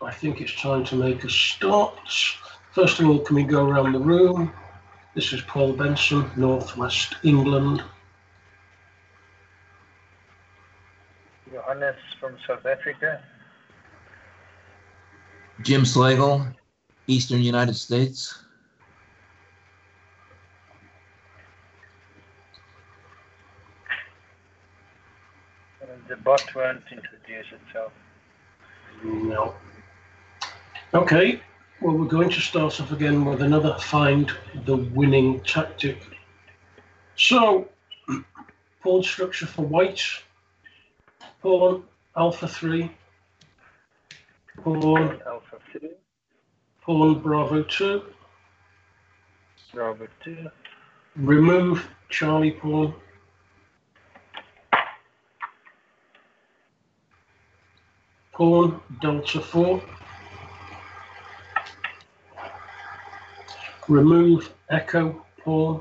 I think it's time to make a start. First of all, can we go around the room? This is Paul Benson, Northwest England. Johannes from South Africa. Jim Slagle, Eastern United States. The bot won't introduce itself. No. Okay, well, we're going to start off again with another find the winning tactic. So, pawn structure for white, pawn alpha 3, pawn Alpha 3, pawn bravo 2, Bravo 2, remove Charlie pawn, pawn delta 4, remove echo pawn,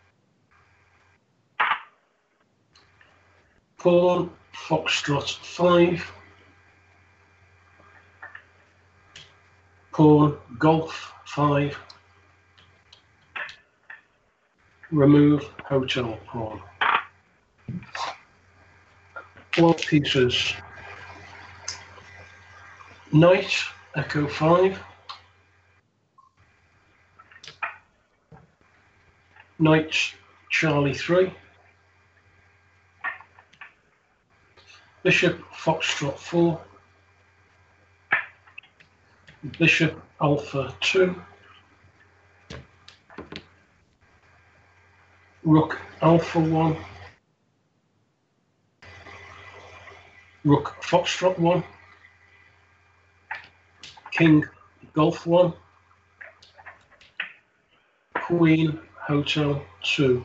pawn foxtrot 5, pawn golf 5, remove hotel pawn. Black pieces, knight echo 5, knight Charlie 3, bishop foxtrot 4, bishop alpha 2, rook alpha 1, rook foxtrot 1, king golf 1, queen hotel 2.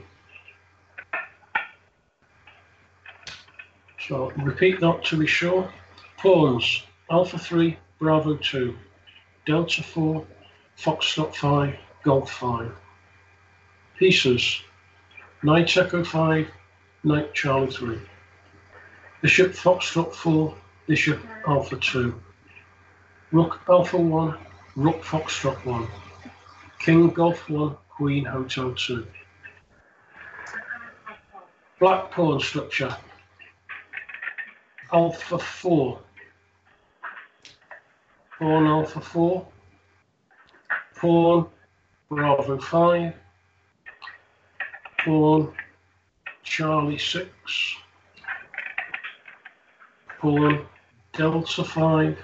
So repeat that to be sure. Pawns alpha 3, bravo 2, delta 4, foxtrot 5, golf 5. Pieces, knight echo 5, knight Charlie 3, bishop foxtrot 4, bishop alpha 2, rook alpha 1, rook foxtrot 1, king golf 1, queen hotel 2. Black pawn structure, alpha 4, pawn alpha 4, pawn bravo 5, pawn Charlie 6, pawn delta 5,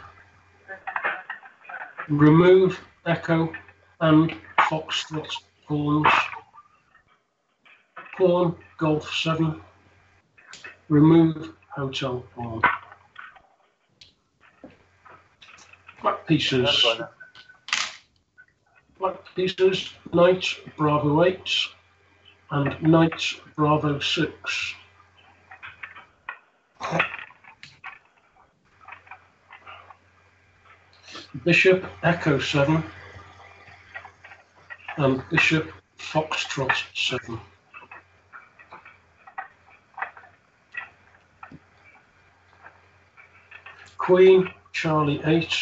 remove echo and foxtrot pawns, pawn golf 7, remove hotel pawn. Black pieces, knight bravo 8 and knight bravo 6. Bishop echo 7 and bishop foxtrot 7. Queen Charlie 8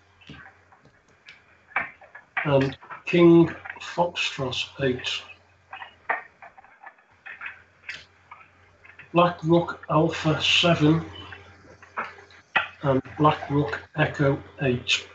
and king foxtrot 8. Black rook alpha 7 and black rook echo 8.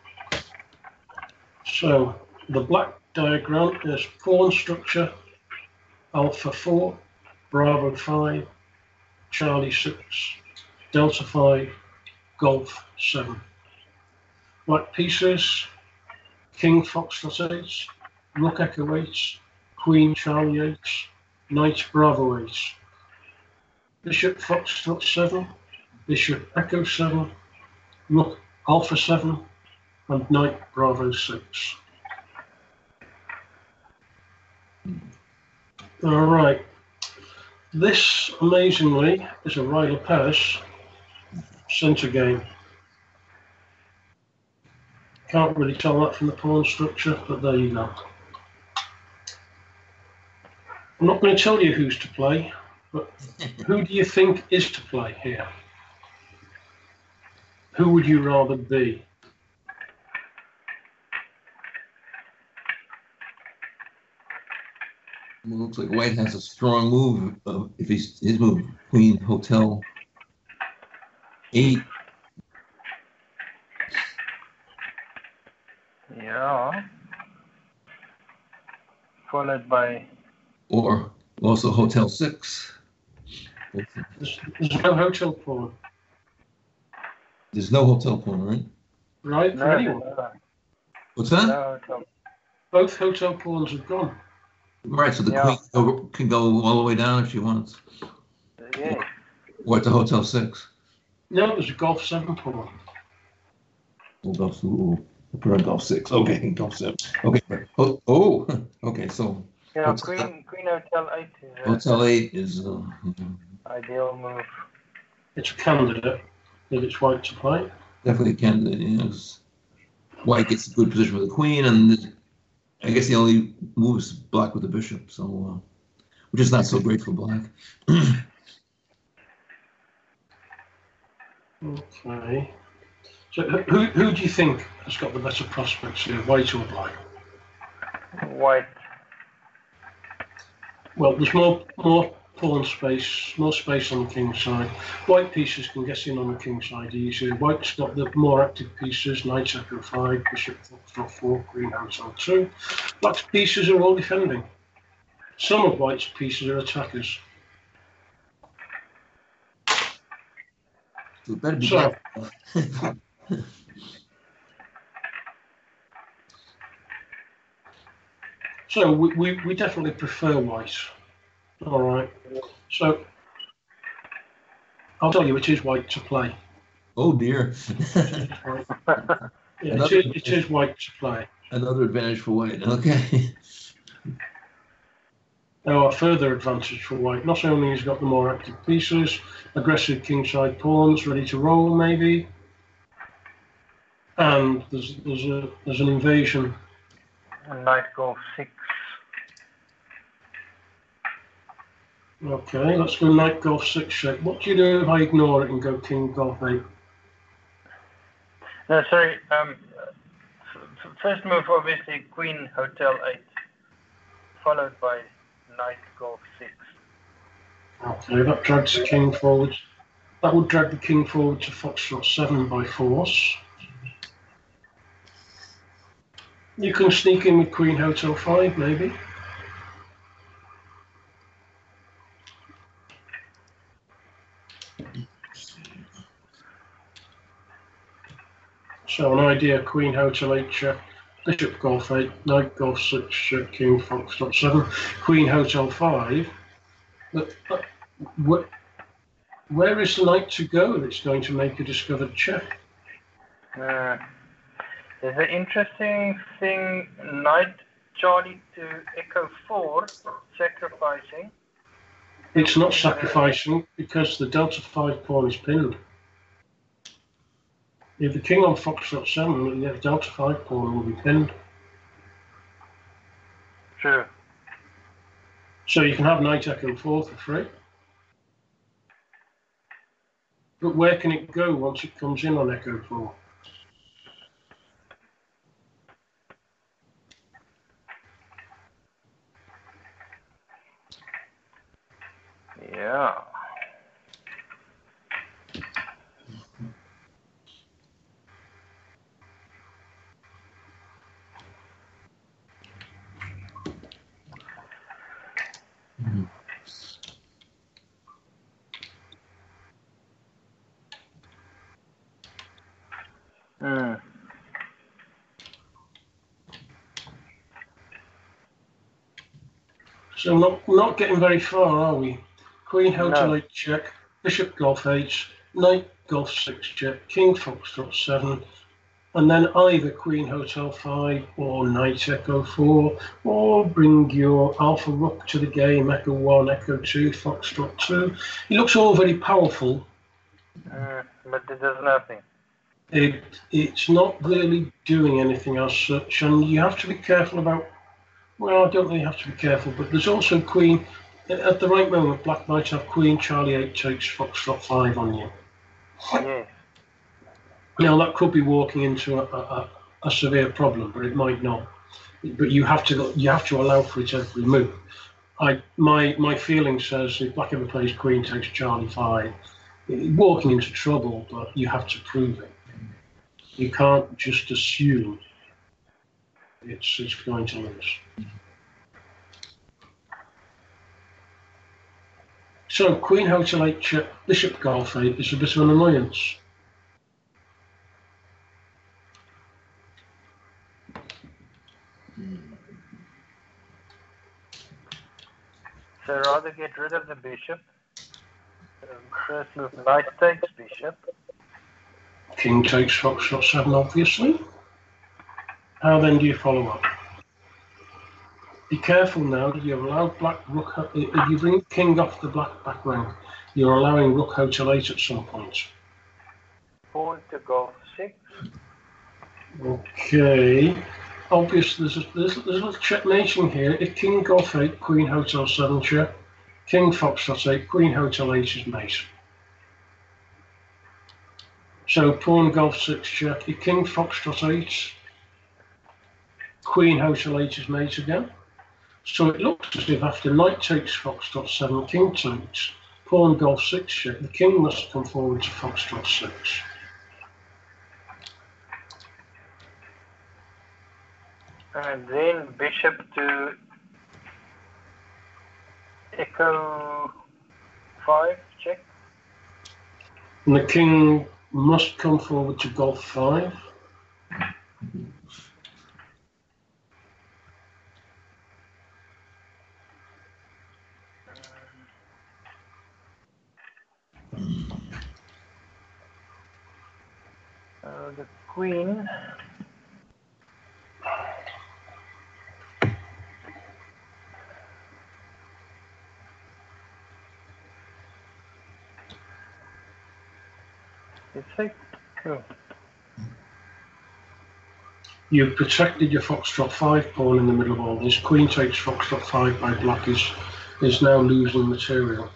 So the black diagram is pawn structure alpha 4, bravo 5, Charlie 6, delta 5, golf 7. Black pieces, king foxtrot 8, rook echo 8, queen Charlie 8, knight bravo 8, bishop foxtrot 7, bishop echo 7, rook alpha 7, and knight bravo 6. All right, this amazingly is a Ryder Palace centre game. Can't really tell that from the pawn structure, but there you go. I'm not going to tell you who's to play, but who do you think is to play here? Who would you rather be? Well, looks like white has a strong move. If his move, Queen Hotel 8. Yeah. Followed by. Or also Hotel 6. There's no hotel pawn, There's no hotel pawn, right? right? For anyone. What's that? No hotel. Both hotel pawns have gone. Right, so the Yeah. queen can go all the way down if she wants. Yes. Or to Hotel 6. No, there's a golf 7 pawn. We'll go through. We'll put on golf 6. Okay, golf 7. Okay. Okay. So Yeah, Hotel- Queen Hotel 8 is Hotel 8 is. ideal move. It's a candidate if it's white to play. Definitely a candidate. Yes. White gets a good position for the queen, and I guess he only moves black with the bishop, so which is not so great for black. Okay. So who do you think has got the better prospects here, white or black? White. Well, there's more pawn space, more space on the king side. White pieces can get in on the king side easier. White's got the more active pieces, knight f5, bishop foxtrot 4, queen hotel 2. Black's pieces are all defending. Some of white's pieces are attackers. So it better be So- black. So we definitely prefer white. All right. So I'll tell you, it is white to play. Oh dear. Yeah, it is white to play. Another advantage for white. Okay. Now, a further advantage for white, not only has got the more active pieces, aggressive kingside pawns ready to roll maybe, and there's an invasion. Knight golf 6. Okay, let's go knight golf 6 check. What do you do if I ignore it and go king golf 8? No, sorry. First move, obviously, Queen Hotel 8, followed by Knight Golf 6. Okay, that drags the king forward. That would drag the king forward to foxtrot 7 by force. You can sneak in with Queen Hotel 5, maybe. So an idea, Queen Hotel 8 check, Bishop Golf 8, Knight Golf 6 check, King Foxtrot 7, Queen Hotel 5. But where is the knight to go that's going to make a discovered check? There's an interesting thing, Knight Charlie to Echo 4, sacrificing. It's not sacrificing because the Delta 5 pawn is pinned. If the king on Foxtrot 7, the Delta 5 pawn will be pinned. True. So you can have knight Echo 4 for free. But where can it go once it comes in on Echo 4? Yeah. So not getting very far, are we? Queen Hotel No. 8 check, Bishop Golf 8, Knight Golf 6 check, King Foxtrot 7, and then either Queen Hotel 5 or Knight Echo 4, or bring your Alpha Rook to the game, Echo 1, Echo 2, Foxtrot 2. It looks all very powerful. But it does nothing. It's not really doing anything as such, and you have to be careful about. Well, I don't really have to be careful, but there's also Queen. At the right moment, Black might have Queen Charlie 8 takes Foxtrot 5 on you. Yes. Now that could be walking into a severe problem, but it might not. But you have to allow for it every move. My feeling says if black ever plays queen takes Charlie 5, walking into trouble, but you have to prove it. You can't just assume it's going to lose. So Queen Hotel 8 check, Bishop Golf 8 is a bit of an annoyance. So rather get rid of the bishop. First move, knight takes bishop. King takes Foxtrot 7, obviously. How then do you follow up? Be careful now that you allow black rook. If you bring king off the black back rank, you're allowing rook Hotel 8 at some point. Pawn to golf 6. Okay. Obviously, there's a little checkmating here. If king golf 8, queen Hotel 7 check, king Foxtrot 8, queen Hotel 8 is mate. So pawn golf 6 check. If king Foxtrot 8, queen Hotel 8 is mate again. So it looks as if after knight takes Foxtrot 7, king takes, pawn golf 6 check, the king must come forward to Foxtrot 6. And then bishop to echo 5, check. And the king must come forward to golf 5. The queen. It's like, oh. You've protected your Foxtrot 5 pawn in the middle of all this. Queen takes Foxtrot 5 by black is now losing material.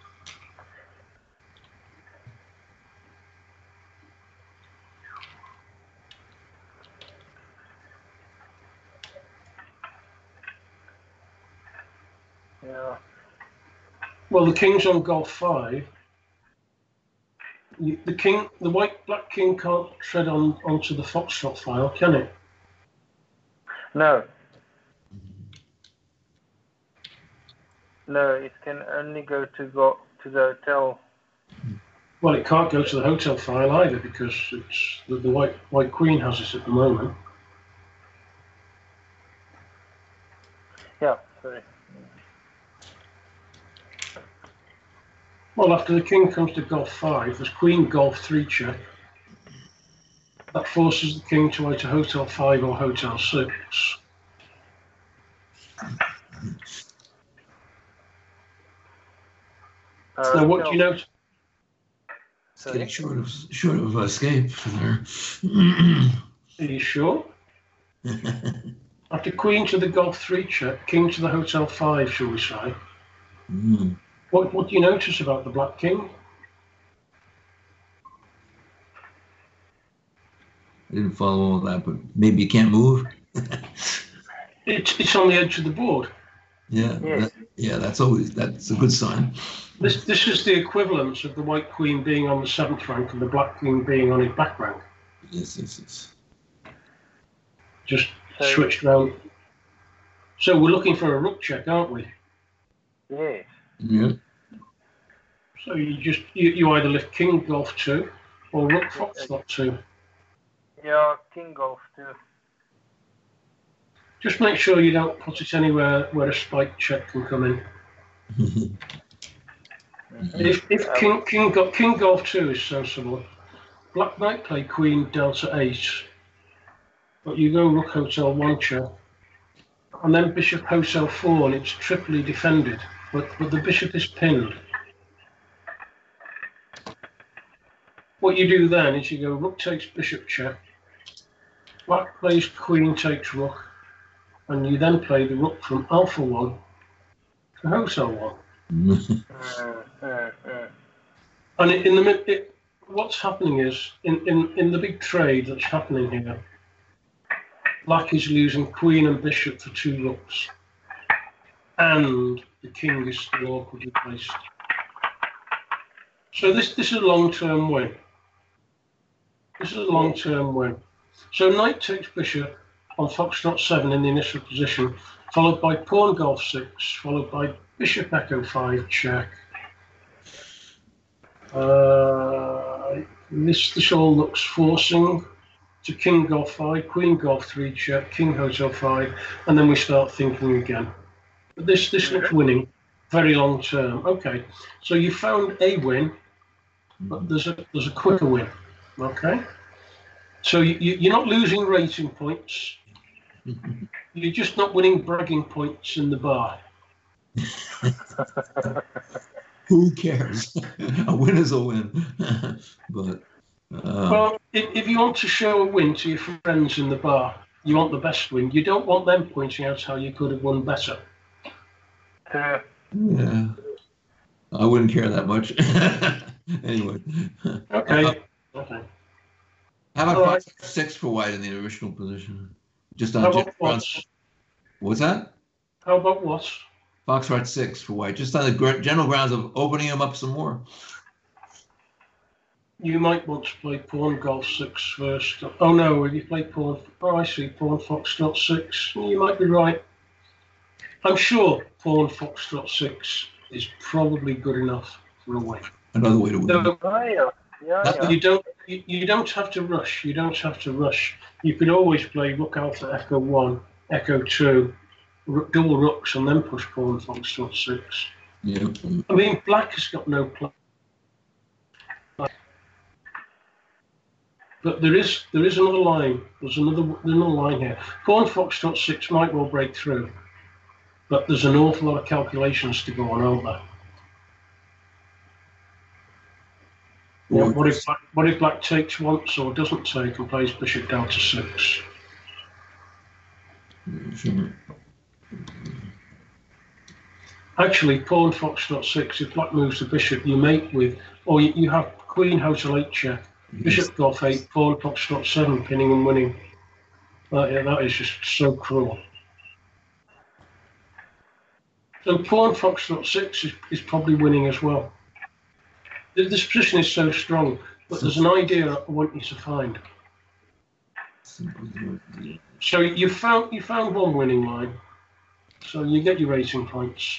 Yeah. Well, the king's on golf 5. The black king can't tread onto the Foxtrot file, can it? No. No, it can only go to the hotel. Well, it can't go to the hotel file either because it's the white queen has it at the moment. Yeah, sorry. Well, after the king comes to golf 5, there's queen golf 3 check. That forces the king to either hotel 5 or hotel 6. Now, what do you notice? It's getting short of escape there. Are you sure? After queen to the golf 3 check, king to the hotel 5, shall we say? Mm. What do you notice about the black king? I didn't follow all that, but maybe you can't move. It's on the edge of the board. Yeah, yes. That's a good sign. This is the equivalent of the white queen being on the 7th rank and the black king being on his back rank. Yes. Just switched around. So we're looking for a rook check, aren't we? Yes. Yeah. So you either lift king golf 2 or rook Foxtrot 2. Yeah, king golf 2. Just make sure you don't put it anywhere where a spike check can come in. If king golf 2 is sensible, black knight play queen delta 8, but you go rook hotel 1 check, and then bishop hotel 4, and it's triply defended, but the bishop is pinned. What you do then is you go rook takes bishop check, black plays queen takes rook, and you then play the rook from alpha 1 to hotel 1. And what's happening is, in the big trade that's happening here, black is losing queen and bishop for 2 rooks. and the king is still awkwardly placed. So this is a long-term win. This is a long-term win. So knight takes bishop on foxtrot 7 in the initial position, followed by pawn golf 6, followed by bishop echo 5 check. This all looks forcing to king golf 5, queen golf 3 check, king hotel 5, and then we start thinking again. But this looks winning, very long term. Okay, so you found a win, but there's a quicker win. Okay, so you're not losing rating points. You're just not winning bragging points in the bar. Who cares? A win is a win. But well, if you want to show a win to your friends in the bar, you want the best win. You don't want them pointing out how you could have won better. Yeah, I wouldn't care that much. Anyway. Okay. How about 6 for white in the original position? Just on general grounds. What's that? How about what? Foxtrot 6 for white, just on the general grounds of opening him up some more. You might want to play pawn golf 6 first. Oh no, if you play pawn, I see, pawn foxtrot 6. You might be right. I'm sure pawn foxtrot 6 is probably good enough for a win. Another way to win. So, you don't have to rush. You don't have to rush. You could always play rook alpha echo 1, echo 2, double rooks, and then push pawn foxtrot 6. Yeah. I mean, black has got no plan. But there is another line. There's another line here. Pawn foxtrot 6 might well break through, but there's an awful lot of calculations to go on over. Yeah, what if black takes once or doesn't take and plays bishop down to 6? Sure. Actually, pawn foxtrot 6, if black moves the bishop, you mate with, or you have queen hotel 8 check, bishop golf 8, pawn foxtrot 7, pinning and winning. That is just so cruel. So pawn foxtrot 6 is probably winning as well. This position is so strong, but there's an idea I want you to find. So you found one winning line, so you get your rating points.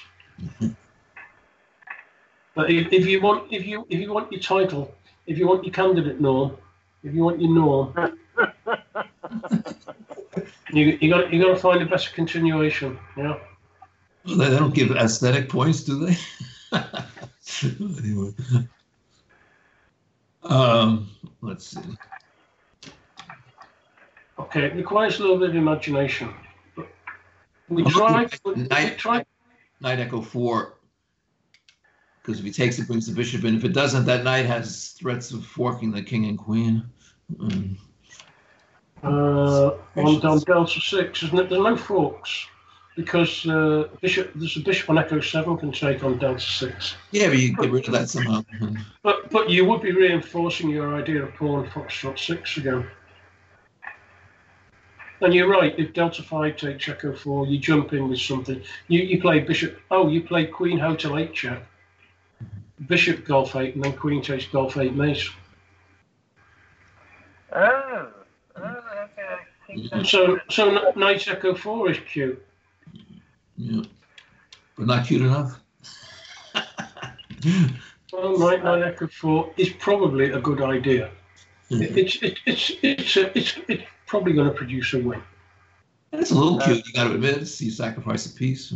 But if you want your title, if you want your candidate norm, if you want your norm, you got to find a better continuation. Yeah. Well, they don't give aesthetic points, do they? Anyway. Let's see. Okay, it requires a little bit of imagination. We try. Knight echo 4, because if he takes it, brings the bishop in. If it doesn't, that knight has threats of forking the king and queen. On delta 6, isn't it? There's no forks because there's a bishop on echo 7 can take on delta 6. Yeah, but you get rid of that somehow. But you would be reinforcing your idea of pawn foxtrot 6 again. And you're right, if delta 5 takes echo 4, you jump in with something. You play bishop, you play queen hotel 8 check, bishop golf 8, and then queen takes golf 8 mate. Okay. So knight echo 4 is cute. Yeah, but not cute enough. Well, knight echo 4 is probably a good idea. It's probably going to produce a win. It's a little cute, you got to admit. You sacrifice a piece.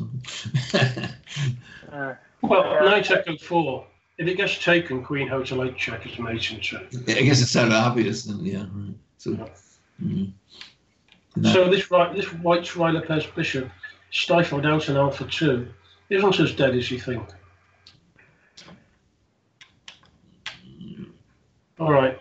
Well, knight echo 4. If it gets taken, queen hotel 8 check is a mating check. I guess it sounded obvious, then. Yeah, right. So, so this white's Ruy Lopez bishop, stifled out in alpha 2, isn't as dead as you think. All right.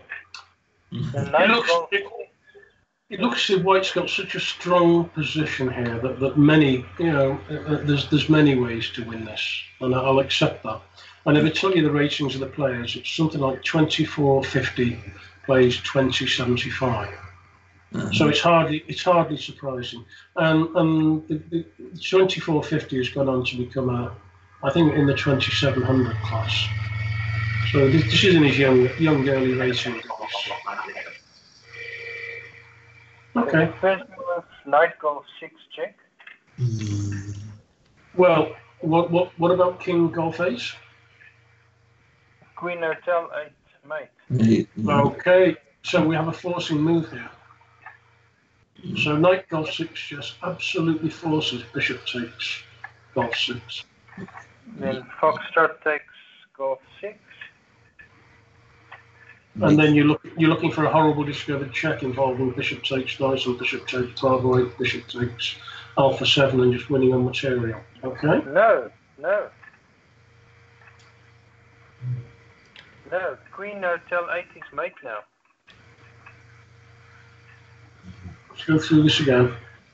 It looks as if white's got such a strong position here that many, there's many ways to win this, and I'll accept that. And if I tell you the ratings of the players, it's something like 2450 plays 2075. So it's hardly surprising. And the 2450 has gone on to become I think in the 2700 class. So this is in his young early racing days. Okay. First move, knight golf 6 check. Well, what about king golf 8? Queen hotel 8 mate. Okay, so we have a forcing move here. So knight golf 6 just absolutely forces bishop takes golf 6. Then foxtrot takes golf 6. And then you're looking for a horrible discovered check involving bishop takes knight and bishop takes bravo 8, bishop takes alpha 7 and just winning on material. Okay? No. Queen hotel 8 is mate now. Let's go through this again.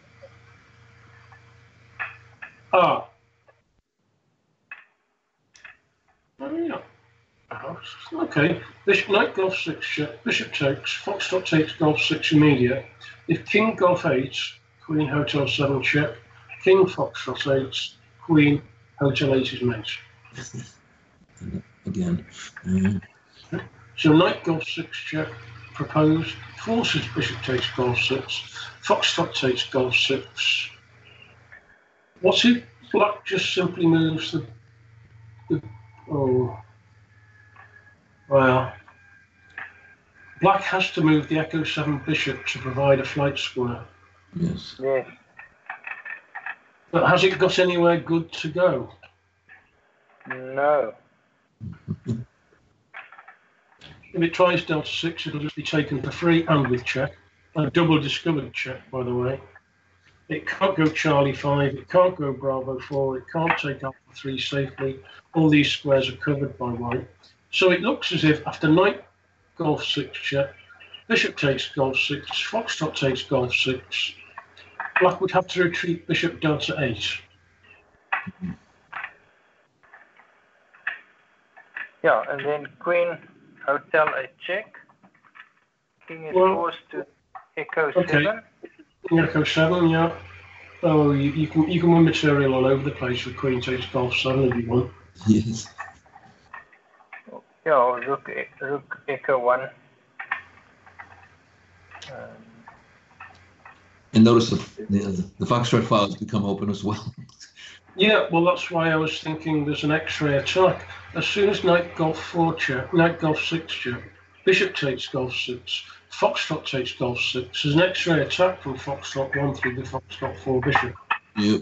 Oh yeah. Okay. Bishop knight golf 6 check. Bishop takes. Foxtrot takes golf 6 immediate. If king golf 8, queen hotel 7 check. King foxtrot 8, queen hotel 8 is mate. Again. So knight golf 6 check. Proposed. Forces bishop takes golf 6. Foxtrot takes golf 6. What's it? Black just simply moves the oh. Well, black has to move the echo 7 bishop to provide a flight square. Yes. Yes. But has it got anywhere good to go? No. If it tries delta 6, it'll just be taken for free and with check. A double discovered check, by the way. It can't go Charlie 5, it can't go Bravo 4, it can't take Alpha 3 safely. All these squares are covered by white. So it looks as if after knight golf 6 check, bishop takes golf 6, foxtrot takes golf 6, black would have to retreat bishop delta 8. Yeah, and then queen hotel 8 check. King is forced to echo 7. Echo 7, yeah. Oh, you can win material all over the place with queen takes golf 7 if you want. Yes. Yeah, rook echo 1. And notice the foxtrot file has become open as well. Yeah, well, that's why I was thinking there's an X-ray attack. As soon as knight golf 4 check, knight golf 6 check, bishop takes golf 6, foxtrot takes golf 6. There's an X-ray attack from foxtrot 1 through the foxtrot 4 bishop. Yep.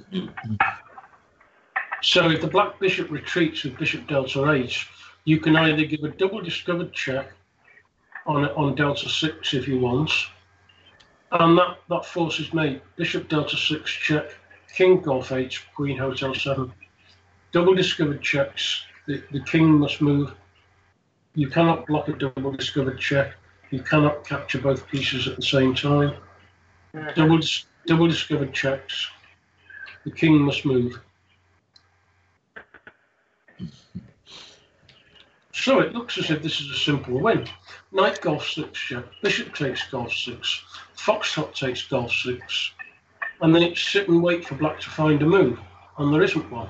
So if the black bishop retreats with bishop delta 8, you can either give a double discovered check on delta 6 if you want, and that forces mate. Bishop delta 6 check, king golf 8, queen hotel 7. Double discovered checks, the king must move. You cannot block a double discovered check. You cannot capture both pieces at the same time. Double discovered checks, the king must move. So it looks as if this is a simple win. Knight golf 6 check, bishop takes golf 6, foxtrot takes golf 6, and then it's sit and wait for black to find a move, and there isn't one.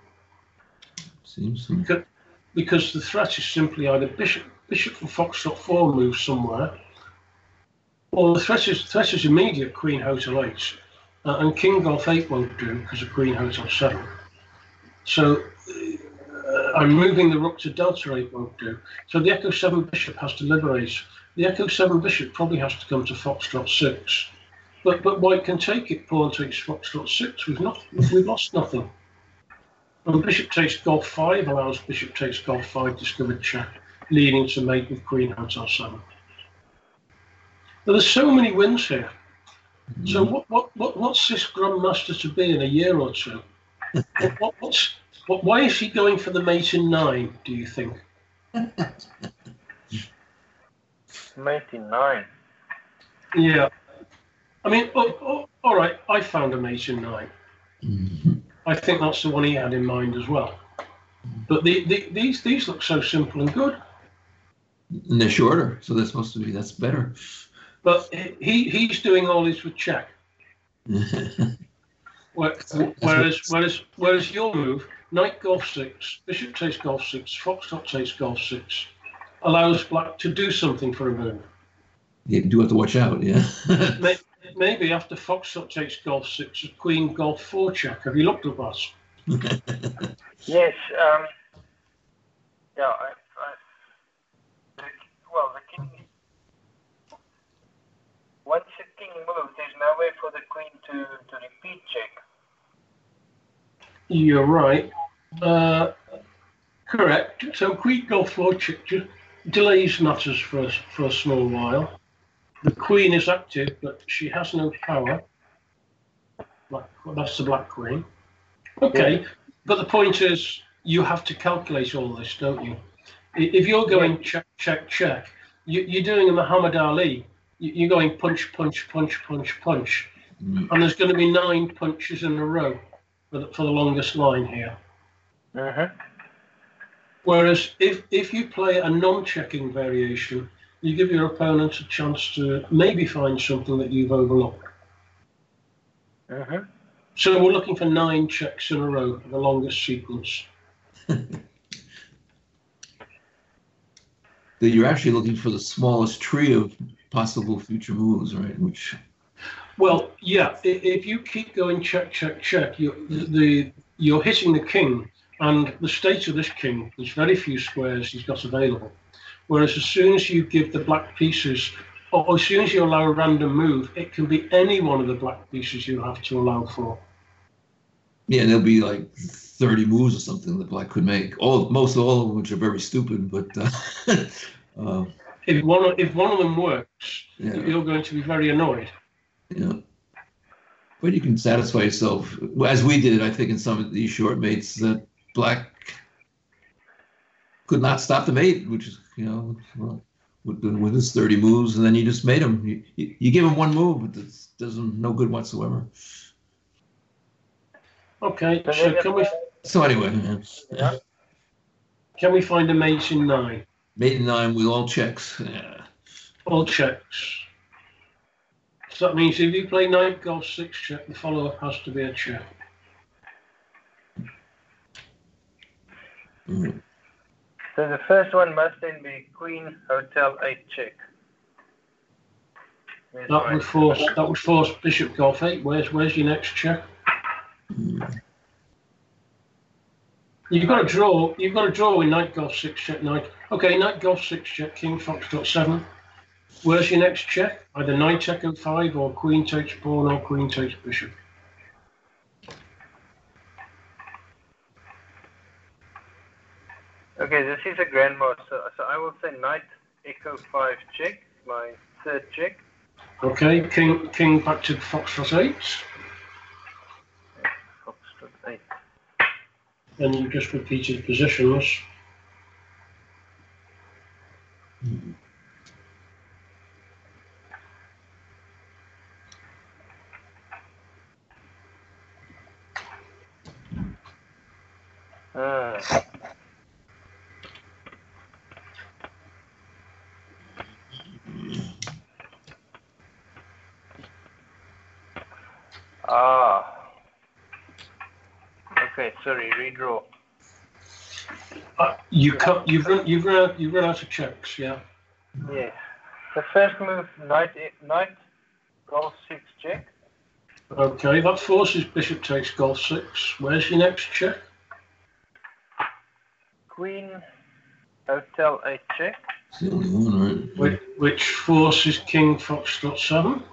Seems so. Because the threat is simply either bishop from foxtrot 4 moves somewhere, or the threat is immediate queen hotel 8, and king golf 8 won't do because of queen hotel 7. So I'm moving the rook to delta 8 won't do. So the echo 7 bishop has to liberate. The echo 7 bishop probably has to come to foxtrot 6. But white can take it. Pawn takes foxtrot 6. We've lost nothing. And bishop takes golf 5 allows bishop takes golf 5 discovered check, leading to mate with queen hotel 7. But there's so many wins here. So what's this grandmaster to be in a year or two? Why is he going for the mate in 9, do you think? Mate in 9. Yeah. I mean, all right, I found a mate in 9. Mm-hmm. I think that's the one he had in mind as well. But these look so simple and good. And they're shorter, so that's better. But he's doing all this with check. Whereas your move, knight golf 6, bishop takes golf 6, foxtrot takes golf 6, allows black to do something for a move. You do have to watch out, yeah. Maybe after foxtrot takes golf 6, queen golf 4 check. Have you looked at that? Yes. Yeah. Well, the king. Once the king moves, there's no way for the queen to repeat check. You're right. Correct. So queen golf 4 check delays matters for a small while. The queen is active, but she has no power. That's the black queen. Okay, yeah. But the point is, you have to calculate all this, don't you? If you're going check, check, check, you're doing a Muhammad Ali. You're going punch, punch, punch, punch, punch. And there's going to be 9 punches in a row for the longest line here. Whereas if you play a non-checking variation, you give your opponent a chance to maybe find something that you've overlooked. So we're looking for 9 checks in a row, the longest sequence. That you're actually looking for the smallest tree of possible future moves, right? Well, yeah. If you keep going check, check, check, you're hitting the king, and the state of this king, there's very few squares he's got available. Whereas as soon as you give the black pieces, or as soon as you allow a random move, it can be any one of the black pieces you have to allow for. Yeah, there'll be like 30 moves or something that black could make. Most all of them, which are very stupid, but if one of them works, you're going to be very annoyed. Yeah. But you can satisfy yourself, as we did, I think, in some of these short mates, that black could not stop the mate, which is, with his 30 moves, and then you just made him. You give him one move, but it does him no good whatsoever. Okay, so can we? So anyway, yeah. Can we find a mate in 9? Mate in 9 with all checks. Yeah. All checks. So that means if you play knight golf 6 check, the follow-up has to be a check. So the first one must then be queen hotel 8 check. That would force bishop golf 8. Where's your next check? You've got to draw. You've got to draw with knight golf 6 check knight. Okay, knight golf 6 check king foxtrot 7. Where's your next check? Either knight echo 5 or queen takes pawn or queen takes bishop. Okay, this is a grandmaster. So I will say knight echo 5 check, my 3rd check. Okay, king back to foxtrot 8. Foxtrot 8. Then you just repeated positions. Okay, sorry, redraw. You've run out of checks, yeah. Yes. The first move, knight golf 6 check. Okay, that forces bishop takes golf 6. Where's your next check? Queen hotel 8 check. It's the only one, right? Which forces king foxtrot 7.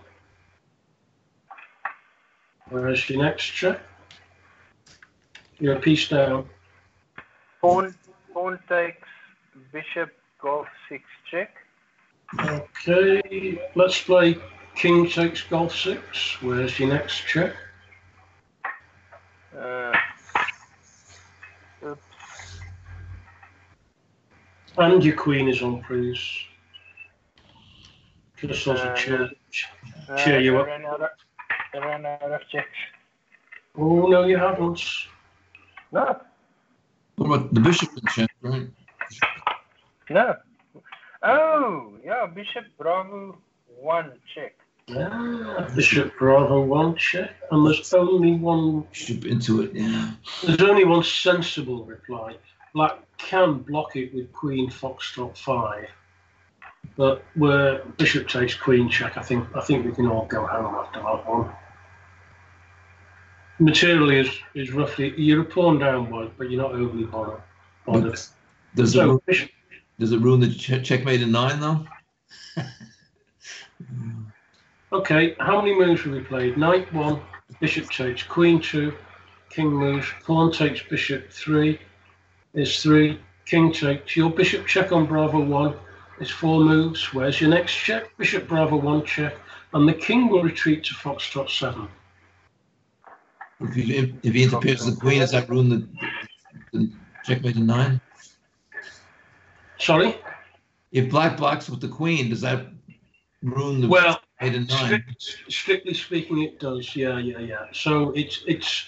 Where's your next check? You're a piece down. Pawn takes bishop golf 6 check. Okay, let's play king takes golf 6. Where's your next check? Oops. And your queen is on freeze. Just also cheer you up. I ran out of checks. Oh, no, you haven't. No. What about the bishop in check, right? No. Oh, yeah, bishop bravo 1 check. Bishop Bravo 1 check, and there's only one. Bishop into it, yeah. There's only one sensible reply. Black can block it with Queen Foxtrot 5, but where Bishop takes Queen check, I think we can all go home after that one. Materially is roughly, you're a pawn down white, but you're not overly bothered. Does it ruin the checkmate in 9 though? Okay, how many moves have we played? Knight 1, Bishop takes Queen 2, King moves, Pawn takes Bishop 3 is 3, King takes. Your Bishop check on Bravo 1 is 4 moves. Where's your next check? Bishop Bravo 1 check, and the King will retreat to Foxtrot 7. If he interferes with the Queen, does that ruin the checkmate in 9? Sorry? If Black blocks with the Queen, does that ruin the checkmate in 9? Strictly speaking, it does. Yeah. So it's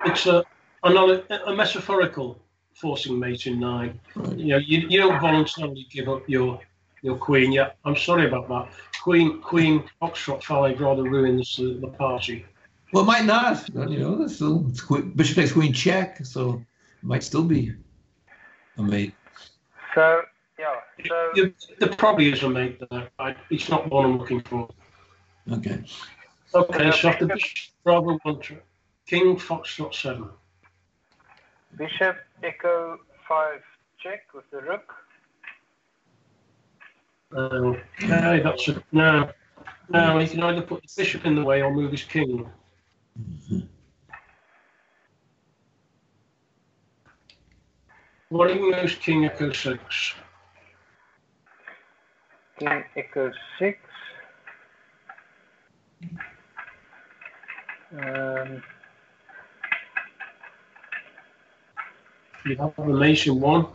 a metaphorical forcing mate in 9. Right. You know, you don't voluntarily give up your Queen. Yeah, I'm sorry about that. Queen Foxtrot 5 rather ruins the party. Well, it might not. You know, it's Bishop takes Queen check, so it might still be a mate. So yeah. So there probably is a mate there. It's not one I'm looking for. Okay. Okay. So after Bishop Bravo 1, King Foxtrot 7. Bishop Echo 5 check with the Rook. Okay, that's it. No, he can either put the Bishop in the way or move his King. Mm-hmm. What if he moves King Echo 6? King Echo 6. You have a mate in 1.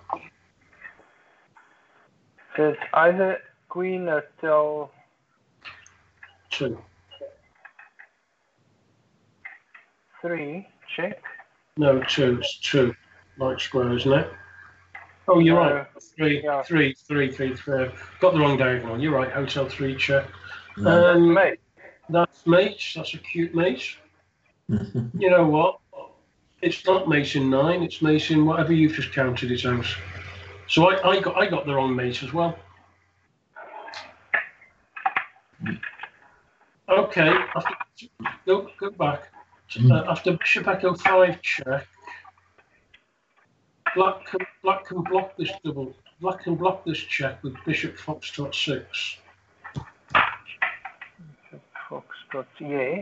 So it's either Queen or till 2. 3 check. No, 2. It's 2. Light square, isn't it? Oh, you're right. 3. Got the wrong diagonal. You're right. Hotel 3 check. Mate. That's mate. That's a cute mate. You know what? It's not mate in 9. It's mate in whatever you've just counted it as. So I got the wrong mate as well. Okay. Go back. After Bishop Echo 5 check, Black can block this double. Black can block this check with Bishop Foxtrot 6. Bishop Foxtrot, yeah.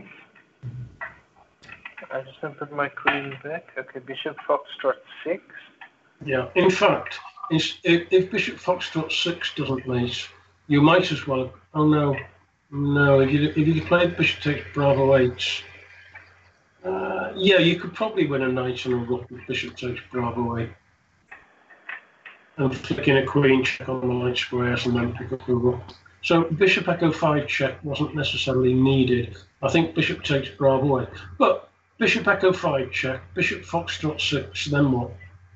I just want to put my Queen back. Okay, Bishop Foxtrot 6. Yeah. In fact, if Bishop Foxtrot 6 doesn't mate, you might as well. Oh no. If you played Bishop takes Bravo 8. Yeah, you could probably win a knight and a rook with Bishop takes Bravo 8. And flicking a Queen check on the light squares and then pick up the rook. So Bishop Echo 5 check wasn't necessarily needed. I think Bishop takes Bravo 8. But Bishop Echo 5 check, Bishop Foxtrot 6, then what?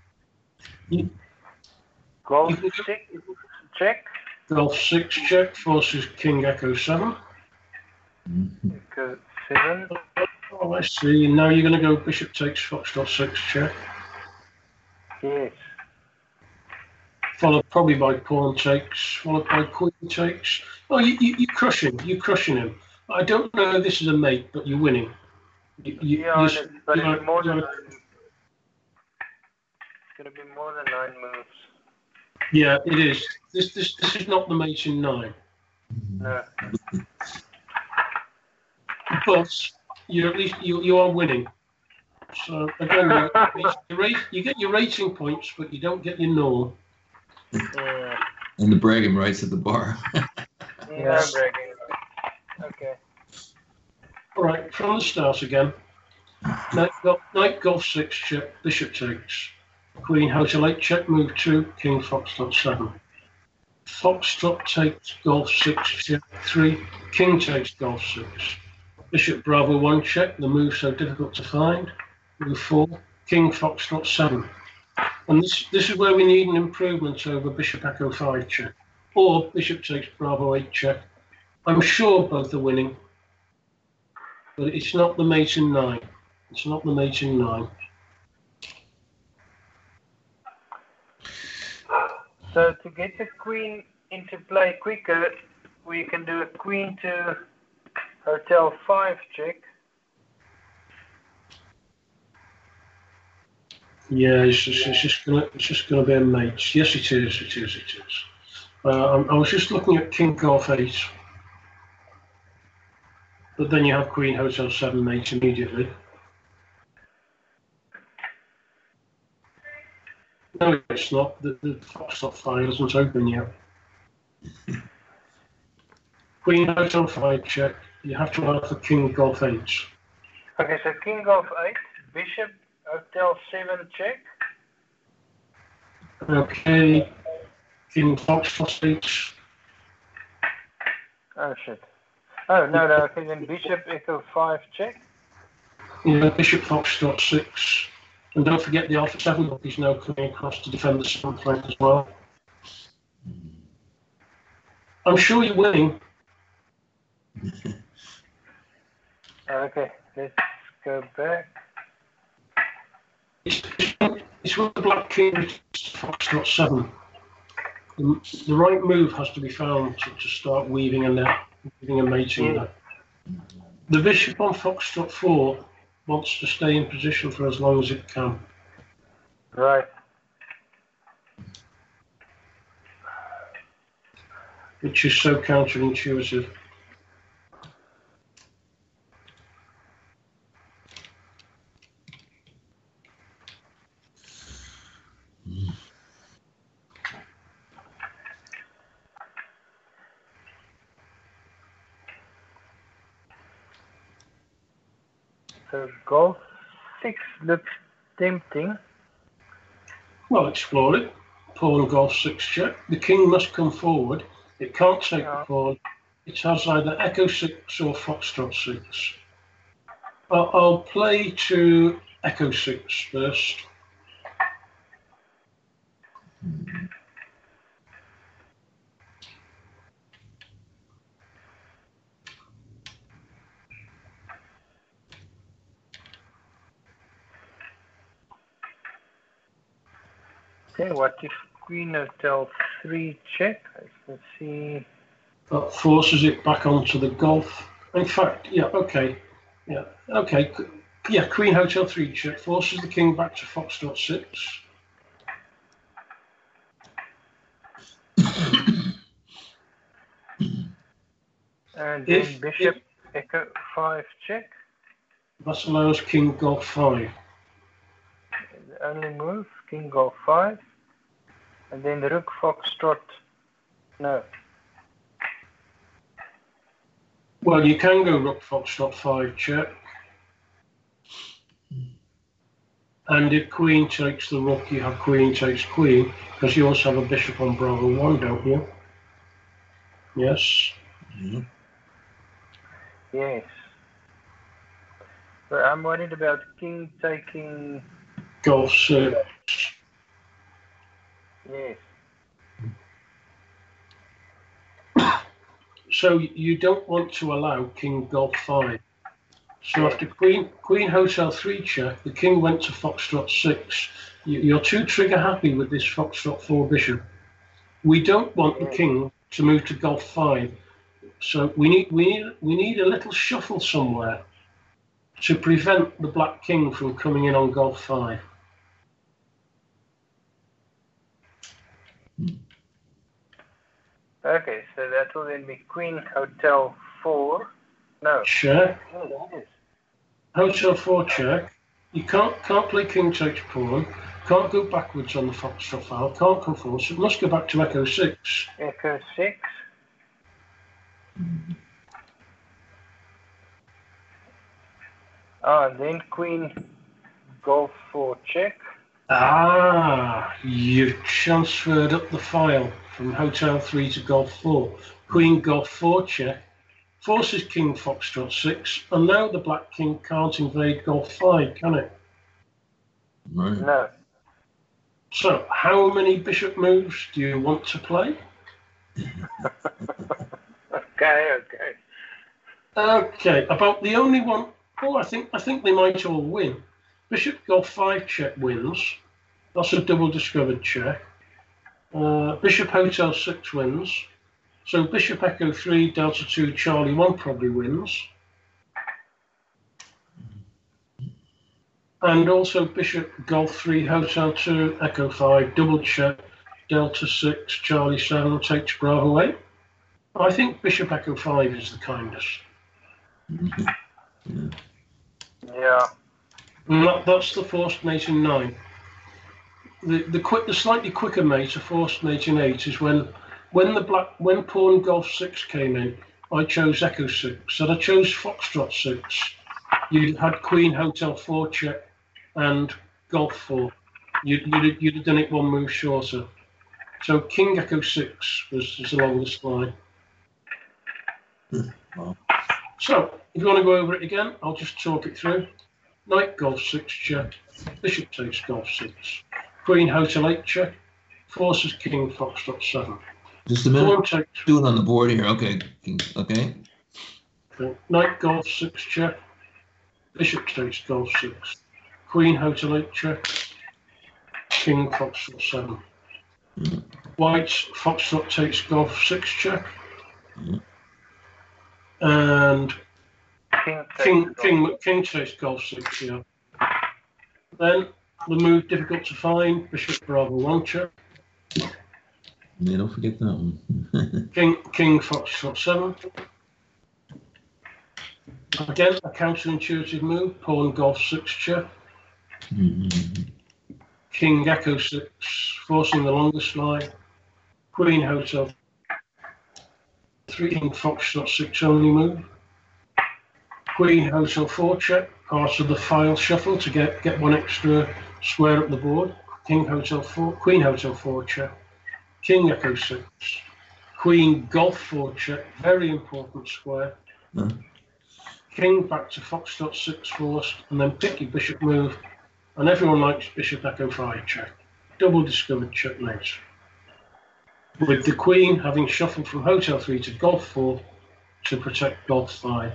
Golf 6 check. Golf 6 check forces King Echo 7. Echo 7. Oh, I see. Now you're going to go Bishop takes Foxtrot 6 check. Yes. Followed probably by Pawn takes, followed by Queen takes. Oh, you're crushing him. I don't know if this is a mate, but you're winning. But it's more than 9. It's going to be more than 9 moves. Yeah, it is. This is not the mate in 9. No. But you at least you are winning. So again, you get your rating points, but you don't get your norm. Yeah. And the bragging rights at the bar. Yeah, bragging. Okay. All right, from the start again. Knight Golf 6 check, Bishop takes. Queen Hotel 8 check, move 2, King Foxtrot 7. Foxtrot takes Golf 6 check 3, King takes Golf 6. Bishop Bravo 1 check, the move so difficult to find. Move 4, King Foxtrot 7. And this is where we need an improvement over Bishop Echo 5 check. Or Bishop takes Bravo 8 check, I'm sure both are winning, but it's not the mate in 9. It's not the mate in 9. So to get the queen into play quicker, we can do a queen to hotel 5 check. Yeah, it's just gonna be a mate. Yes, it is. It is. It is. I was just looking at king golf 8, but then you have queen hotel 7 mate immediately. No, it's not. The Foxtrot file isn't open yet. Queen hotel 5 check. You have to have the king golf 8. Okay, so king golf 8, bishop hotel 7 check. Okay. King Foxtrot 8. Oh shit. Oh no, okay, then bishop echo 5 check. Yeah, bishop Foxtrot 6. And don't forget the alpha 7 book is now coming across to defend the 7th rank as well. I'm sure you're winning. Okay, let's go back. It's with the black king, Foxtrot 7. The right move has to be found to start weaving a net, weaving a mating net. The bishop on Foxtrot 4 wants to stay in position for as long as it can. Right. Which is so counterintuitive. So golf 6 looks tempting. Well, explore it. Pawn golf 6 check. The king must come forward. It can't take the pawn. It has either echo 6 or Foxtrot 6. I'll play to echo 6 first. Okay, what if queen hotel 3 check? Let's see. That forces it back onto the golf. In fact, yeah, okay. Yeah, okay. Yeah, queen hotel 3 check forces the king back to Foxtrot 6. And then bishop echo 5 check. That allows king golf 5. The only move, king golf 5. And then the rook Foxtrot. No. Well, you can go rook Foxtrot 5 check. And if queen takes the rook, you have queen takes queen, because you also have a bishop on Bravo 1, don't you? Yes? Yeah. Yes. But I'm worried about king taking... Golf 6. Yes. So you don't want to allow king golf 5. So after queen hotel 3 check, the king went to Foxtrot 6. You're too trigger happy with this Foxtrot 4 bishop. We don't want the king to move to golf 5. So we need a little shuffle somewhere to prevent the black king from coming in on golf 5. Okay, so that will then be queen hotel 4. No. Check. Oh, that is. Hotel 4 check. You can't play king takes pawn. Can't go backwards on the Foxtrot file. Can't come forward. So it must go back to echo 6. Echo 6. And then queen golf 4 check. Ah, you've transferred up the file from hotel 3 to golf 4. Queen golf 4 check forces king Foxtrot 6, and now the black king can't invade golf 5, can it? Right. No. So, how many bishop moves do you want to play? Okay. Okay, about the only one. Oh, I think they might all win. Bishop Golf 5 check wins. That's a double discovered check. Bishop Hotel 6 wins. So Bishop Echo 3, Delta 2, Charlie 1 probably wins. And also Bishop Golf 3, Hotel 2, Echo 5, double check, Delta 6, Charlie 7 takes Bravo 8. I think Bishop Echo 5 is the kindest. Yeah. And that's the forced mate in 9. The slightly quicker mate, a forced mate in 8, is when Pawn Golf 6 came in, I chose Echo 6. And I chose Foxtrot 6. You had Queen Hotel 4 check and Golf 4. You'd have done it one move shorter. So King Echo 6 was along this line. Wow. So if you want to go over it again, I'll just talk it through. Knight Golf 6 check, Bishop takes Golf 6, Queen Hotel 8 check, forces King Foxtrot 7. Just a minute. Do it on the board here. Okay. Okay. Knight Golf 6 check, Bishop takes Golf 6, Queen Hotel 8 check, King Foxtrot 7. White's Foxtrot takes Golf 6 check, and King takes Golf 6, yeah. Then the move difficult to find, Bishop Bravo 1 check. Yeah, don't forget that one. King Foxtrot 7. Again, a counterintuitive move, Pawn Golf 6 check. King Echo 6, forcing the longest line. Queen Hotel 3, King Foxtrot 6 only move. Queen Hotel 4 check, part of the file shuffle to get one extra square up the board. King Hotel 4, Queen Hotel 4 check. King Echo 6. Queen Golf 4 check, very important square. King back to Foxtrot 6 forced, and then pick your bishop move. And everyone likes Bishop Echo 5 check. Double discovered checkmate. With the Queen having shuffled from Hotel 3 to Golf 4 to protect Golf 5.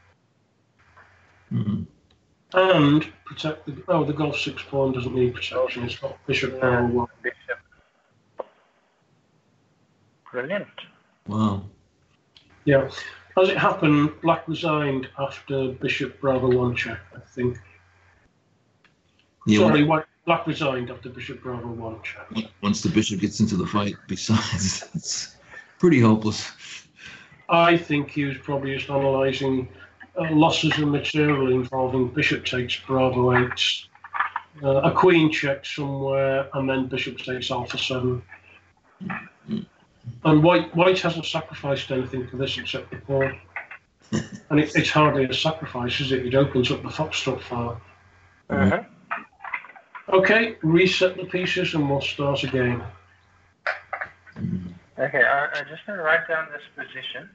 And protect the Golf 6 pawn doesn't need protection. It's got Bishop Power 1. Bishop. Brilliant. Wow. Yeah. As it happened, Black resigned after Bishop Bravo 1 check, I think. Yeah, Sorry, Black resigned after Bishop Bravo 1 check. Once the bishop gets into the fight, besides, it's pretty hopeless. I think he was probably just analysing losses of material involving Bishop takes Bravo 8, a Queen check somewhere, and then Bishop takes Alpha 7. And White hasn't sacrificed anything for this except the pawn. And it's hardly a sacrifice, is it? It opens up the Foxtrot file. Okay, reset the pieces and we'll start again. Okay, I just going to write down this position.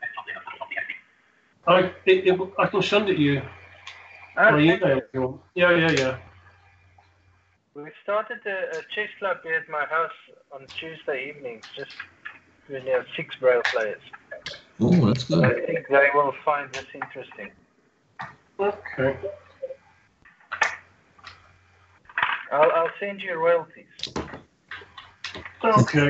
I can send it to you. By email if you want. Yeah. We started a chess club here at my house on Tuesday evenings. Just we have 6 Braille players. Oh, that's good. I think they will find this interesting. Okay. I'll send you royalties. Okay.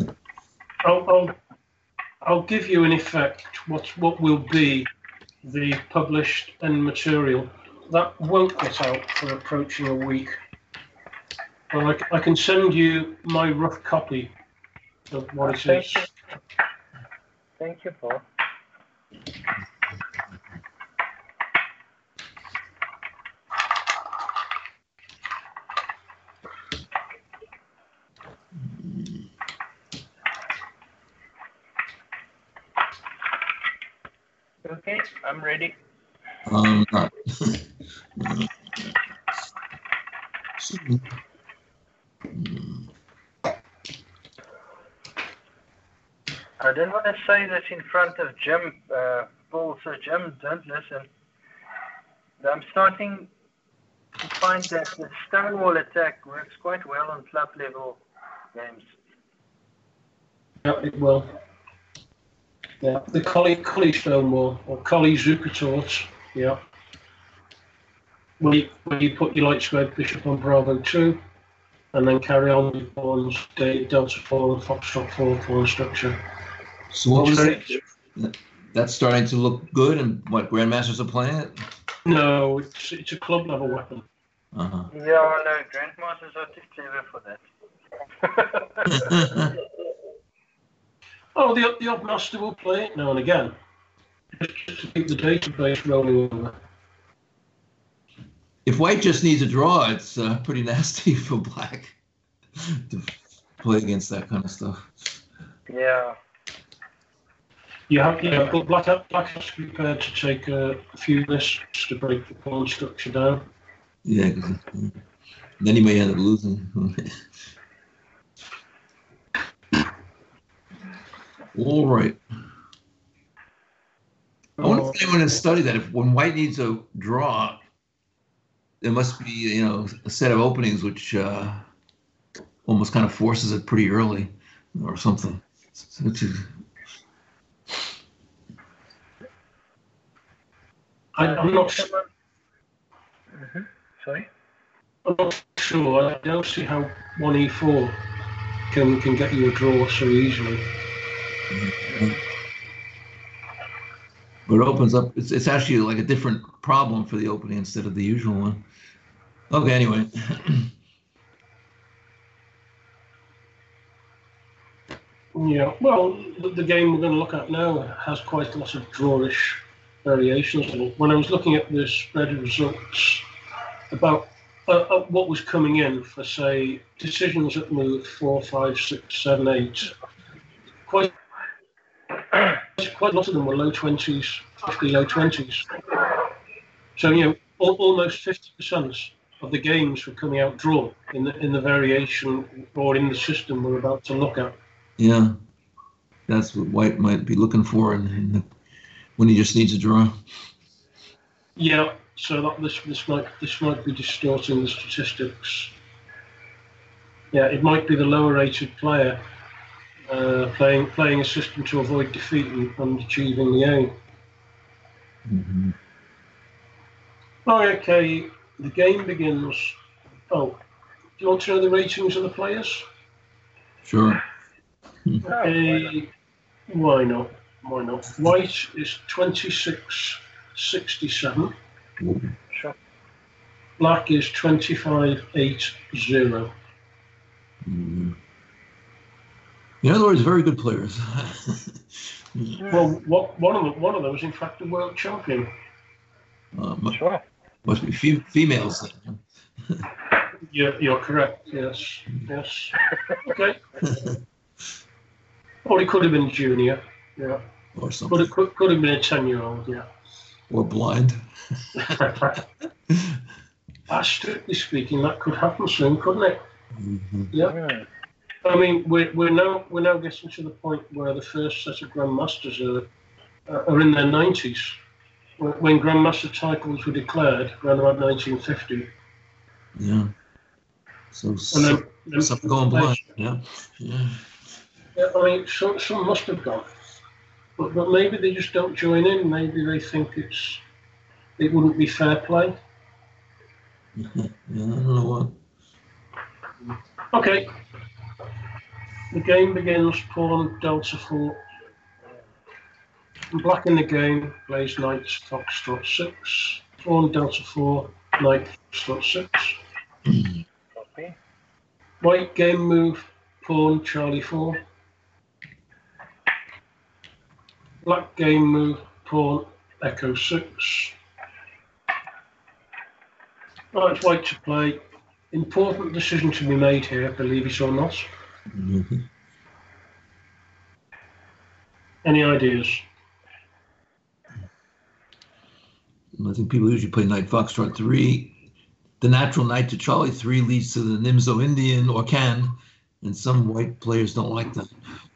I'll give you in effect what will be the published end material. That won't get out for approaching a week. Well, I can send you my rough copy of what it is. Thank you, Paul. Okay, I'm ready. I don't want to say this in front of Jim, Paul, so Jim, don't listen. I'm starting to find that the stonewall attack works quite well on club level games. Yeah, it will. Yeah, the Collie Stonewall or Collie Zukertort. Yeah. Where you put your light squared bishop on Bravo 2, and then carry on with pawns, Delta 4 and Foxtrot 4 pawn structure. So what was that? That's starting to look good, and what, grandmasters are playing it? No, it's a club level weapon. Uh-huh. Yeah, no, grandmasters are too clever for that. Oh, the odd master will play it now and again, just to keep the database rolling over. If white just needs a draw, it's pretty nasty for black to play against that kind of stuff. Yeah. But black has to be prepared to take a few risks to break the pawn structure down. Yeah, 'cause then he may end up losing. All right. I wonder if anyone has studied that. If when white needs a draw, there must be, a set of openings which almost kind of forces it pretty early, or something. I'm not sure. Sorry? I'm not sure. I don't see how 1e4 can get you a draw so easily. But it opens up. It's actually like a different problem for the opening instead of the usual one. Okay, anyway. Yeah, well, the game we're going to look at now has quite a lot of drawish variations in it. When I was looking at the spread of results about what was coming in for, say, decisions at move 4, 5, 6, 7, 8, quite a lot of them were low 20s, 50, low 20s. So, almost 50% of the games were coming out drawn in the variation or in the system we're about to look at. Yeah, that's what white might be looking for when he just needs a draw. Yeah, so that this might be distorting the statistics. Yeah, it might be the lower rated player playing a system to avoid defeat and achieving the aim. Mm-hmm. Okay, the game begins. Oh, do you want to know the ratings of the players? Sure. Okay, why not? Why not? White is 26.67. Sure. Black is 25.80. Mm-hmm. In other words, very good players. Well, one of them is in fact a world champion. Sure. Must be females then. You're correct. Yes. Okay. Or he could have been junior. Yeah. Or something. Could have been a 10-year-old. Yeah. Or blind. Strictly speaking, that could happen soon, couldn't it? Mm-hmm. Yeah. I mean, we're now getting to the point where the first set of grandmasters are in their 90s. When grandmaster titles were declared around about 1950. Yeah. So some going blind. Yeah. Yeah. I mean, some must have gone, but maybe they just don't join in. Maybe they think it wouldn't be fair play. Yeah, I don't know what. Okay. The game begins. Pawn Delta 4. Black in the game plays Knight Foxtrot 6. Pawn Delta 4. Knight Foxtrot 6. Copy. White game move. Pawn Charlie 4. Black game move. Pawn Echo 6. Right, it's white to play. Important decision to be made here, believe it or not. Mm-hmm. Any ideas? I think people usually play Knight Foxtrot 3. The natural Knight to Charlie 3 leads to the Nimzo Indian, or can, and some white players don't like that.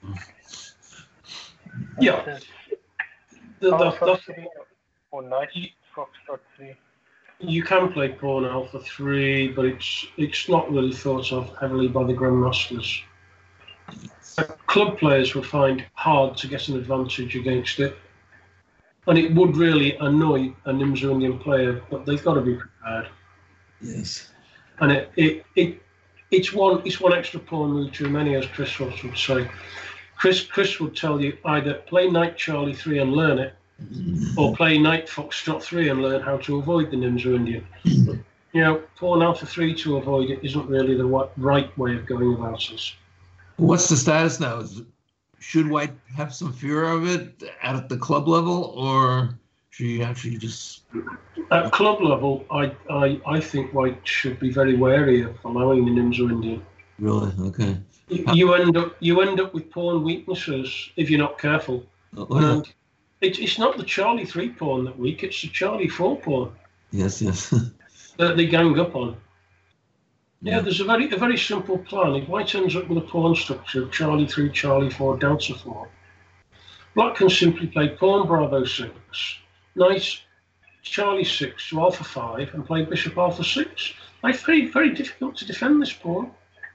Yeah. Alpha 3 or Knight Foxtrot 3. You can play pawn Alpha 3, but it's not really thought of heavily by the grandmasters. club players would find hard to get an advantage against it. And it would really annoy a Nimzo Indian player, but they've got to be prepared. Yes. And it's one extra pawn move too many, as Chris Ross would say. Chris would tell you either play Knight Charlie 3 and learn it, or play Knight Foxtrot 3 and learn how to avoid the Nimzo Indian. But, pawn Alpha 3 to avoid it isn't really the right way of going about it. What's the status now? Should White have some fear of it at the club level, or should you actually just... At club level, I think White should be very wary of allowing the Nimzo Indian. Really? Okay. You end up with pawn weaknesses if you're not careful. And it's not the Charlie 3 pawn that weak; it's the Charlie 4 pawn. Yes. That they gang up on. Yeah, there's a very simple plan. If White ends up with a pawn structure of Charlie 3, Charlie 4, Delta 4, Black can simply play pawn Bravo 6, Knight Charlie 6 to Alpha 5, and play Bishop Alpha 6. I find it very difficult to defend this pawn.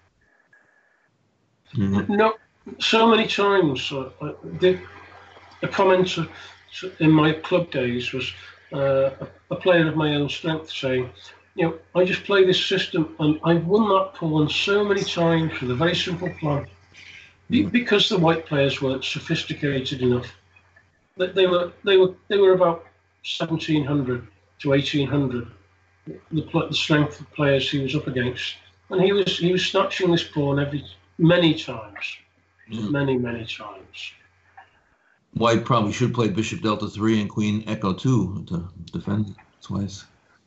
No, so many times. A comment in my club days was a player of my own strength saying, I just play this system and I've won that pawn so many times with a very simple plan. Because the White players weren't sophisticated enough. They were about 1700 to 1800. The strength of players he was up against, and he was snatching this pawn many times. Many times. White probably should play Bishop Delta 3 and Queen Echo 2 to defend it twice.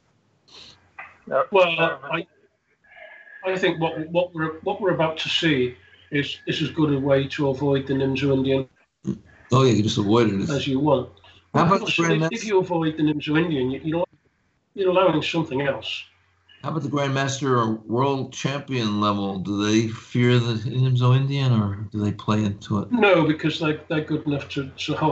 Well, I think what we're about to see is as good a way to avoid the Nimzo Indian. Oh yeah, you just avoid it as you want. How about if you avoid the Nimzo Indian, you're allowing something else. How about the Grandmaster or World Champion level? Do they fear the Nimzo Indian, or do they play into it? No, because they're good enough to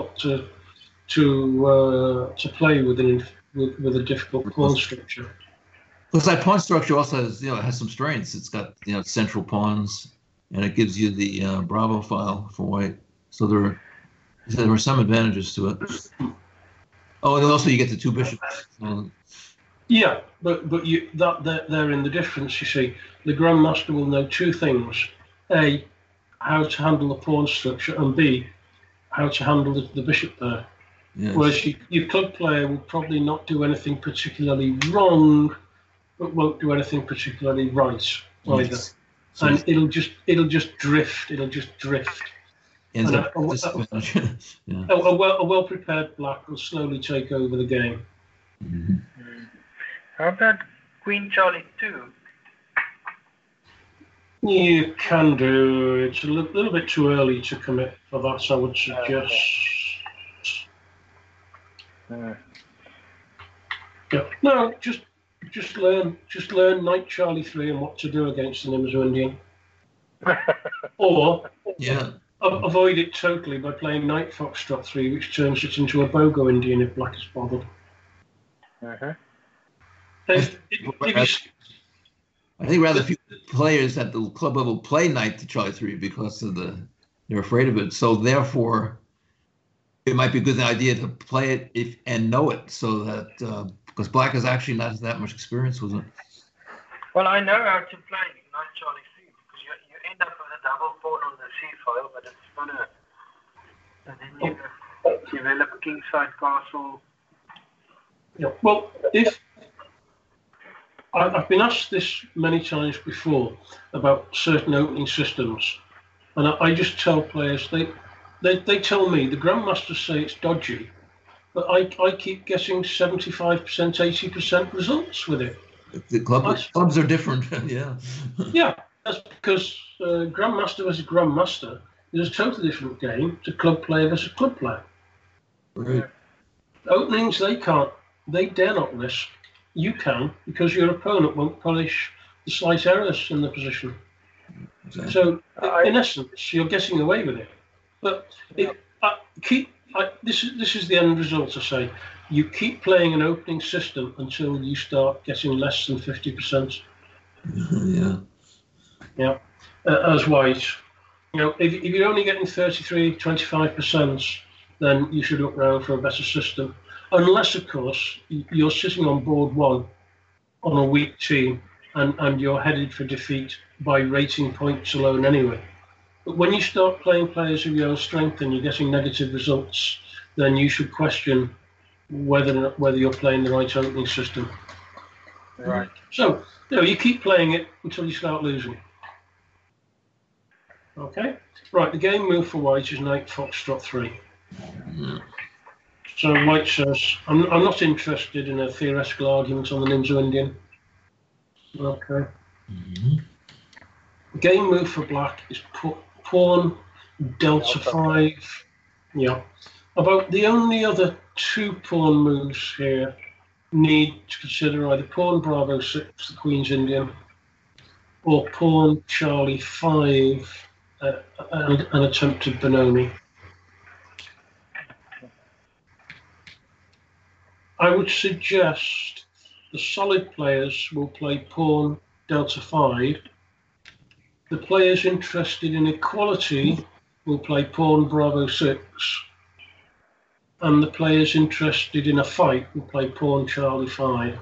play with a difficult pawn structure. Because that pawn structure also has some strengths. It's got central pawns, and it gives you the Bravo file for White. So there were some advantages to it. Oh, and also you get the two bishops. Yeah, but they're in the difference. You see, the Grandmaster will know two things: A, how to handle the pawn structure, and B, how to handle the bishop there. Yes. Whereas your club player will probably not do anything particularly wrong, but won't do anything particularly right either. Yes. And it'll just drift. And a well-prepared Black will slowly take over the game. Mm-hmm. How about Queen Charlie 2? You can do. It's a little bit too early to commit for that, I would suggest. Yeah. No, just learn Knight Charlie 3 and what to do against the Nimzo Indian. Or avoid it totally by playing Knight Foxtrot 3, which turns it into a Bogo Indian if Black is bothered. I think rather few players at the club level play Knight to Charlie 3 because they're afraid of it. So therefore, it might be a good idea to play it and know it, so that because Black has actually not that much experience with it. Well, I know how to play Knight Charlie 3 because you end up with a double pawn on the C file, but it's not and then you develop kingside castle. Yeah. Well, if I've been asked this many times before about certain opening systems, and I just tell players they tell me the Grandmasters say it's dodgy, but I keep getting 75%, 80% results with it. The clubs are different, yeah. Yeah, that's because Grandmaster versus Grandmaster is a totally different game to club player versus club player. Right. Openings they dare not risk. You can, because your opponent won't punish the slight errors in the position. Exactly. So, in essence, you're getting away with it. But this is the end result. I say, you keep playing an opening system until you start getting less than 50%. Yeah. Yeah. As White, If you're only getting 33, 25%, then you should look around for a better system. Unless, of course, you're sitting on board one on a weak team and you're headed for defeat by rating points alone anyway. But when you start playing players of your own strength and you're getting negative results, then you should question whether you're playing the right opening system. Right. So, you keep playing it until you start losing. Okay? Right, the game move for white is knight foxtrot 3. So white says, I'm not interested in a theoretical argument on the Nimzo-Indian. Okay. Game move for black is pawn delta 5. Yeah. About the only other 2 pawn moves here need to consider either pawn bravo 6, the Queen's Indian, or pawn Charlie 5, an attempted Benoni. I would suggest the solid players will play pawn delta 5. The players interested in equality will play pawn bravo 6. And the players interested in a fight will play pawn Charlie 5.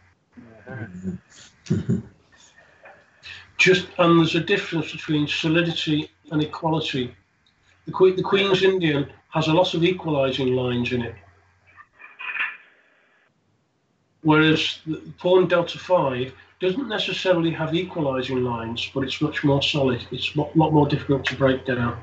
And there's a difference between solidity and equality. The Queen's Indian has a lot of equalizing lines in it. Whereas the pawn delta 5 doesn't necessarily have equalizing lines, but it's much more solid. It's a lot more difficult to break down.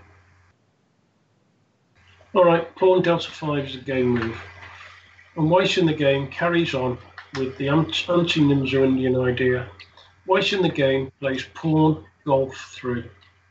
All right, pawn delta 5 is a game move. And white in the game carries on with the anti-Nimzo-Indian idea. White in the game plays pawn golf 3.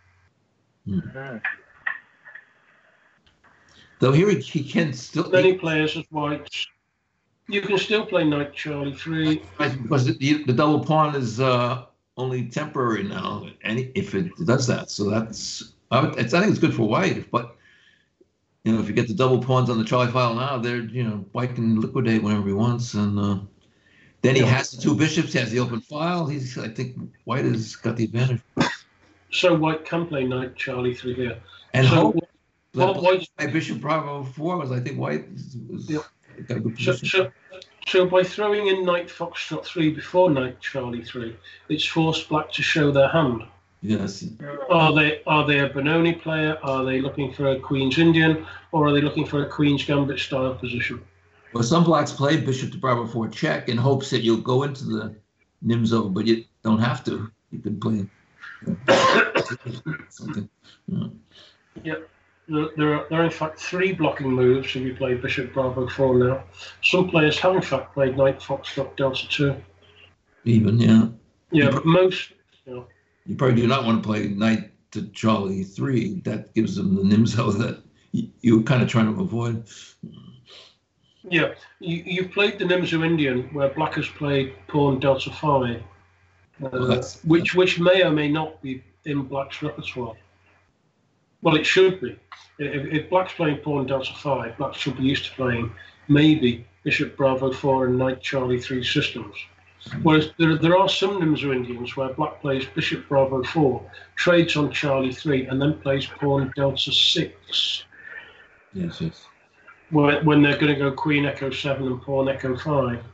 Though here he can still... Many players as whites. You can still play knight Charlie 3. Because the double pawn is only temporary now, and if it does that. So I think it's good for white, but if you get the double pawns on the Charlie file now, white can liquidate whenever he wants, and then he has the 2 bishops, he has the open file. I think white has got the advantage. So white can play knight Charlie 3 here. And hope white bishop bravo 4 was, I think, white was got a good position. So by throwing in knight foxtrot 3 before knight Charlie 3, it's forced black to show their hand. Yes. Are they a Benoni player? Are they looking for a Queen's Indian, or are they looking for a Queen's Gambit style position? Well, some blacks play bishop to bravo 4 check in hopes that you'll go into the Nimzo, but you don't have to. You can play something. Yeah. There are in fact 3 blocking moves if you play bishop bravo 4 now. Some players have in fact played knight foxtrot delta 2. Even, yeah. Yeah, but most... You probably do not want to play knight to Charlie 3. That gives them the Nimzo that you were kind of trying to avoid. Yeah, you played the Nimzo-Indian where black has played pawn delta 5, which may or may not be in black's repertoire. Well, it should be. If black's playing pawn delta 5, black should be used to playing maybe bishop bravo 4 and knight Charlie 3 systems. Whereas there are some Nimzo-Indians where black plays bishop bravo 4, trades on Charlie 3, and then plays pawn delta 6. Yes. When they're going to go queen echo 7 and pawn echo 5.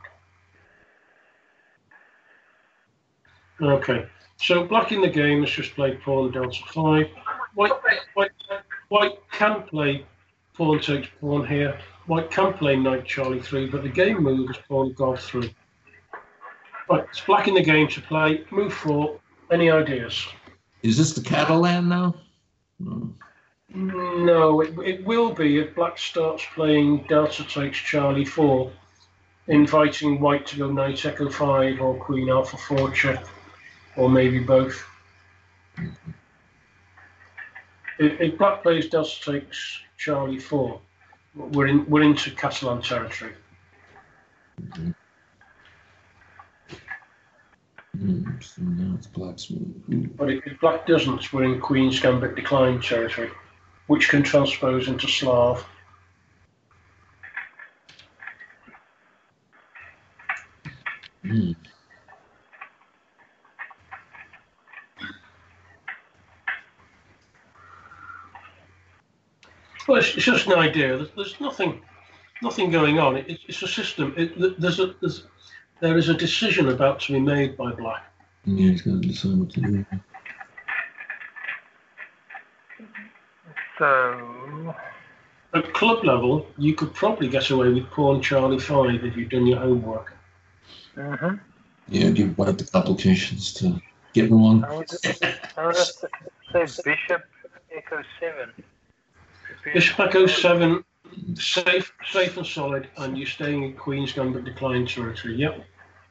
Okay, so black in the game has just played pawn delta 5. White can play pawn takes pawn here. White can play knight Charlie 3, but the game move is pawn golf 3. Right, it's black in the game to play. Move 4. Any ideas? Is this the Catalan now? No, it will be if black starts playing delta takes Charlie 4, inviting white to go knight echo 5 or queen alpha 4 check, or maybe both. If black plays delta takes Charlie 4, we're into Catalan territory. So now it's black's move. But if black doesn't, we're in Queen's Gambit decline territory, which can transpose into Slav. Well, it's just an idea. There's nothing going on. It's a system. There is a decision about to be made by Black. Yeah, he's got to decide what to do. So, At club level, you could probably get away with pawn Charlie 5 if you've done your homework. mm-hmm. Yeah, give White the complications to get wrong. I would say Bishop Echo 7. Bishop Echo 7, safe and solid, and you're staying in Queen's Gambit decline territory. Yep.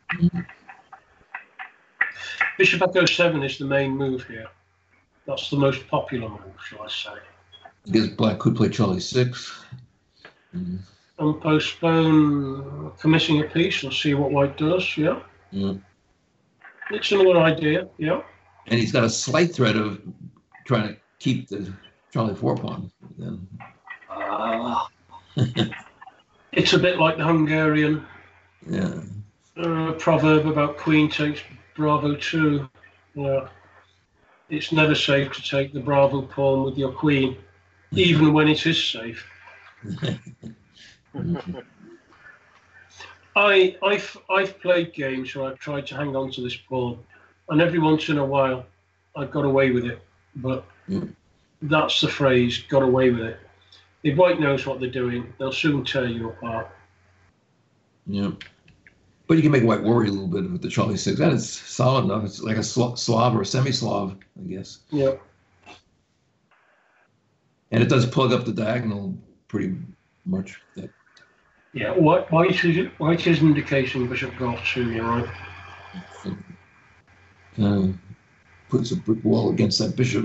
Bishop Echo 7 is the main move here. That's the most popular move, shall I say. I guess Black could play Charlie 6. And postpone committing a piece and see what White does. Yeah. Yeah. It's another idea. Yeah. And he's got a slight threat of trying to keep the Charlie 4 pawn. Then. It's a bit like the Hungarian proverb about Queen takes Bravo 2. Yeah. It's never safe to take the Bravo pawn with your Queen, even when it is safe. I've played games where I've tried to hang on to this pawn, and every once in a while I've got away with it. But that's the phrase, got away with it. If White knows what they're doing, they'll soon tear you apart. Yeah. But you can make White worry a little bit with the Charlie 6. And it's solid enough. It's like a Slav or a semi-Slav, I guess. Yeah. And it does plug up the diagonal pretty much. Yeah, White is indicating Bishop Golf 2, you're right. Puts a brick wall against that bishop.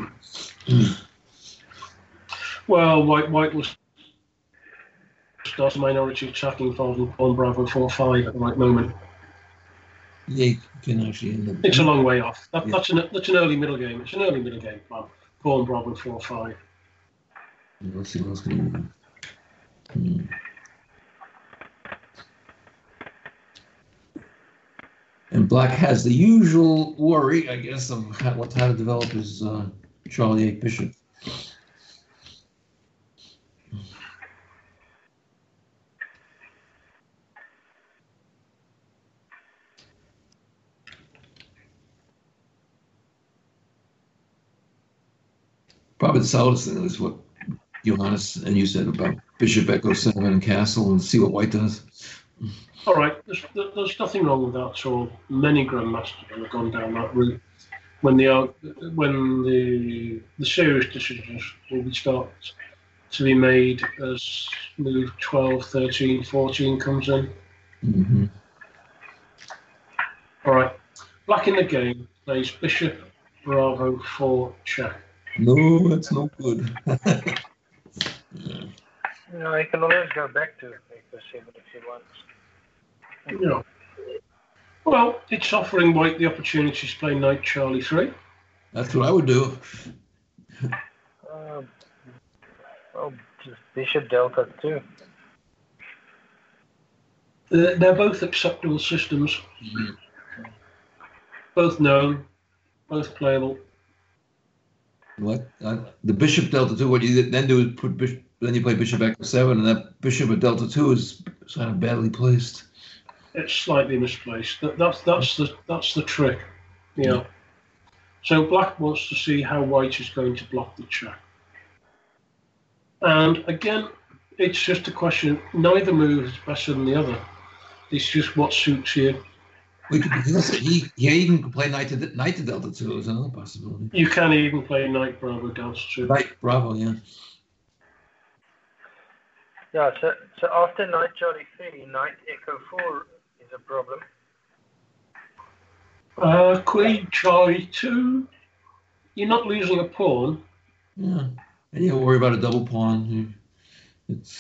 Well, White will start a minority attacking following pawn Bravo 4-5 at the right moment. Yeah, you can actually end up. It's a long way off. That's an early middle game. It's an early middle game plan. Pawn Bravo 4-5. Let's see what else can do. And Black has the usual worry, I guess, of how to develop his Charlie 8 bishop. Probably the solidest thing is what Johannes and you said about Bishop Echo 7 and Castle, and see what White does. All right, there's nothing wrong with that at all. Many grandmasters have gone down that route when the serious decisions will start to be made as move 12, 13, 14 comes in. Mm-hmm. All right, Black in the game plays Bishop Bravo 4 check. No, that's no good. No, he can always go back to Echo 7 if he wants. Yeah. Well, it's offering White the opportunity to play Knight Charlie 3. That's what I would do. Just Bishop Delta 2. They're both acceptable systems. Mm-hmm. Both known, both playable. What? The Bishop Delta 2, what you then do is put Bishop, then you play Bishop Echo 7, and that Bishop at Delta 2 is kind of badly placed. It's slightly misplaced. That's the trick. Yeah. So Black wants to see how White is going to block the check. And again, it's just a question. Neither move is better than the other. It's just what suits you. He even can play Knight to Delta 2 is another possibility. You can even play Knight Bravo Delta 2. Knight Bravo, yeah. Yeah, so after Knight Charlie 3, Knight Echo 4 is a problem. Queen Charlie 2. You're not losing a pawn. Yeah. And you don't worry about a double pawn. It's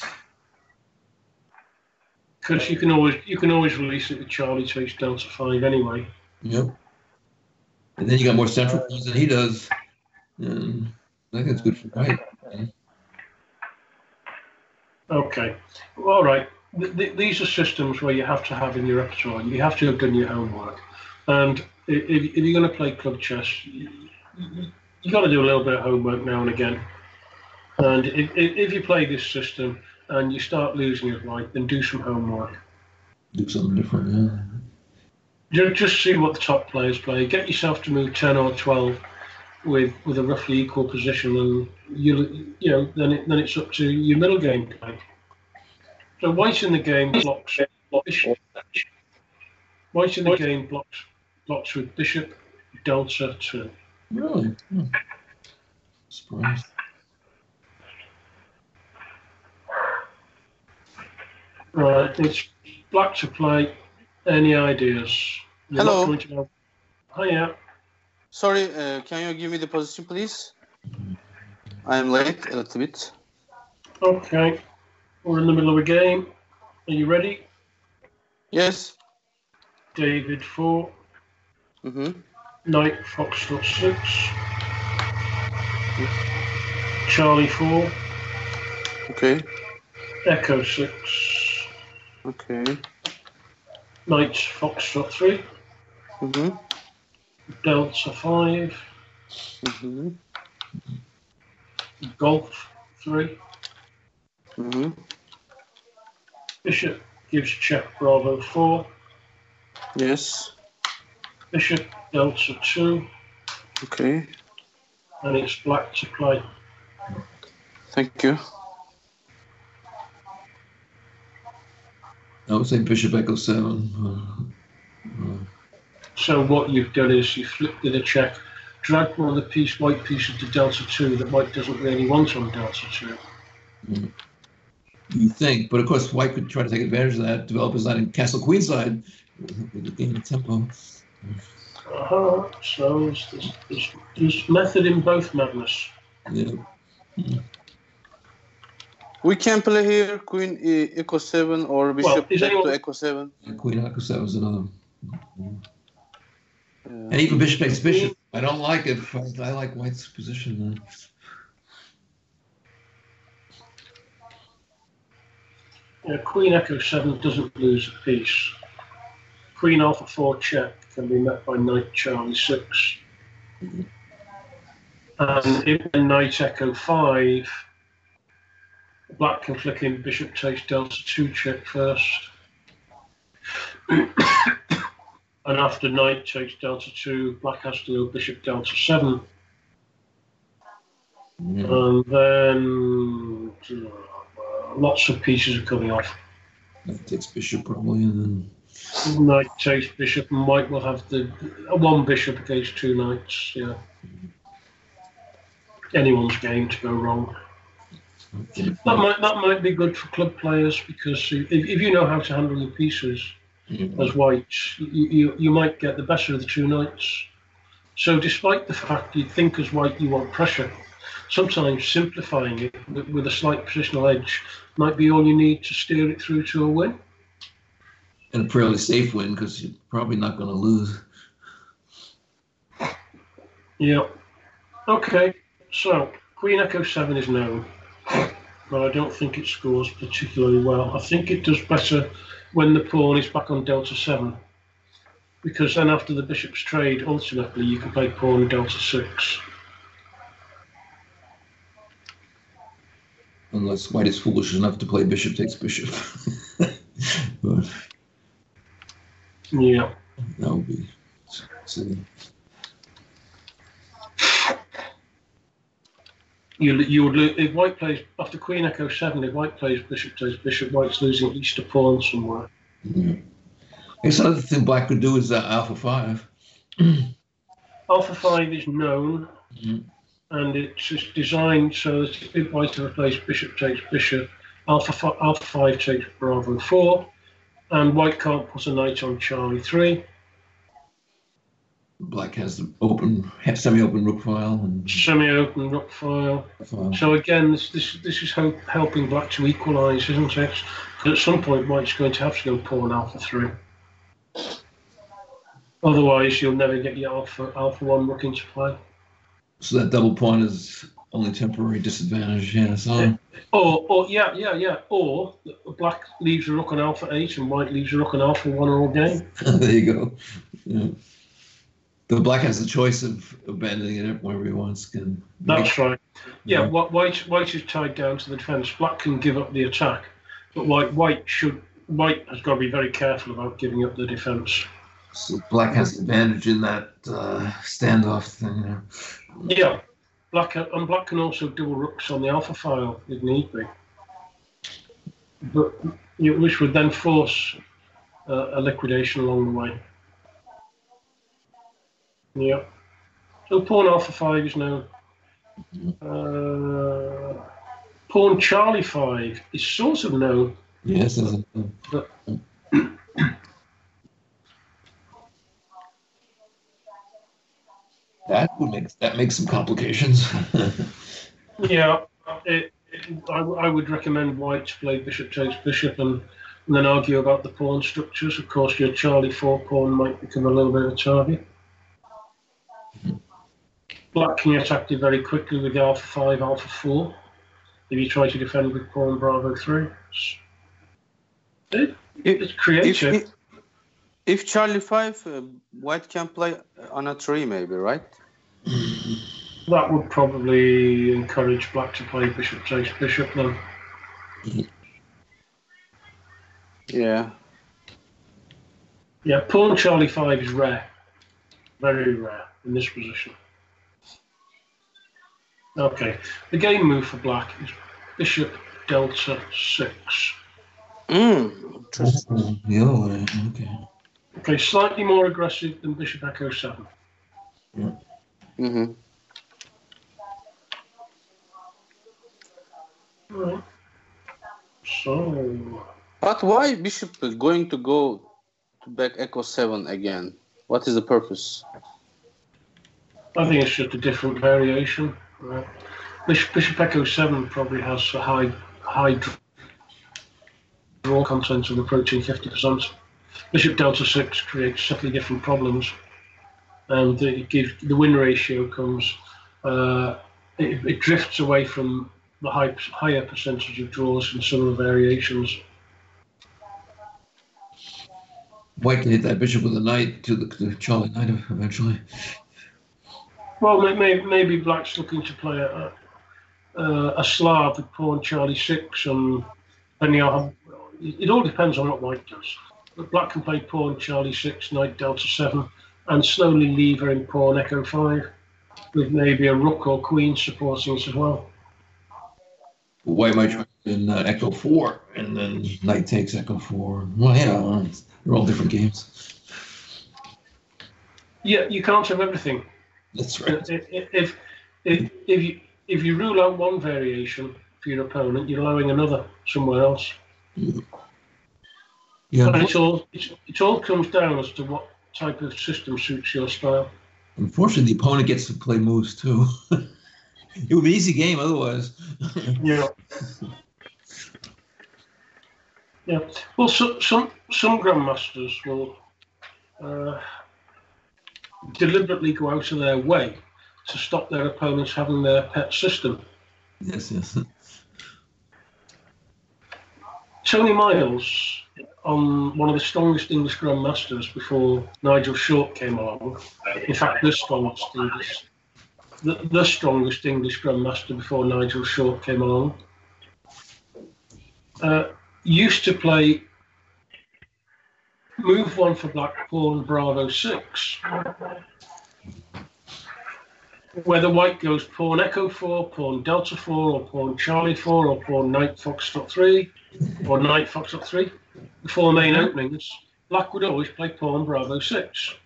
because you can always release it with Charlie takes Delta 5 anyway. Yep. And then you got more central pawns than he does. And I think it's good for White. Okay. All right. These are systems where you have to have in your repertoire. You have to have done your homework. And if you're going to play club chess, you got to do a little bit of homework now and again. And if you play this system and you start losing it right, then do some homework. Do something different, yeah. Just see what the top players play. Get yourself to move 10 or 12 with a roughly equal position, and then it's up to your middle game play. So white in the game blocks bishop. White in the game blocks with bishop delta 2. Really? Surprised. Right, it's black to play. Any ideas? Hello. Hiya. Sorry, can you give me the position, please? I am late a little bit. Okay, we're in the middle of a game. Are you ready? Yes. David 4. Knight Foxtrot 6. Charlie 4. Okay. Echo 6. Okay. Knight Foxtrot 3. Delta 5. Golf 3. Bishop gives check Bravo 4. Yes. Bishop Delta 2. Okay. And it's black to play. Thank you. I would say Bishop Echo 7. So what you've done is you flipped with a check, dragged one of the white pieces to Delta 2 that white doesn't really want on Delta 2. You think, but of course white could try to take advantage of that, develop his line in Castle Queenside with the game of tempo. So there's method in both madness. Yeah. We can play here Queen Echo 7 or Bishop back to Echo 7. Queen Echo 7 is another. And even Bishop takes Bishop. I don't like it. I like white's position. Queen Echo 7 doesn't lose a piece. Queen Alpha 4 check can be met by Knight Charlie 6. And in Knight Echo 5, black can flick in Bishop takes Delta 2 check first. And after Knight takes Delta 2, black has to go Bishop Delta 7. And then lots of pieces are coming off. Knight takes Bishop probably, and then Knight takes Bishop, and white will have the one Bishop against 2 Knights. Yeah. Anyone's game to go wrong. That might be good for club players, because if you know how to handle your pieces as white, you might get the better of the 2 Knights. So despite the fact you think as white you want pressure, sometimes simplifying it with a slight positional edge might be all you need to steer it through to a win. And a fairly safe win, because you're probably not going to lose. Yeah. Okay, so Queen Echo 7 is known, but I don't think it scores particularly well. I think it does better when the pawn is back on Delta 7, because then after the bishop's trade, ultimately you can play pawn Delta 6. Unless white is foolish enough to play Bishop takes Bishop. But yeah, that would be silly. You would lose if white plays after Queen Echo 7. If white plays Bishop takes Bishop, white's losing at least a pawn somewhere. Yeah. I guess another thing black could do is Alpha 5. Alpha 5 is known, and it's just designed so that if white replace Bishop takes Bishop, Alpha 5 takes Bravo 4, and white can't put a knight on Charlie 3. Black has the open, semi-open rook file. And semi-open rook file. So again, this is helping black to equalise, isn't it? Because at some point, white's going to have to go pawn Alpha 3. Otherwise, you'll never get your Alpha 1 rook into play. So that double pawn is only temporary disadvantage, yeah. So. Or black leaves a rook on Alpha 8 and white leaves a rook on Alpha 1 all game. There you go. Yeah. The black has the choice of abandoning it whenever he wants. That's right. Yeah, white is tied down to the defence. Black can give up the attack, but white has got to be very careful about giving up the defence. So black has the advantage in that standoff thing. Yeah, black can also double rooks on the alpha file if need be, but which would then force a liquidation along the way. Yeah. So pawn alpha 5 is known. Pawn Charlie 5 is sort of known. Yes. But that makes some complications. yeah, I would recommend white to play bishop takes bishop and then argue about the pawn structures. Of course, your Charlie 4 pawn might become a little bit of a target. Black can get active very quickly with the alpha 5, alpha 4 if you try to defend with pawn bravo 3. It's creative. If Charlie 5, white can play on a 3 maybe, right? That would probably encourage black to play bishop takes bishop then. Yeah. Yeah, pawn Charlie 5 is rare. Very rare in this position. Okay, the game move for black is bishop delta 6. Interesting. The other way, okay. Okay, slightly more aggressive than bishop echo 7. Yeah. Mm-hmm. Right. So, But why bishop going to go to back echo 7 again? What is the purpose? I think it's just a different variation. Right. Bishop echo 7 probably has a high draw content of approaching 50%. Bishop delta 6 creates subtly different problems, and the win ratio comes. It drifts away from the higher percentage of draws in some of the variations. White can hit that bishop with a knight to the Charlie knight eventually. Well, maybe black's looking to play a Slav with pawn Charlie 6, and depending on it all depends on what white does. But black can play pawn Charlie 6, knight delta 7, and slowly lever in pawn echo 5, with maybe a rook or queen supporting it as well. White might try in echo 4, and then knight takes echo 4. Well, yeah, they're all different games. Yeah, you can't have everything. That's right. If you rule out one variation for your opponent, you're allowing another somewhere else. Yeah, And it all comes down as to what type of system suits your style. unfortunately, the opponent gets to play moves too. It would be an easy game otherwise. Yeah. Yeah. Well, some grandmasters will deliberately go out of their way to stop their opponents having their pet system. Yes. Tony Miles, one of the strongest English grandmasters before Nigel Short came along, in fact, the strongest English grandmaster before Nigel Short came along, used to play move 1 for black, pawn bravo 6, whether white goes pawn echo 4, pawn delta 4, or pawn Charlie 4, or pawn knight foxtrot 3, or knight foxtrot 3. Before main openings, black would always play pawn bravo 6.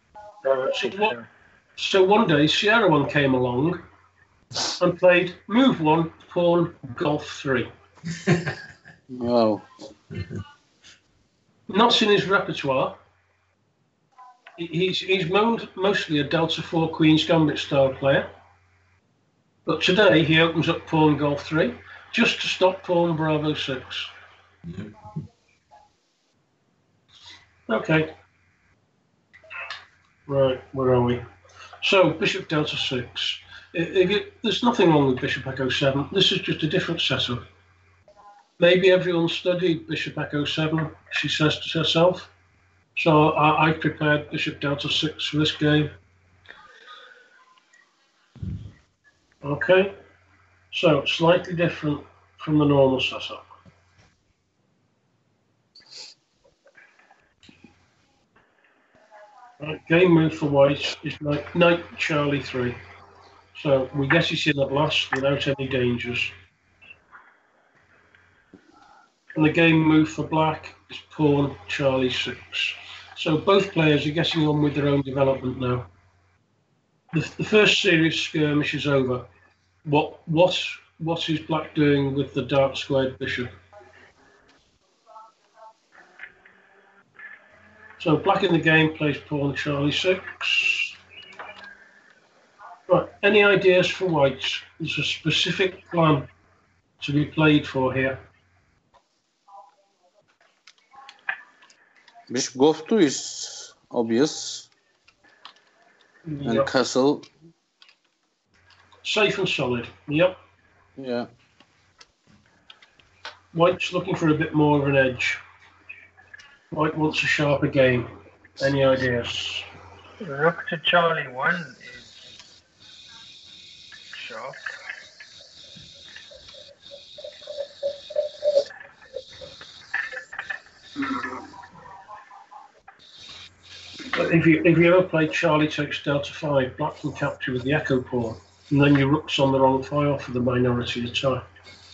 So one day, Sierra 1 came along and played move 1, pawn golf 3. Wow. Not in his repertoire. He's mostly a delta 4 Queen's Gambit style player. But today he opens up pawn golf 3 just to stop pawn bravo 6. Yep. Okay. Right, where are we? So, bishop delta 6. There's nothing wrong with bishop echo 7. This is just a different setup. Maybe everyone studied bishop echo 7, she says to herself. So I've prepared bishop delta 6 for this game. Okay, so slightly different from the normal setup. Right, game move for white is knight Charlie 3. So we get it in at last without any dangers. And the game move for black is pawn Charlie 6. So both players are getting on with their own development now. The first serious skirmish is over. What is black doing with the dark squared bishop? So black in the game plays pawn Charlie 6. Right, any ideas for white? There's a specific plan to be played for here. Bishop go 2 is obvious. And Yep. castle. Safe and solid. Yep. Yeah. White's looking for a bit more of an edge. White wants a sharper game. Any ideas? Rook to Charlie 1 is sharp. But if you ever play Charlie takes Delta 5, black can capture with the echo pawn, and then your rook's on the wrong file for the minority attack.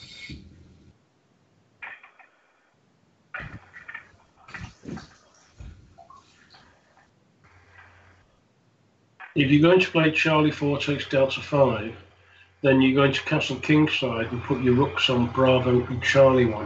If you're going to play Charlie 4 takes Delta 5, then you're going to castle kingside and put your rooks on Bravo and Charlie 1.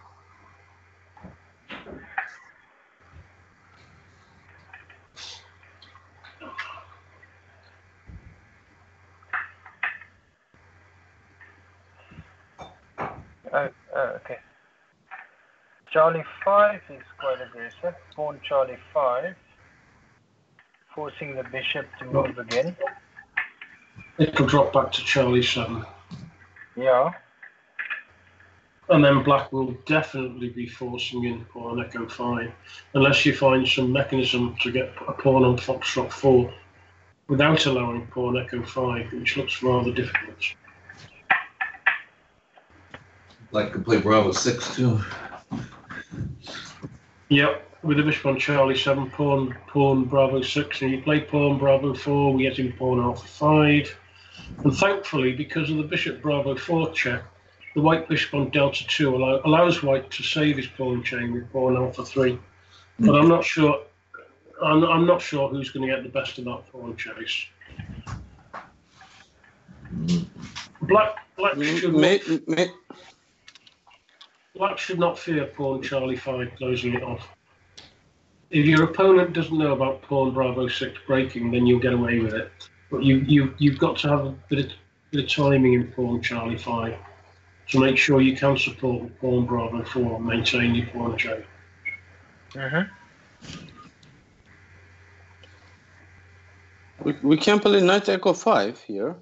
Okay. Charlie 5 is quite aggressive. Pawn Charlie 5, forcing the bishop to move again. It'll drop back to Charlie 7. Yeah. And then black will definitely be forcing in pawn Echo 5, unless you find some mechanism to get a pawn on Foxtrot 4 without allowing pawn Echo 5, which looks rather difficult. Black could play Bravo 6 too. Yep, with the bishop on Charlie 7, pawn Bravo 6, and you play pawn Bravo 4, we get in pawn Alpha 5. And thankfully, because of the bishop Bravo 4 check, the white bishop on Delta 2 allows white to save his pawn chain with pawn Alpha 3. But I'm not sure. I'm not sure who's going to get the best of that pawn chase. Black should not fear pawn Charlie 5 closing it off. If your opponent doesn't know about pawn Bravo 6 breaking, then you'll get away with it. But you've got to have a bit of timing in pawn Charlie 5 to make sure you can support with pawn Bravo 4 and maintain your pawn chain. We can play knight Echo 5 here.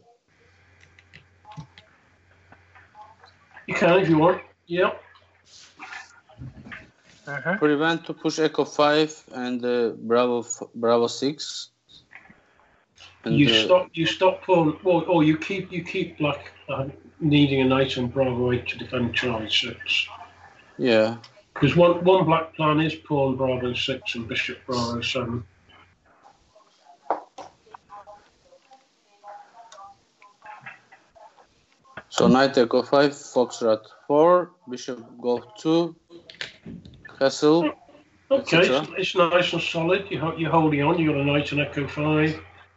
You can if you want. Yep. Prevent to push Echo 5 and Bravo 6. And you stop pawn, or you keep black needing a knight on Bravo 8 to defend Charlie 6. Yeah. Because one black plan is pawn Bravo 6 and bishop Bravo 7. So knight Echo 5, Foxtrot 4, bishop go 2, castle. Okay, it's nice and solid. You're holding on. You got a knight and Echo 5.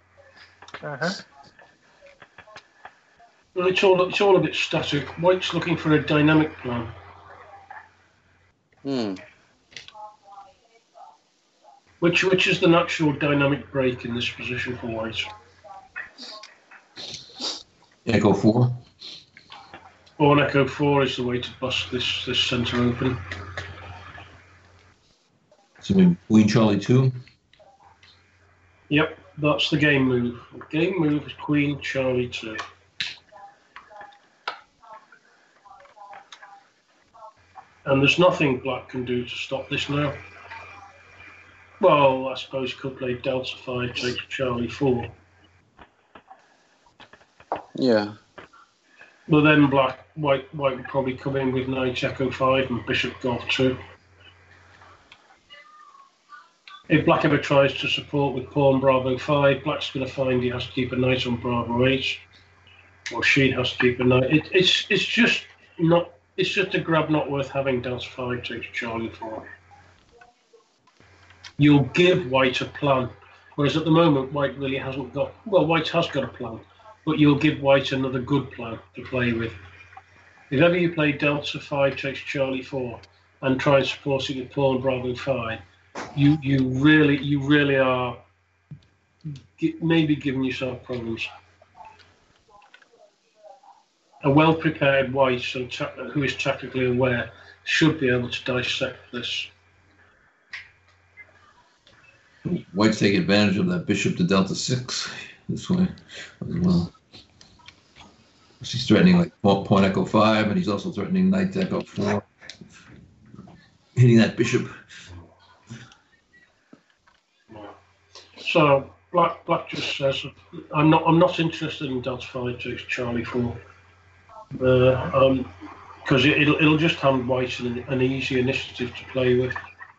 Well, it's all a bit static. White's looking for a dynamic plan. Which is the natural dynamic break in this position for white? Echo 4. Pawn Echo 4 is the way to bust this centre open. So maybe Queen Charlie 2. Yep, that's the game move. The game move is Queen Charlie 2. And there's nothing black can do to stop this now. Well, I suppose could play Delta 5 takes Charlie 4. Yeah. Well, then white would probably come in with knight echo 5 and bishop golf 2. If black ever tries to support with pawn bravo 5, black's going to find he has to keep a knight on bravo 8, or she has to keep a knight. It's just not. It's just a grab not worth having. Delta 5 takes Charlie 4. You'll give white a plan, whereas at the moment white really hasn't got. Well, white has got a plan, but you'll give white another good plan to play with. If ever you play Delta 5 takes Charlie 4 and try and support it with pawn bravo 5, you really are maybe giving yourself problems. A well-prepared white who is tactically aware should be able to dissect this. White's taking advantage of that bishop to Delta 6 this way as well. She's threatening like pawn echo 5, and he's also threatening knight echo 4, hitting that bishop. So black just says, I'm not interested in Delta 5 takes Charlie 4. Because it'll just hand white an easy initiative to play with.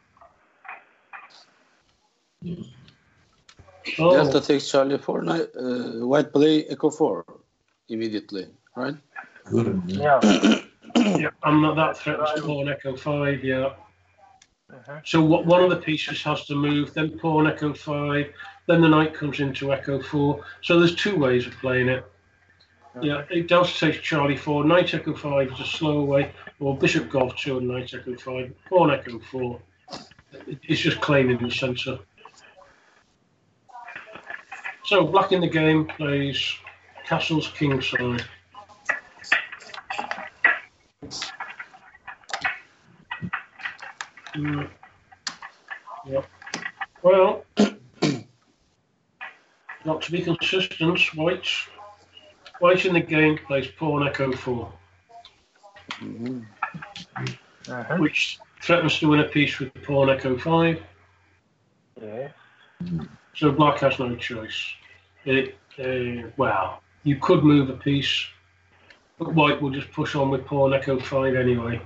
Yeah. Oh, Delta takes Charlie 4. White play echo 4 immediately, right? Good. Yeah. yeah, I'm not that threatens pawn echo 5. Yeah. Uh-huh. So one of the pieces has to move, then pawn echo 5, then the knight comes into echo 4. So there's two ways of playing it. Yeah, it does take Charlie 4, knight echo 5 is a slower way, or bishop golf 2 and knight echo 5, pawn echo 4. It's just claiming the centre. So black in the game plays castles kingside. Yeah. Well, not to be consistent, White in the game plays pawn echo 4, which threatens to win a piece with pawn echo 5. Yeah. So black has no choice. Well, you could move a piece, but white will just push on with pawn echo 5 anyway.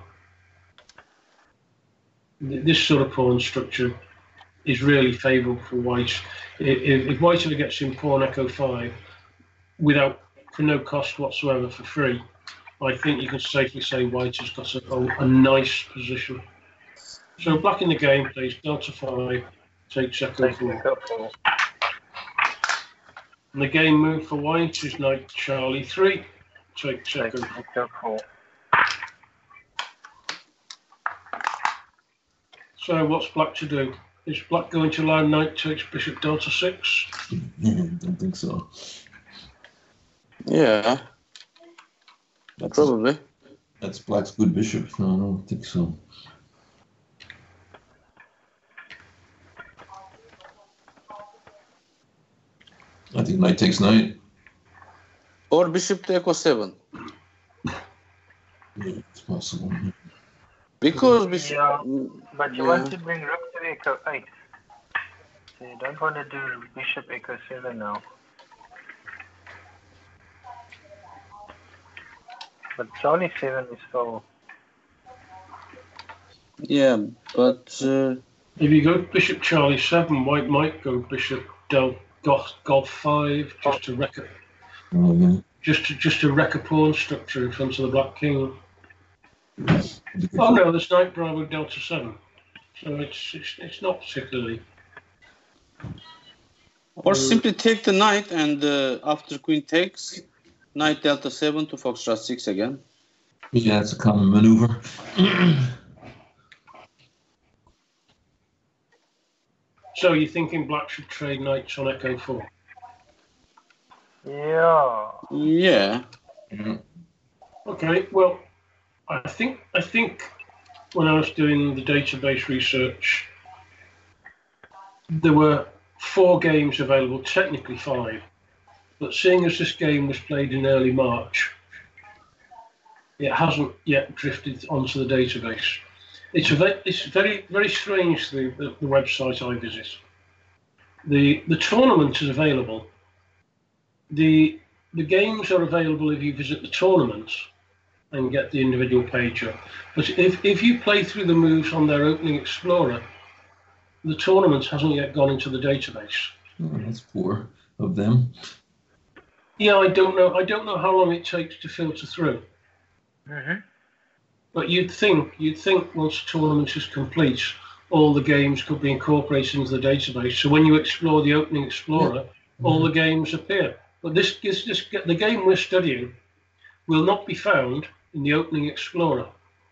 This sort of pawn structure is really favourable for white. If white ever gets in pawn echo 5 for no cost whatsoever, for free, I think you can safely say white has got a nice position. So black in the game plays Delta 5, takes echo 4. And the game move for white is knight Charlie 3, takes echo 4. So what's black to do? Is black going to allow knight takes bishop Delta 6? Don't think so. Yeah, probably. That's black's good bishop. No, I don't think so. I think knight takes knight. Or bishop to echo 7. Yeah, it's possible. Because bishop... Yeah, but you want to bring rook to echo 8. So you don't want to do bishop echo 7 now. But Charlie 7 is full. Yeah, but... If you go bishop Charlie 7, white might go bishop golf 5 just to wreck it. Just to wreck a pawn structure in front of the black king. Oh no, there's knight bravo Delta 7, so it's not particularly. Or simply take the knight and after queen takes, knight Delta 7 to Foxtrot 6 again. Yeah, that's a common maneuver. So you're thinking black should trade knights on echo 4? Yeah. Yeah. Okay, well, I think when I was doing the database research, there were 4 games available, technically 5, but seeing as this game was played in early March, it hasn't yet drifted onto the database. It's very, very strange, the website I visit. The tournament is available. The the games are available if you visit the tournament and get the individual page up. But if you play through the moves on their opening explorer, the tournament hasn't yet gone into the database. Oh, that's poor of them. Yeah, I don't know how long it takes to filter through. But you'd think once the tournament is complete, all the games could be incorporated into the database. So when you explore the opening explorer, all the games appear. But the game we're studying will not be found in the opening explorer.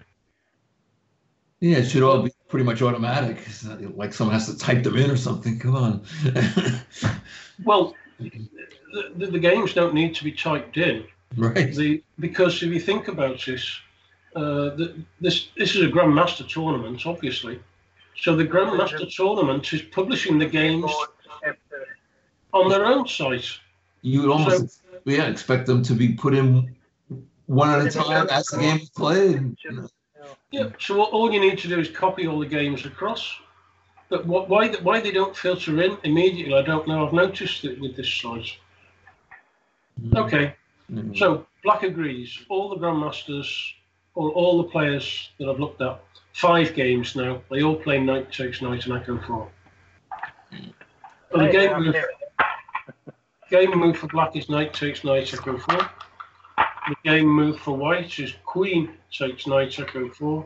Yeah, it should all be pretty much automatic. It's not like someone has to type them in or something. Come on. Well, the games don't need to be typed in. Right. Because if you think about this, this is a Grandmaster tournament, obviously. So the Grandmaster tournament is publishing the games on their own site. You would almost expect them to be put in one at a time as the game is played. Yeah, so all you need to do is copy all the games across. But why they don't filter in immediately, I don't know. I've noticed it with this site. Okay, so Black agrees. All the Grandmasters, or all the players that I've looked at, 5 games now, they all play Knight Takes Knight and Echo 4. But the game move for Black is Knight Takes Knight, Echo 4. The game move for White is Queen Takes Knight, Echo 4.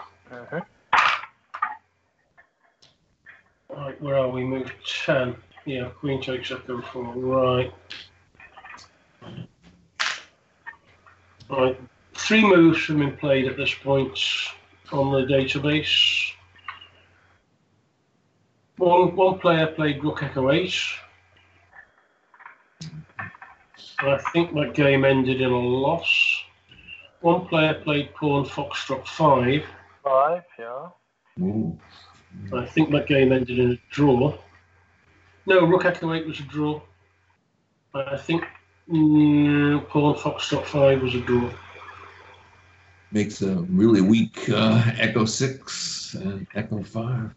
Right, where are we? Move 10. Yeah, Queen takes Echo 4. Right. Right. 3 moves have been played at this point on the database. One player played Rook Echo 8. I think that game ended in a loss. One player played Pawn Foxtrot 5. 5, yeah. Ooh. I think that game ended in a draw. No, Rook Echo 8 was a draw. I think Pawn Foxtrot 5 was a draw. Makes a really weak Echo 6 and Echo 5.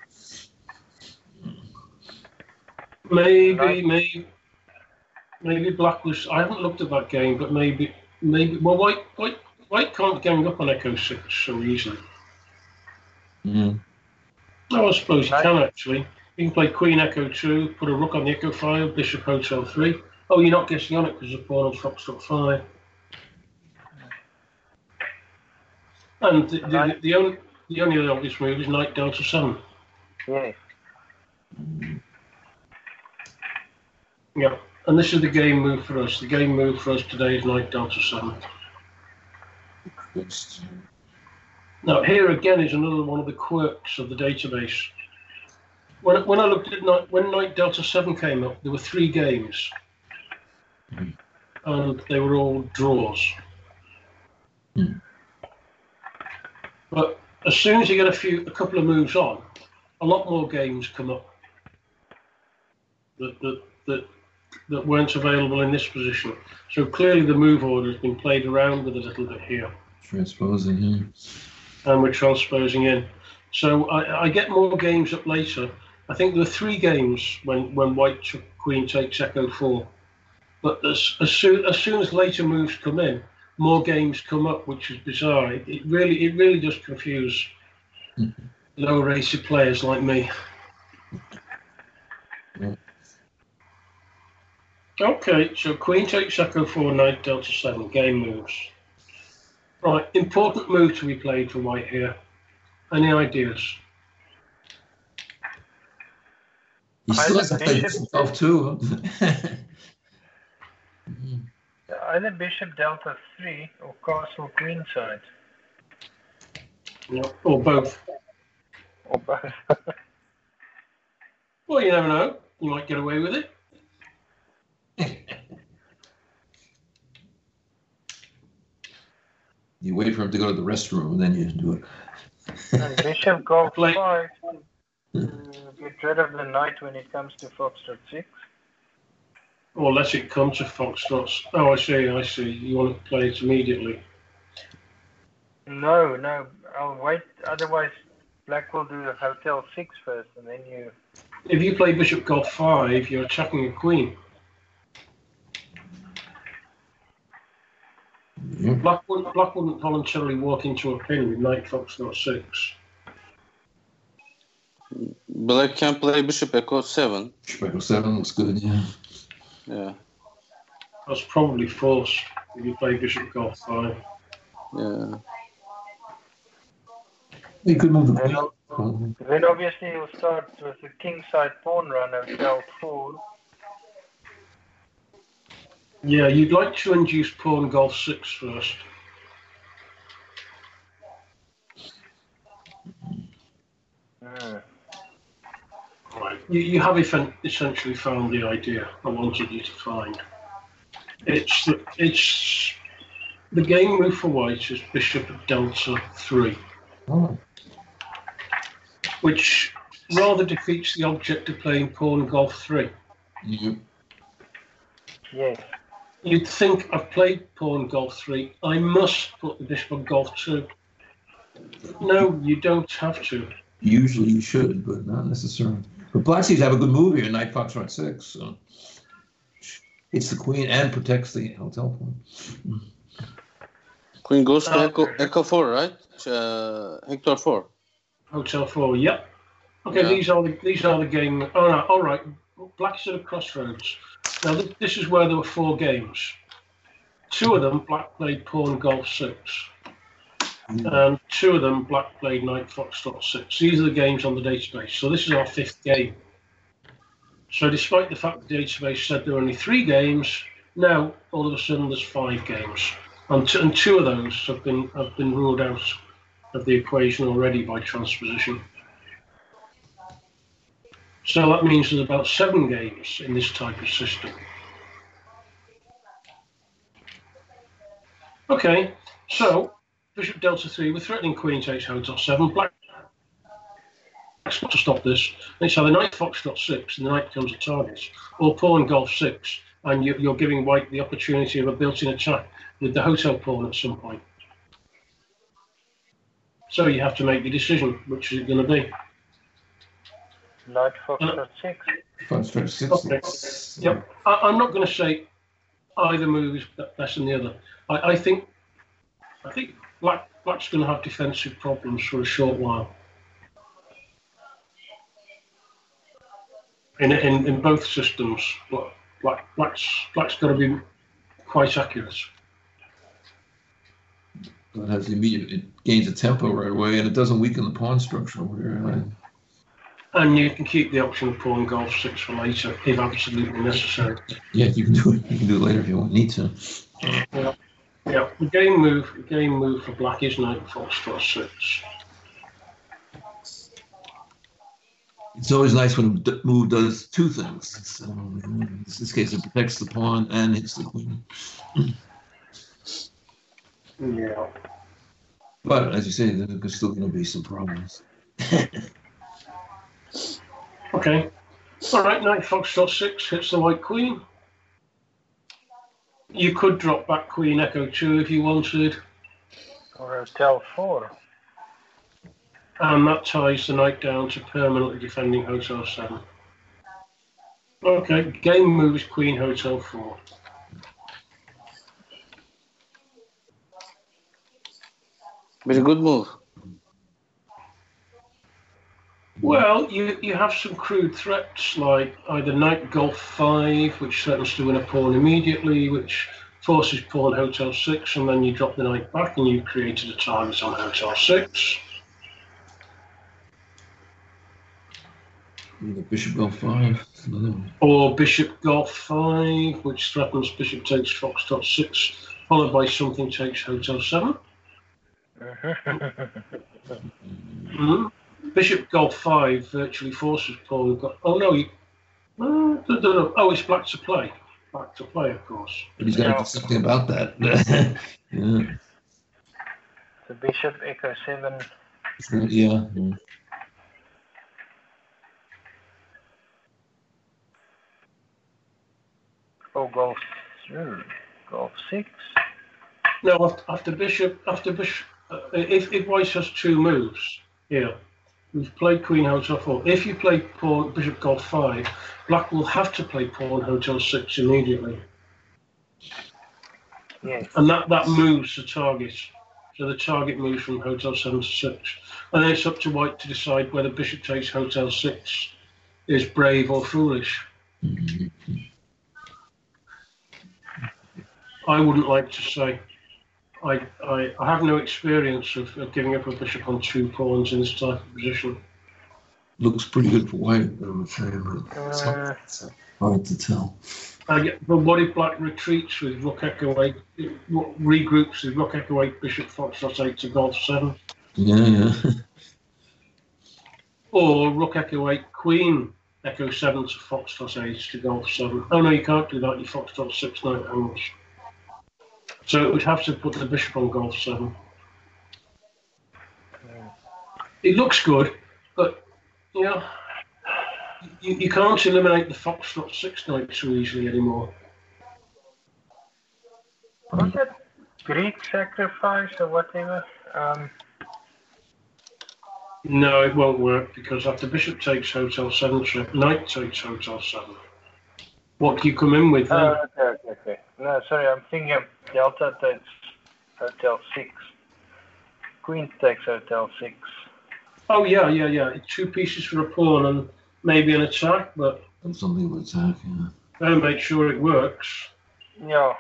Maybe Black was. I haven't looked at that game, but maybe. Well, White can't gang up on Echo 6 so easily. No, I suppose you can actually. You can play Queen Echo 2, put a Rook on the Echo 5, Bishop Hotel 3. Oh, you're not guessing on it because of Pawn on Foxtrot 5. And the only other obvious move is Knight Delta 7. Yeah. Yeah, and this is the game move for us. The game move for us today is Knight Delta 7. Now, here again is another one of the quirks of the database. When I looked at when Knight Delta 7 came up, there were 3 games, and they were all draws. But as soon as you get a couple of moves on, a lot more games come up that weren't available in this position. So clearly the move order has been played around with a little bit here. Transposing here. And we're transposing in. So I get more games up later. I think there were 3 games when White took Queen Takes Echo 4. But as soon as later moves come in, more games come up, which is bizarre. It really does confuse low-rated players like me. Okay, so Queen Takes Echo 4, Knight Delta 7, game moves. Right, important move to be played for White here. Any ideas? He still has to play himself too. Either Bishop Delta 3 or Castle Queenside. Yeah, or both. Or both. Well, you never know. You might get away with it. You wait for him to go to the restroom, and then you do it. And Bishop Golf 5 to get rid of the knight when it comes to Foxtrot 6. Or let it come to Foxtrots. Oh, I see. You want to play it immediately. No. I'll wait. Otherwise, Black will do Hotel 6 first, and then you... If you play Bishop Golf 5, you're attacking a queen. Yeah. Black wouldn't voluntarily walk into a pin with knight foxtrot 6. Black can play bishop echo 7. Bishop echo 7 looks good, yeah. Yeah, That's probably forced if you play bishop g5. yeah. You could move the Then, queen. then obviously you'll start with the kingside pawn run of L4. Yeah, you'd like to induce pawn golf 6 first. Right. You have essentially found the idea I wanted you to find. It's the game move for white is bishop delta 3, Oh. which rather defeats the object of playing pawn golf 3. Yeah. Yes. You'd think I've played pawn golf 3, I must put the bishop on golf 2. No, you don't have to. Usually you should, but not necessarily. But black seems to have a good move here, knight foxtrot 6. So it's the queen and protects the hotel pawn. Queen goes to echo 4, right? Hector 4. Hotel 4, yep. Okay, Yeah. these are the game. Oh no, all right. Black's at a crossroads. Now this is where there were 4 games. 2 of them black played pawn golf 6, and 2 of them black played knight foxtrot 6. These are the games on the database. So this is our 5th game. So despite the fact the database said there were only 3 games, now all of a sudden there's 5 games, and 2 of those have been ruled out of the equation already by transposition. So that means there's about 7 games in this type of system. Okay, so bishop delta 3, we're threatening queen takes hotel 7. Black's got to stop this. It's either knight foxtrot 6 and the knight becomes a target, or pawn golf 6, and you're giving white the opportunity of a built-in attack with the hotel pawn at some point. So you have to make your decision. Which is it going to be? Knight foxtrot 6. Foxtrot 6. Okay. Yep. I'm not going to say either move is best than the other. I think Black's going to have defensive problems for a short while. In both systems, Black's got to be quite accurate. It has immediate, it gains a tempo right away, and it doesn't weaken the pawn structure over here. Right? And you can keep the option of pawn golf 6 for later, if absolutely necessary. Yeah, you can do it. You can do it later if you need to. Yeah. Yeah. The game move for Black is knight foxtrot 6. It's always nice when a move does 2 things. So, in this case, it protects the pawn and hits the queen. Yeah. But as you say, there's still going to be some problems. Okay. All right, knight foxtrot 6 hits the white queen. You could drop back queen echo 2 if you wanted. Or hotel 4. And that ties the knight down to permanently defending hotel 7. Okay, game move is queen hotel 4. Very good move. Well, you have some crude threats like either knight golf 5, which threatens to win a pawn immediately, which forces pawn hotel 6, and then you drop the knight back and you've created a target on hotel 6. The bishop L5. Another one. Or bishop golf 5, which threatens bishop takes foxtrot 6, followed by something takes hotel 7. Mm-hmm. Bishop golf 5 virtually forces pawn. Oh no, oh, it's black to play. Black to play, of course. But he's got to do something about that. Yeah. The bishop echo 7. Yeah. Oh, golf 6. No, after bishop, if white has 2 moves here, we've played queen hotel 4. If you play pawn bishop golf 5, black will have to play pawn hotel 6 immediately. Yes. And that moves the target. So the target moves from Hotel 7 to 6. And then it's up to white to decide whether bishop takes Hotel 6 is brave or foolish. I wouldn't like to say. I have no experience of giving up a bishop on 2 pawns in this type of position. Looks pretty good for white, I would say, but it's hard to tell. But what if black retreats with rook echo 8, regroups with rook echo 8, bishop foxtrot 8 to golf 7? Yeah. Or rook echo 8, queen echo 7 to foxtrot 8 to golf 7? Oh no, you can't do that, you foxtrot 6 knight angles. So it would have to put the bishop on golf 7. It looks good, but you know, you can't eliminate the foxtrot 6 knight so easily anymore. Was it Greek sacrifice or whatever? No, it won't work because after bishop takes Hotel 7 check, knight takes Hotel 7. What do you come in with then? Okay. No, sorry, I'm thinking delta takes Hotel 6. Queen takes Hotel 6. Oh yeah. It's 2 pieces for a pawn and maybe an attack, but Something of attack, yeah. better make sure it works. Yeah.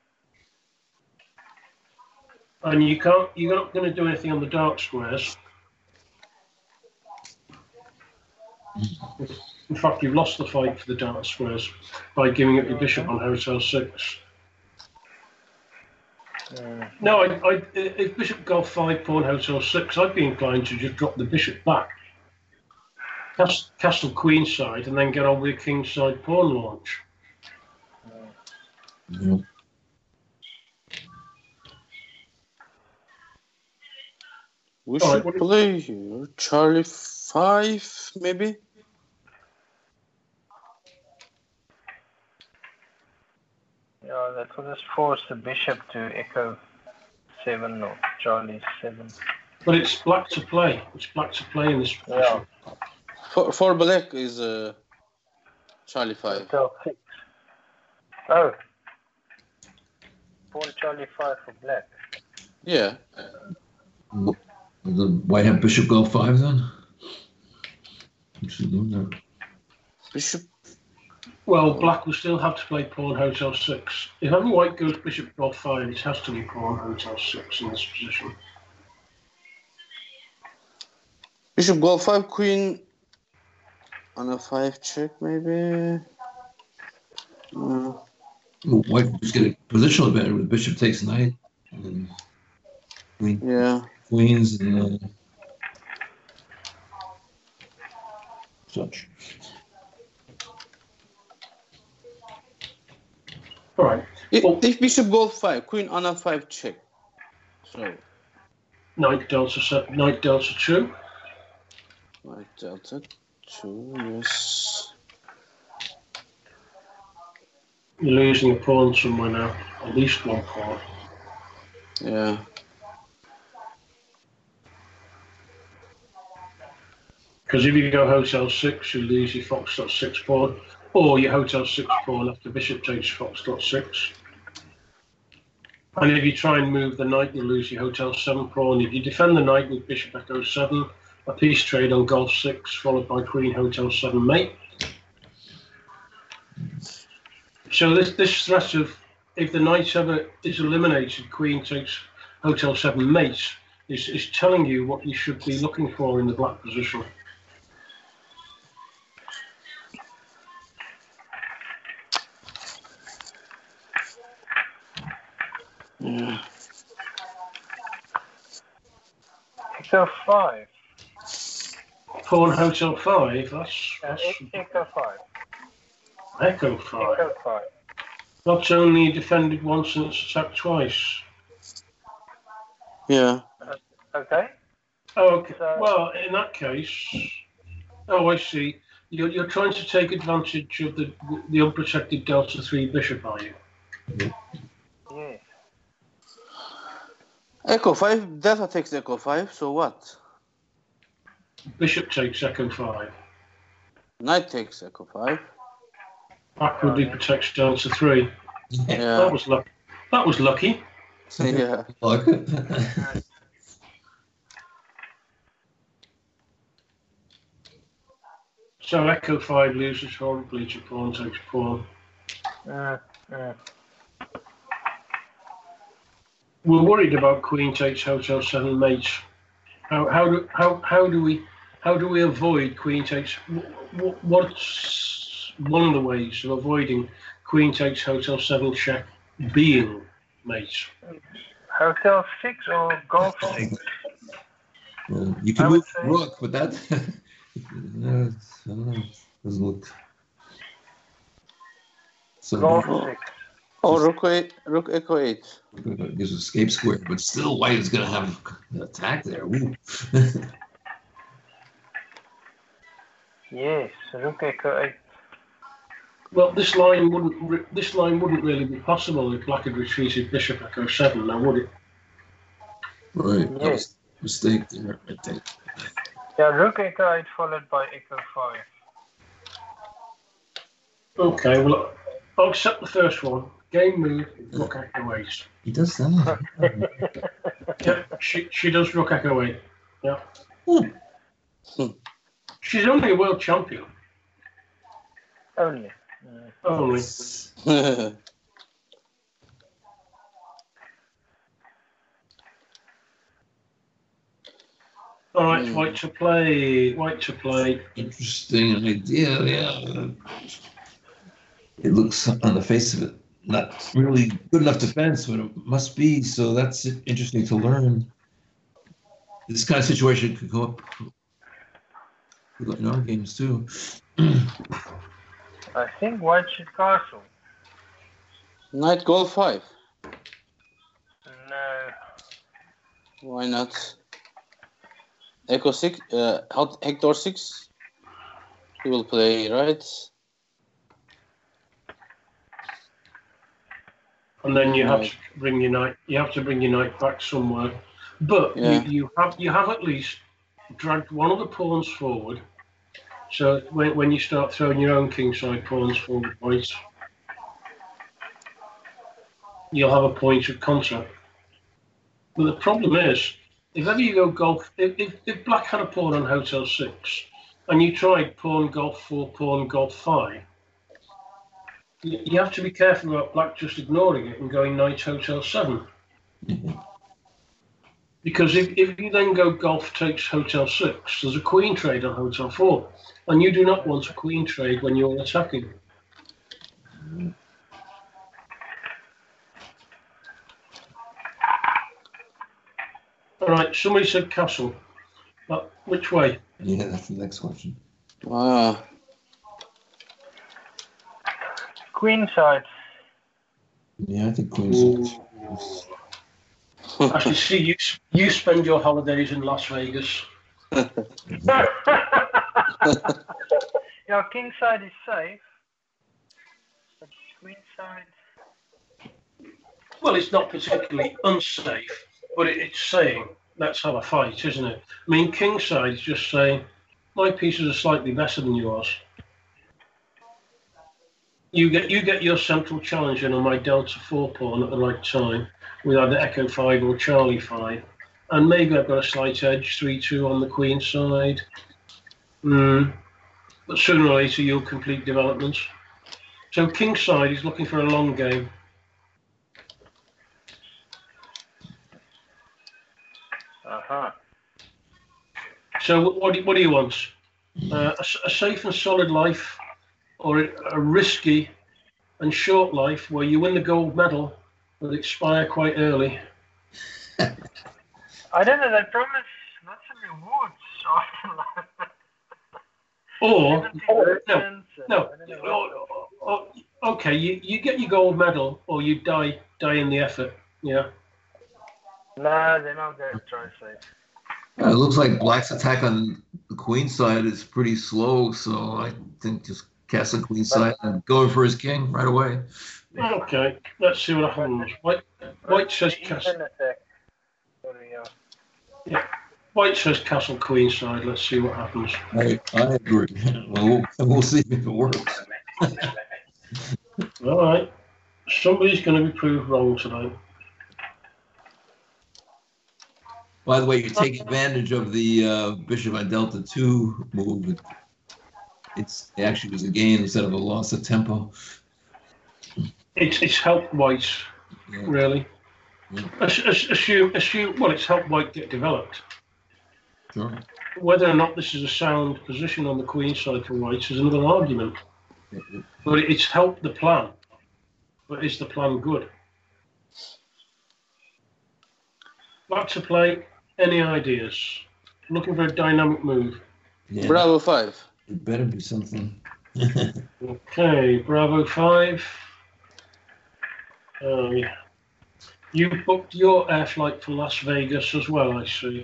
And you're not going to do anything on the dark squares. In fact, you've lost the fight for the dark squares by giving up your bishop on Hotel 6. No, if bishop golf 5, pawn Hotel 6, I'd be inclined to just drop the bishop back, castle queen side, and then get on with a king side pawn launch. Yeah. We All should right, play here. Charlie 5, maybe? Yeah, that will just force the bishop to echo 7 or Charlie 7. But it's black to play. It's black to play in this position. Yeah. For black is Charlie 5. Hotel 6. Oh. Pawn Charlie 5 for black. Yeah. The white have bishop golf 5 then? What should do that? Bishop. Well, black will still have to play pawn Hotel 6. If ever white goes bishop golf 5, it has to be pawn Hotel 6 in this position. Bishop golf 5, queen on a 5 check, maybe. Well, white just get a positional better with bishop takes knight. And then queen, Yeah. queens and such. All right. If bishop golf 5, queen on a 5 check. So, Knight delta 2. knight delta 2, yes. You're losing a pawn somewhere now. At least one pawn. Yeah. Because if you go Hotel 6, you lose your Foxtrot 6 pawn, or your Hotel 6 pawn after bishop takes Foxtrot 6. And if you try and move the knight, you lose your Hotel 7 pawn. If you defend the knight with bishop echo 7, a piece trade on golf 6, followed by queen Hotel 7 mate. So this threat of, if the knight ever is eliminated, queen takes Hotel 7 mate, is telling you what you should be looking for in the black position. Yeah. Echo 5. Pawn Hotel 5, that's Echo 5. Echo 5. Echo 5. Not only defended once and it's attacked twice. Yeah. Okay. Oh, okay. So- Well, in that case, oh, I see. You're trying to take advantage of the unprotected Delta 3 bishop, are you? Yes. Echo 5, delta takes echo 5, so what? Bishop takes Echo 5. Knight takes echo 5. Backwardly protects Delta 3. Yeah. That was lucky. That was lucky. Yeah. Luck. So Echo 5 loses horribly to pawn takes pawn. We're worried about Queen takes Hotel 7 mates. How do we avoid Queen takes? What's one of the ways of avoiding Queen takes Hotel 7 check being mates? Hotel 6 or Golf 6? Well, you can I move would say- rook, but that no, I don't know. Doesn't look so. Golf Oh. 6. Or rook echo 8. Gives escape square, but still white is going to have an attack there. Ooh. Yes, Rook Echo 8. Well, this line wouldn't really be possible if Black had retreated Bishop Echo 7, now would it? Right. That Yes. was a mistake there, I think. Yeah, Rook Echo 8 followed by Echo 5. Okay, well, I'll accept the first one. Game move, Rook Echo 8. He does that. Yeah, she does Rook Echo 8. Yeah. Hmm. She's only a world champion. Only. Only. All right, white to play. White to play. Interesting idea, yeah. It looks on the face of it not really good enough defense, but it must be, so that's interesting to learn. This kind of situation could go up in our games too. I think white should castle. Knight Golf 5. No. Why not? Echo 6, Hector 6. He will play, right? And then you have to bring your knight. You have to bring your knight back somewhere. But Yeah. you have at least dragged one of the pawns forward. So when you start throwing your own kingside pawns forward, white, you'll have a point of contact. But the problem is, if ever you go golf, if Black had a pawn on Hotel 6, and you tried pawn golf 4, pawn golf 5, you have to be careful about Black just ignoring it and going knight Hotel 7. Because if you then go golf takes Hotel 6, there's a queen trade on Hotel 4, and you do not want a queen trade when you're attacking. All right, somebody said castle. Which way? Yeah, that's the next question. Queen side. Yeah, I think Queen's. Actually, see, you spend your holidays in Las Vegas. Yeah, king side is safe. But queen side. Well, it's not particularly unsafe, but it's saying let's have a fight, isn't it? I mean, king side is just saying my pieces are slightly better than yours. You get your central challenge in on my Delta 4 pawn at the right time with either Echo 5 or Charlie 5. And maybe I've got a slight edge, 3-2 on the queen side. But sooner or later you'll complete development. So king side is looking for a long game. So what do you want? A safe and solid life, or a risky and short life where you win the gold medal but expire quite early? I don't know, they promise lots of rewards after life. Okay, you get your gold medal or you die in the effort, yeah? No, they're not going to try safe. It looks like Black's attack on the queen side is pretty slow, so I think just castle queen side and going for his king right away. Okay, let's see what happens. White says castle. Yeah. White says castle queen side. Let's see what happens. I agree. Well, we'll see if it works. All right. Somebody's going to be proved wrong today. By the way, you take advantage of the bishop on delta 2 move. It actually was a gain instead of a loss of tempo. It's helped white, Yeah. really. Yeah. Assume. Well, it's helped white get developed. Sure. Whether or not this is a sound position on the queen side for white is another argument. But it's helped the plan. But is the plan good? Back to play. Any ideas? Looking for a dynamic move. Yeah. Bravo 5. It better be something. Okay, Bravo 5. Yeah. You booked your air flight for Las Vegas as well, I see.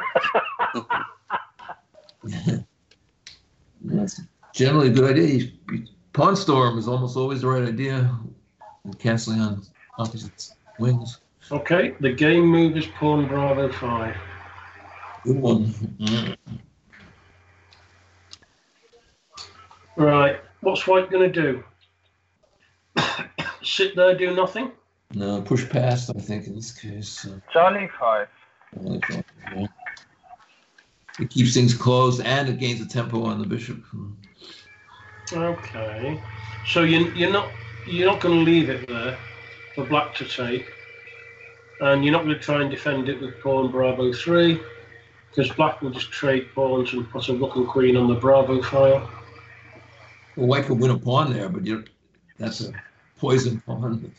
That's generally a good idea. Pawn storm is almost always the right idea. Canceling on opposite wings. Okay, the game move is pawn Bravo 5. Good one. Right, what's white going to do? Sit there, do nothing? No, push past, I think, in this case. Charlie 5. Yeah. It keeps things closed and it gains a tempo on the bishop. Okay, so you're not going to leave it there for black to take, and you're not going to try and defend it with pawn Bravo 3, because black will just trade pawns and put a rook and queen on the Bravo file. Well, white could win a pawn there, but that's a poison pawn.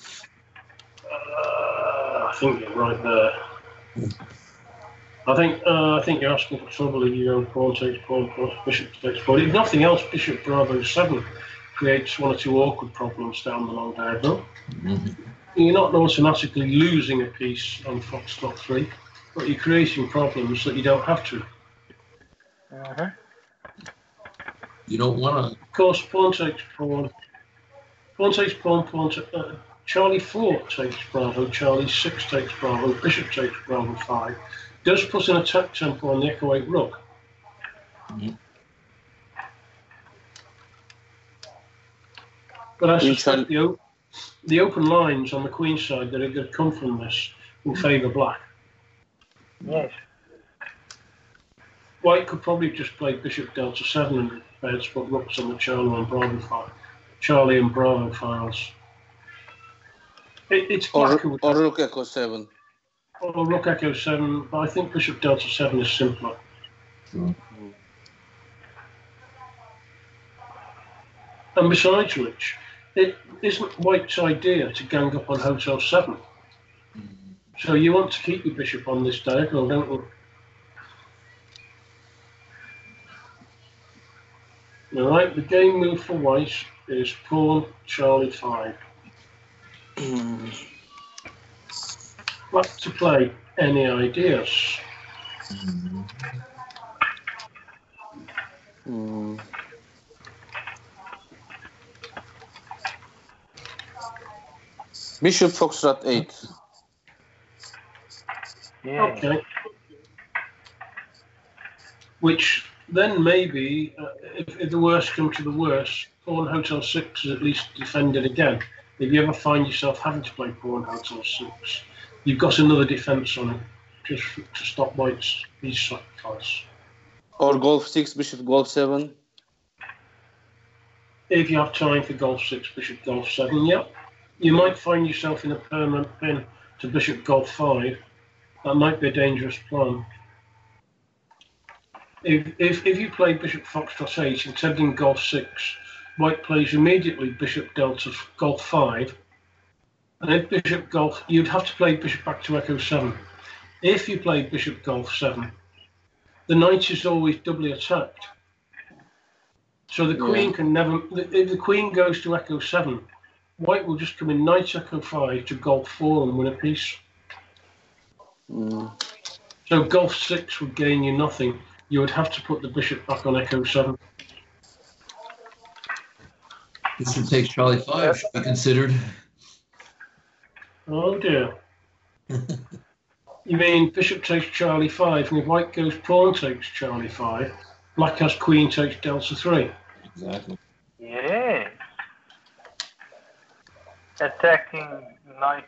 I think you're right there. I think you're asking for trouble if you go pawn takes pawn, bishop takes pawn. If nothing else, bishop Bravo 7 creates one or two awkward problems down the long diagonal. Mm-hmm. You're not automatically losing a piece on Foxtrot 3, but you're creating problems that you don't have to. Uh-huh. You don't want to. Of course, pawn takes pawn. Pawn takes pawn, Charlie 4 takes Bravo, Charlie 6 takes Bravo, bishop takes Bravo 5. Does put an attack tempo on the Echo 8 rook. Mm-hmm. But I suspect the open lines on the queen side that are going to come from this will favour black. Yes. White could probably just play bishop delta 7 and prepare to put rooks on the Charlie and Bravo files. It's black who would Or rook echo 7. or rook echo 7, but I think bishop delta 7 is simpler. Sure. And besides which, it isn't white's idea to gang up on hotel 7. So you want to keep your bishop on this diagonal, don't you? All right, the game move for white is pawn Charlie 5. Black to play. Any ideas? Bishop Foxtrot 8. Yeah. Okay. Which then maybe, if the worst comes to the worst, pawn hotel 6 is at least defended again. If you ever find yourself having to play pawn hotel 6, you've got another defence on it, just to stop white's piece sacrifice. Or golf 6, bishop golf 7. If you have time for golf 6, bishop golf 7, yeah. You might find yourself in a permanent pin to bishop golf 5. That might be a dangerous plan. If you play bishop foxtrot 8 intending golf 6, white plays immediately bishop delta golf 5. And if bishop golf, you'd have to play bishop back to echo 7. If you play bishop golf 7, the knight is always doubly attacked. So the queen can never, if the queen goes to echo 7, white will just come in knight echo 5 to golf 4 and win a piece. So golf 6 would gain you nothing. You would have to put the bishop back on echo 7. Bishop takes Charlie 5 should be considered. Oh dear. You mean bishop takes Charlie 5, and if white goes pawn takes Charlie 5, black has queen takes delta 3. Exactly. Yeah. attacking knight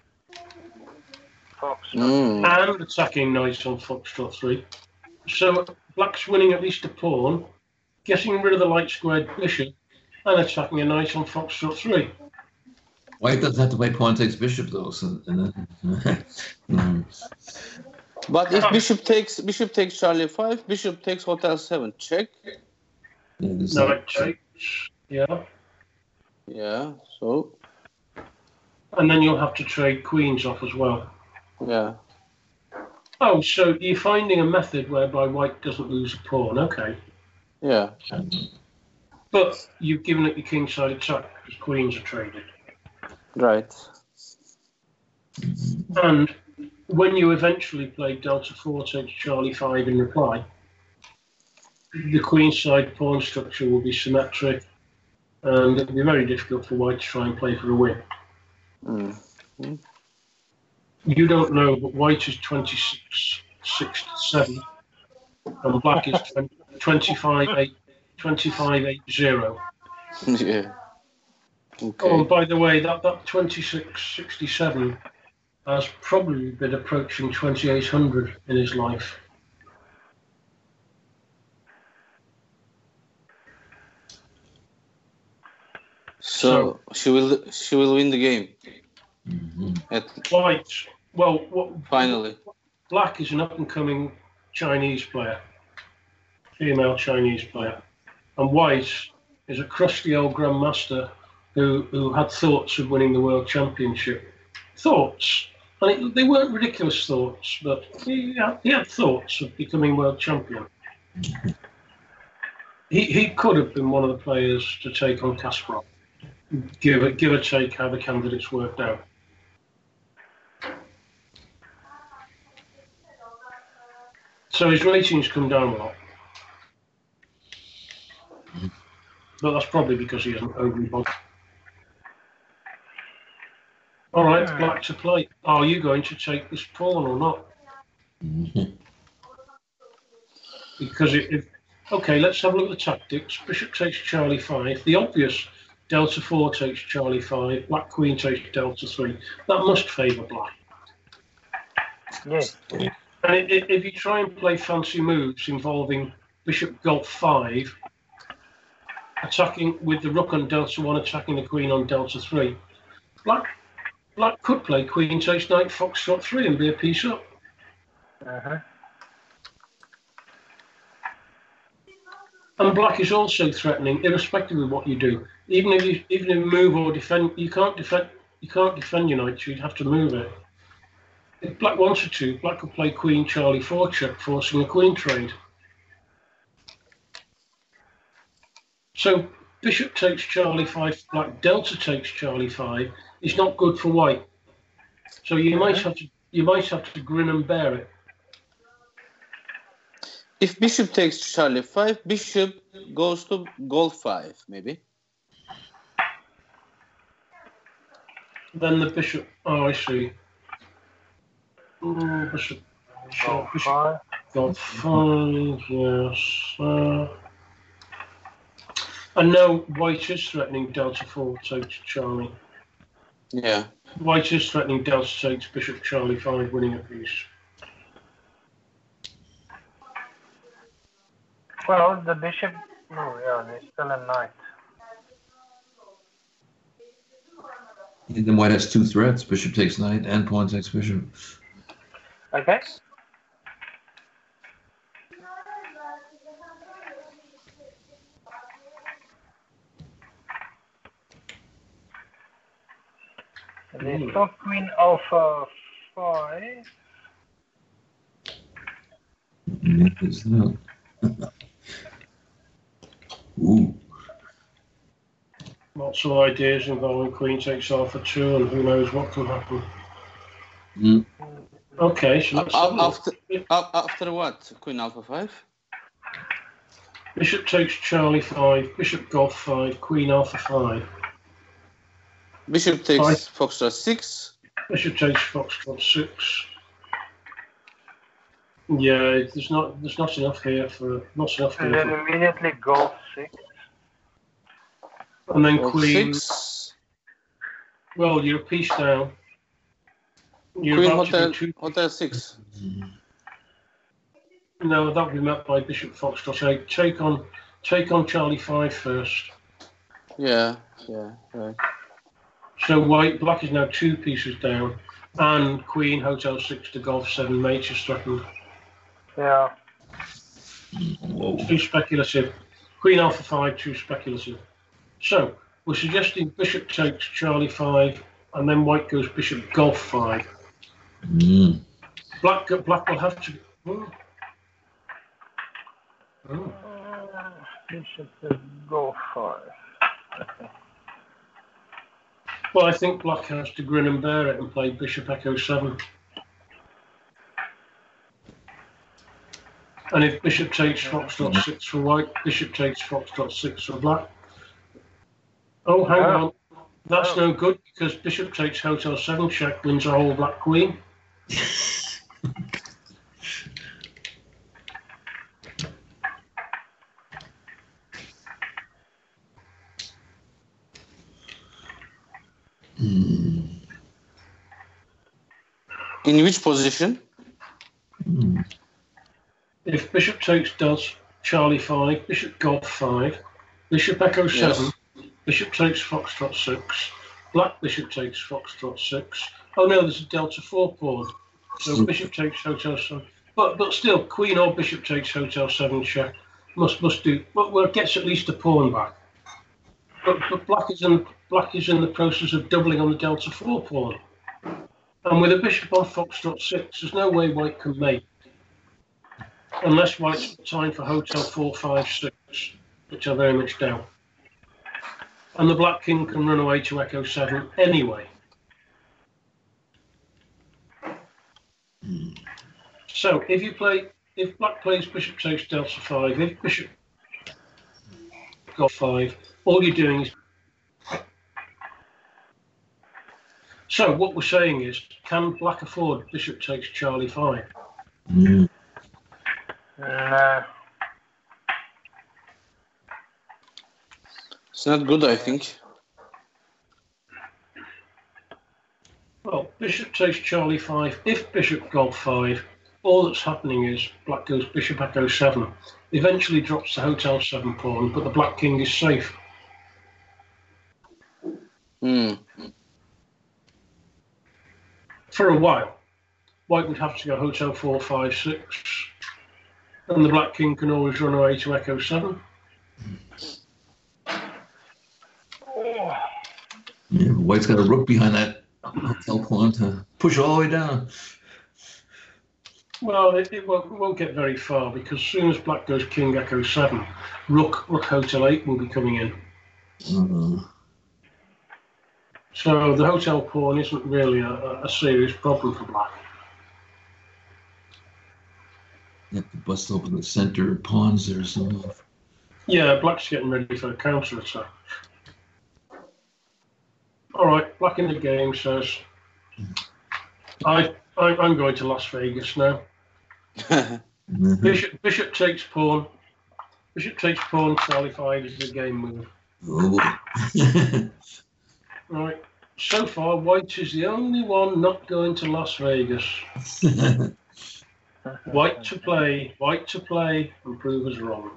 foxtrot. And attacking knight on foxtrot 3. So black's winning at least a pawn, getting rid of the light squared bishop, and attacking a knight on foxtrot 3. White doesn't have to play pawn takes bishop though. So, and then, But if bishop takes Charlie 5, bishop takes hotel 7, check. Knight takes, yeah. Yeah, so And then you'll have to trade queens off as well. yeah. Oh, so you're finding a method whereby white doesn't lose a pawn, okay. Yeah. But you've given it your kingside attack because queens are traded. Right. And when you eventually play Delta 4 takes Charlie 5 in reply, the queenside pawn structure will be symmetric, and it'll be very difficult for white to try and play for a win. You don't know, but white is 26-6-7, and black is 25-8, 25-8-0. Yeah. Okay. Oh, and by the way, that 26-67 has probably been approaching 2800 in his life. So she will win the game. White, well, Finally. black is an up-and-coming Chinese player, female Chinese player, and white is a crusty old grandmaster who had thoughts of winning the world championship. Thoughts, and they weren't ridiculous thoughts, but he had thoughts of becoming world champion. He could have been one of the players to take on Kasparov. Give or take how the candidates worked out. So his ratings come down a lot. But that's probably because he isn't overly bothered. All right, black to play. Are you going to take this pawn or not? Because okay, let's have a look at the tactics. Bishop takes Charlie 5. The obvious Delta 4 takes Charlie 5. Black Queen takes Delta 3. That must favour black. Yes. And if you try and play fancy moves involving Bishop Golf 5, attacking with the Rook on Delta 1, attacking the Queen on Delta 3, black could play Queen takes Knight Foxtrot 3 and be a piece up. And black is also threatening, irrespective of what you do. Even if you move or defend, you can't defend your knight. So you'd have to move it. If black wanted to, black could play Queen Charlie 4 check, forcing a queen trade. So Bishop takes Charlie 5, black Delta takes Charlie 5 is not good for white. So you might have to grin and bear it. If bishop takes Charlie 5, bishop goes to Golf 5, maybe. Then the bishop. Oh, I see. Bishop. Golf 5. Yes. And now white is threatening Delta 4 takes Charlie. Yeah. White is threatening Delta takes Bishop Charlie 5, winning a piece. Well, the bishop. Oh, yeah, there's still a knight. And then white has two threats: bishop takes knight and pawn takes bishop. Okay. There's still Queen Alpha 5. There's no. Ooh. Lots of ideas involving Queen takes Alpha 2, and who knows what can happen. Okay, so after what? Queen Alpha 5? Bishop takes Charlie 5, Bishop Golf 5, Queen Alpha 5. Bishop takes Foxtrot 6. Bishop takes Foxtrot 6. Yeah, there's not enough here for And then immediately Golf 6. And then Golf Queen 6. Well, you're a piece down. You're Queen about to Hotel, do two. Hotel 6. No, that will be met by Bishop Foxtrot 8. Take on Charlie 5 first. Yeah, right. So black is now 2 pieces down, and Queen Hotel 6 to Golf 7 mate is threatened. Yeah. Whoa. 2 speculative. Queen Alpha 5, 2 speculative. So we're suggesting Bishop takes Charlie 5, and then white goes Bishop Golf 5. Mm. Black will have to. Bishop to go 5. Well, I think black has to grin and bear it and play Bishop Echo 7. And if Bishop takes Foxtrot 6 for white, Bishop takes Foxtrot 6 for black. Oh, hang on. That's no good because Bishop takes Hotel 7 check, wins a whole black queen. In which position? If Bishop takes does Charlie 5, Bishop Golf 5, Bishop Echo 7, Yes. Bishop takes Foxtrot 6, Black Bishop takes Foxtrot 6. Oh no, there's a Delta 4 pawn. So Bishop takes Hotel 7. But still, Queen or Bishop takes Hotel 7 check. Must do. Well, it gets at least a pawn back. But Black is in the process of doubling on the Delta 4 pawn. And with a Bishop on Foxtrot 6, there's no way White can mate. Unless White's time for Hotel 4, 5, 6, which I very much doubt. And the Black King can run away to Echo 7 anyway. So if Black plays Bishop takes Delta 5, if Bishop got 5, all you're doing is. So what we're saying is, can Black afford Bishop takes Charlie 5? Mm. No. It's not good, I think. Well, Bishop takes Charlie 5. If Bishop Golf 5, all that's happening is Black goes Bishop Echo 7. Eventually drops the Hotel 7 pawn, but the Black King is safe. For a while. White would have to go Hotel 4, 5, 6. And the Black King can always run away to Echo 7. Yeah, but White's got a rook behind that hotel pawn to push all the way down. Well, it won't get very far because as soon as Black goes King Echo 7, Rook Hotel 8 will be coming in. So the Hotel pawn isn't really a serious problem for Black. You have to bust open the center pawns there. So. Yeah, Black's getting ready for a counter attack. All right, Black in the game says, I'm going to Las Vegas now. Bishop takes pawn. Bishop takes pawn. Charlie 5 is the game move. Oh. Right. So far, White is the only one not going to Las Vegas. White to play, and prove us wrong.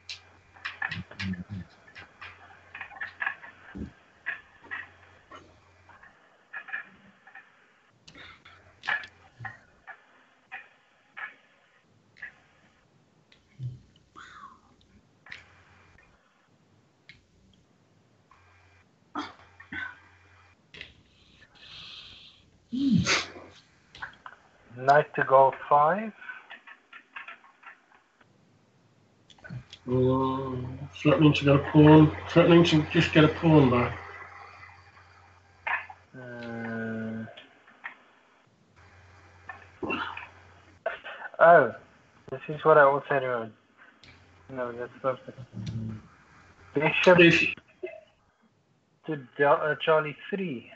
Knight to go 5. Threatening to get a pawn. Threatening to just get a pawn back. Oh, this is what I was saying earlier. No, that's perfect. Bishop to Charlie 3.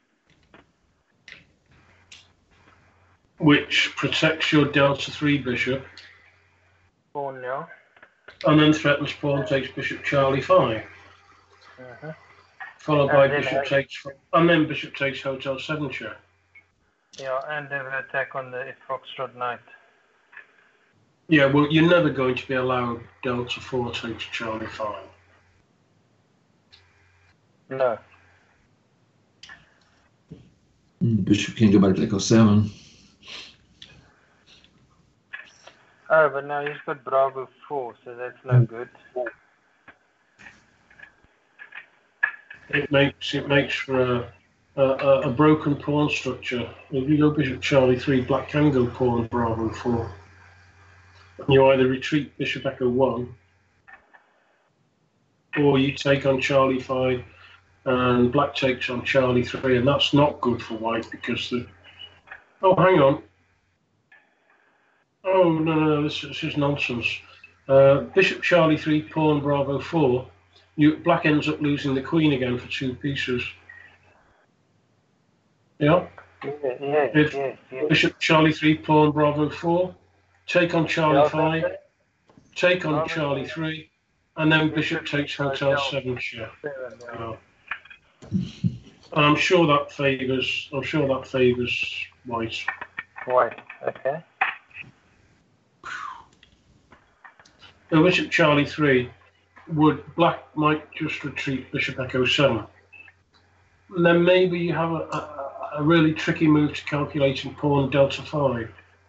Which protects your Delta 3 bishop. Pawn now. And then threatens pawn takes Bishop Charlie 5. followed by And then bishop takes, and then bishop takes hotel 7 check. Yeah, and they will attack on the foxtrot knight. Yeah, well, you're never going to be allowed delta 4 takes Charlie 5. No. Bishop can go back to echo 7. Oh, but now he's got Bravo 4, so that's no good. It makes for a broken pawn structure. If you go bishop Charlie 3, black can go pawn Bravo 4. And you either retreat bishop echo 1, or you take on Charlie 5 and black takes on Charlie 3, and that's not good for white because the... Oh, hang on. Oh, no, this is nonsense. Bishop Charlie 3, pawn Bravo 4. Black ends up losing the queen again for 2 pieces. Yeah? Yes. Bishop Charlie 3, pawn Bravo 4. Take on Charlie 5. Take on Charlie 3. And then bishop takes hotel 7 check. Yeah. And I'm sure that favors white. White, okay. The bishop Charlie 3 black might just retreat bishop echo 7. And then maybe you have a really tricky move to calculating pawn delta 5.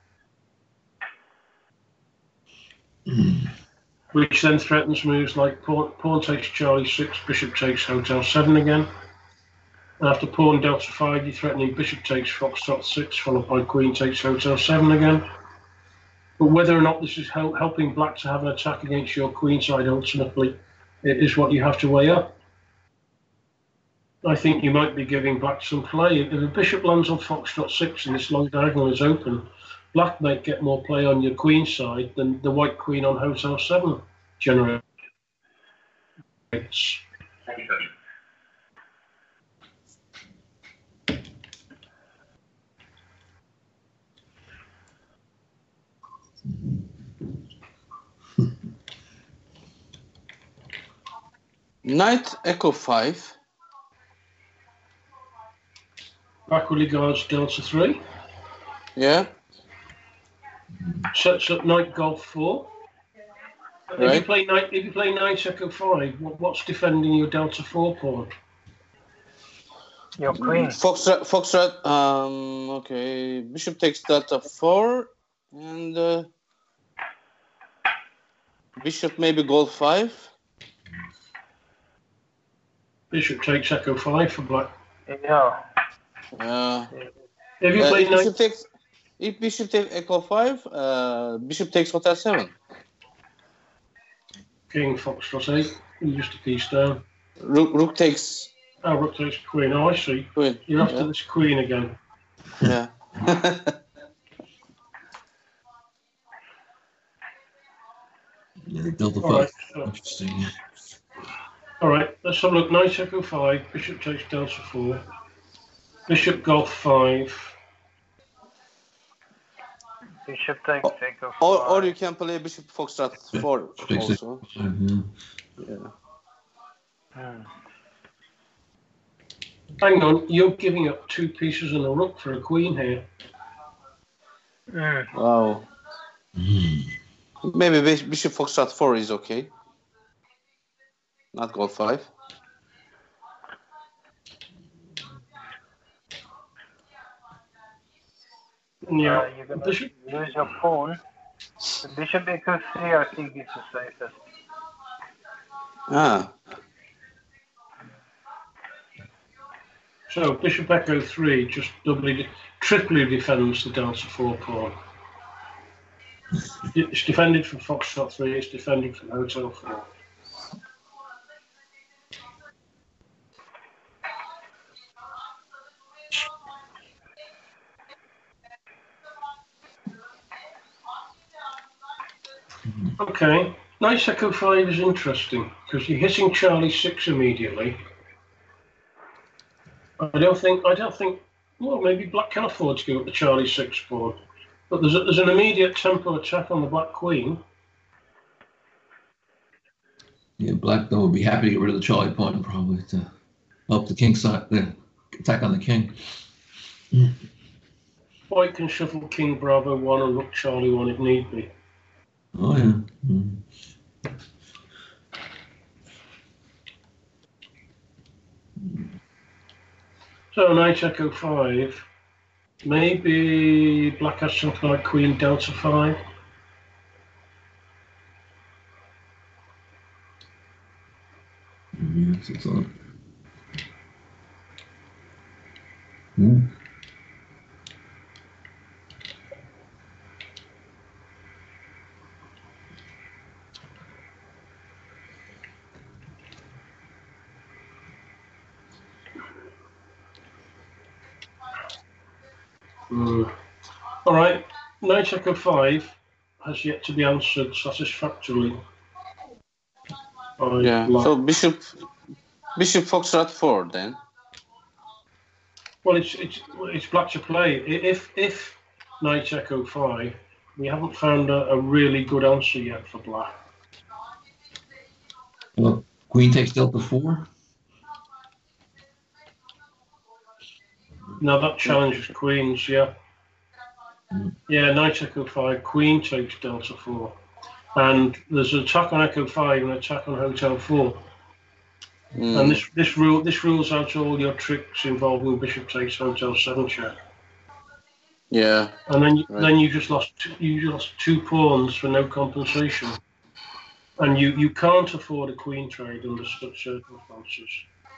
Which then threatens moves like pawn takes Charlie 6, bishop takes hotel 7 again. And after pawn delta 5, you're threatening bishop takes foxtrot 6, followed by queen takes hotel 7 again. But whether or not this is helping black to have an attack against your queen side ultimately, it is what you have to weigh up. I think you might be giving black some play. If a bishop lands on foxtrot 6 and this long diagonal is open, black might get more play on your queen side than the white queen on hotel 7 generates. Knight echo 5. Backwardly guards delta 3. Yeah. Sets up knight golf 4. Right. If you play knight echo 5, what's defending your delta 4 pawn? Your queen. Foxtrot. Okay. Bishop takes delta 4, and bishop maybe gold 5. Bishop takes echo 5 for black. Yeah. If you play knight, if bishop takes echo 5, bishop takes hotel 7. king foxtrot 8, you just a piece down. Rook takes. Oh, rook takes queen. Oh, I see. Queen. You're after this queen again. Yeah. Yeah, delta 5. All right, so, Interesting. all right, let's have a look. Knight echo 5, bishop takes delta 4, bishop golf 5. Bishop takes echo 5. Or you can play bishop foxtrot 4 also. Yeah. Hang on, you're giving up 2 pieces and a rook for a queen here. Wow. Maybe bishop foxtrot 4 is okay. Not gold 5. Yeah, You're going bishop. to lose your pawn. The bishop echo 3, I think, is the safest. Ah. So bishop echo 3 just triply defends the delta 4 pawn. It's defended from foxtrot 3, it's defended from hotel 4. Okay, knight echo 5 is interesting because you're hitting Charlie 6 immediately. I don't think. Well, maybe black can afford to go up the Charlie 6 pawn, but there's an immediate tempo attack on the black queen. Yeah, black though would be happy to get rid of the Charlie pawn probably. Up the king side, the attack on the king. White can shuffle King Bravo 1 and Rook Charlie 1 if need be. Oh, yeah. Mm. So Knight Echo 5. Maybe Black has something like Queen Delta 5. Yes, it's on. Mm. All right, Knight Echo 5 has yet to be answered satisfactorily. By Yeah. Black. So Bishop Foxtrot 4 then. Well, it's Black to play. If Knight Echo 5, we haven't found a really good answer yet for Black. Well, queen takes Delta 4. Now that challenges queens, yeah. Yeah, Knight Echo 5, Queen takes Delta 4. And there's an attack on Echo 5 and an attack on Hotel 4. And this rules out all your tricks involving Bishop takes Hotel 7 check. Yeah. And then Right. then you just lost 2 pawns for no compensation. And you can't afford a queen trade under such circumstances.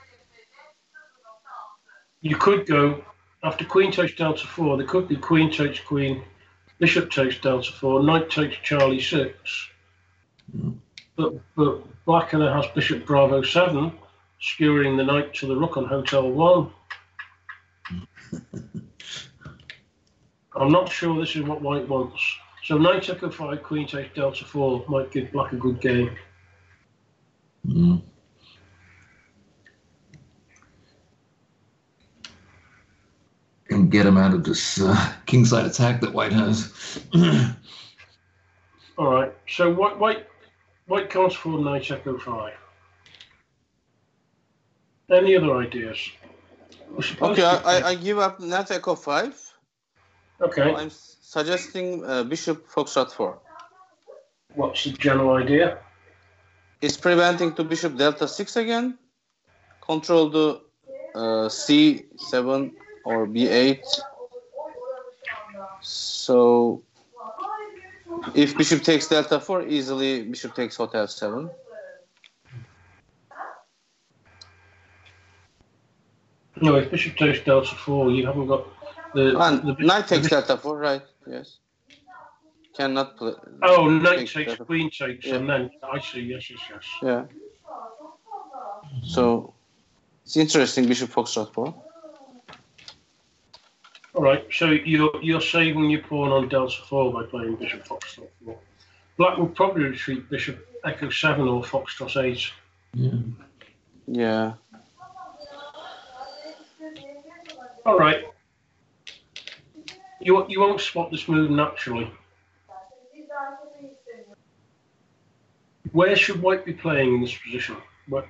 You could go after Queen takes Delta 4. There could be Queen takes Queen, Bishop takes Delta 4, Knight takes Charlie 6. But Black then has Bishop Bravo 7, skewering the Knight to the Rook on Hotel 1. I'm not sure this is what White wants. So Knight Echo 5, Queen takes Delta 4 might give Black a good game. Mm. And get him out of this kingside attack that White has. All right. So White can't afford Knight Echo 5. Any other ideas? Okay, I give up Knight Echo 5. Okay. I'm suggesting Bishop Foxtrot 4. What's the general idea? It's preventing to Bishop Delta 6 again. Control the C7 or B8. So if Bishop takes Delta 4, easily Bishop takes Hotel 7. No, if Bishop takes Delta 4, you haven't got And Knight takes Delta 4, right? Yes. Cannot play. Oh, Knight take takes, Delta Queen takes, Yeah. and then I see. Yes. Yeah. So it's interesting, Bishop Foxtrot 4. All right. So you're saving your pawn on Delta 4 by playing Bishop Foxtrot 4. Black will probably retreat Bishop Echo 7 or Foxtrot 8. Yeah. Yeah. All right. You won't spot this move naturally. Where should White be playing in this position? What?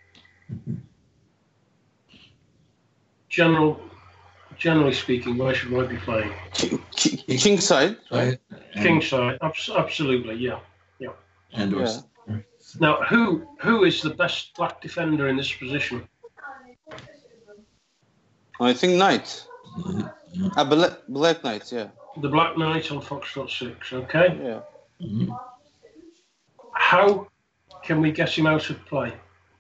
Generally speaking, where should White be playing? King side, right? King side, absolutely, yeah. And Yeah. Now, who is the best Black defender in this position? I think Knight. Black Knight, yeah. The Black Knight on Foxtrot 6, okay? Yeah. Mhm. How can we get him out of play?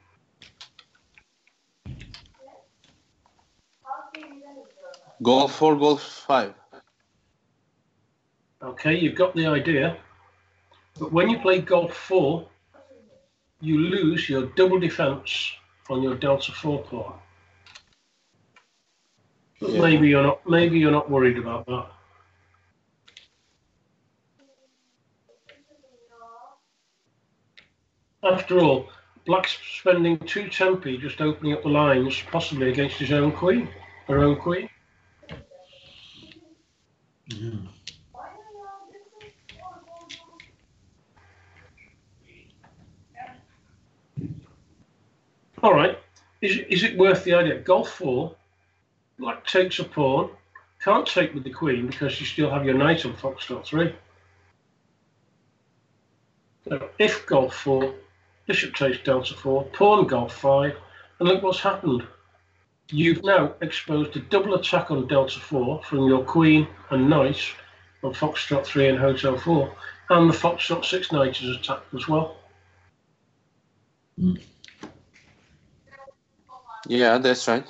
Golf 4, Golf 5. Okay, you've got the idea. But when you play Golf 4, you lose your double defense on your Delta 4 pawn. But Yeah. maybe you're not worried about that. After all, Black's spending 2 tempi just opening up the lines, possibly against his own queen, her own queen. Yeah. All right. Is it worth the idea? Golf 4, black takes a pawn, can't take with the queen because you still have your knight on foxtrot 3. So if golf 4, bishop takes delta 4, pawn golf 5, and look what's happened. You've now exposed a double attack on delta 4 from your queen and knight on foxtrot 3 and hotel 4, and the foxtrot 6 knight is attacked as well. Yeah, that's right.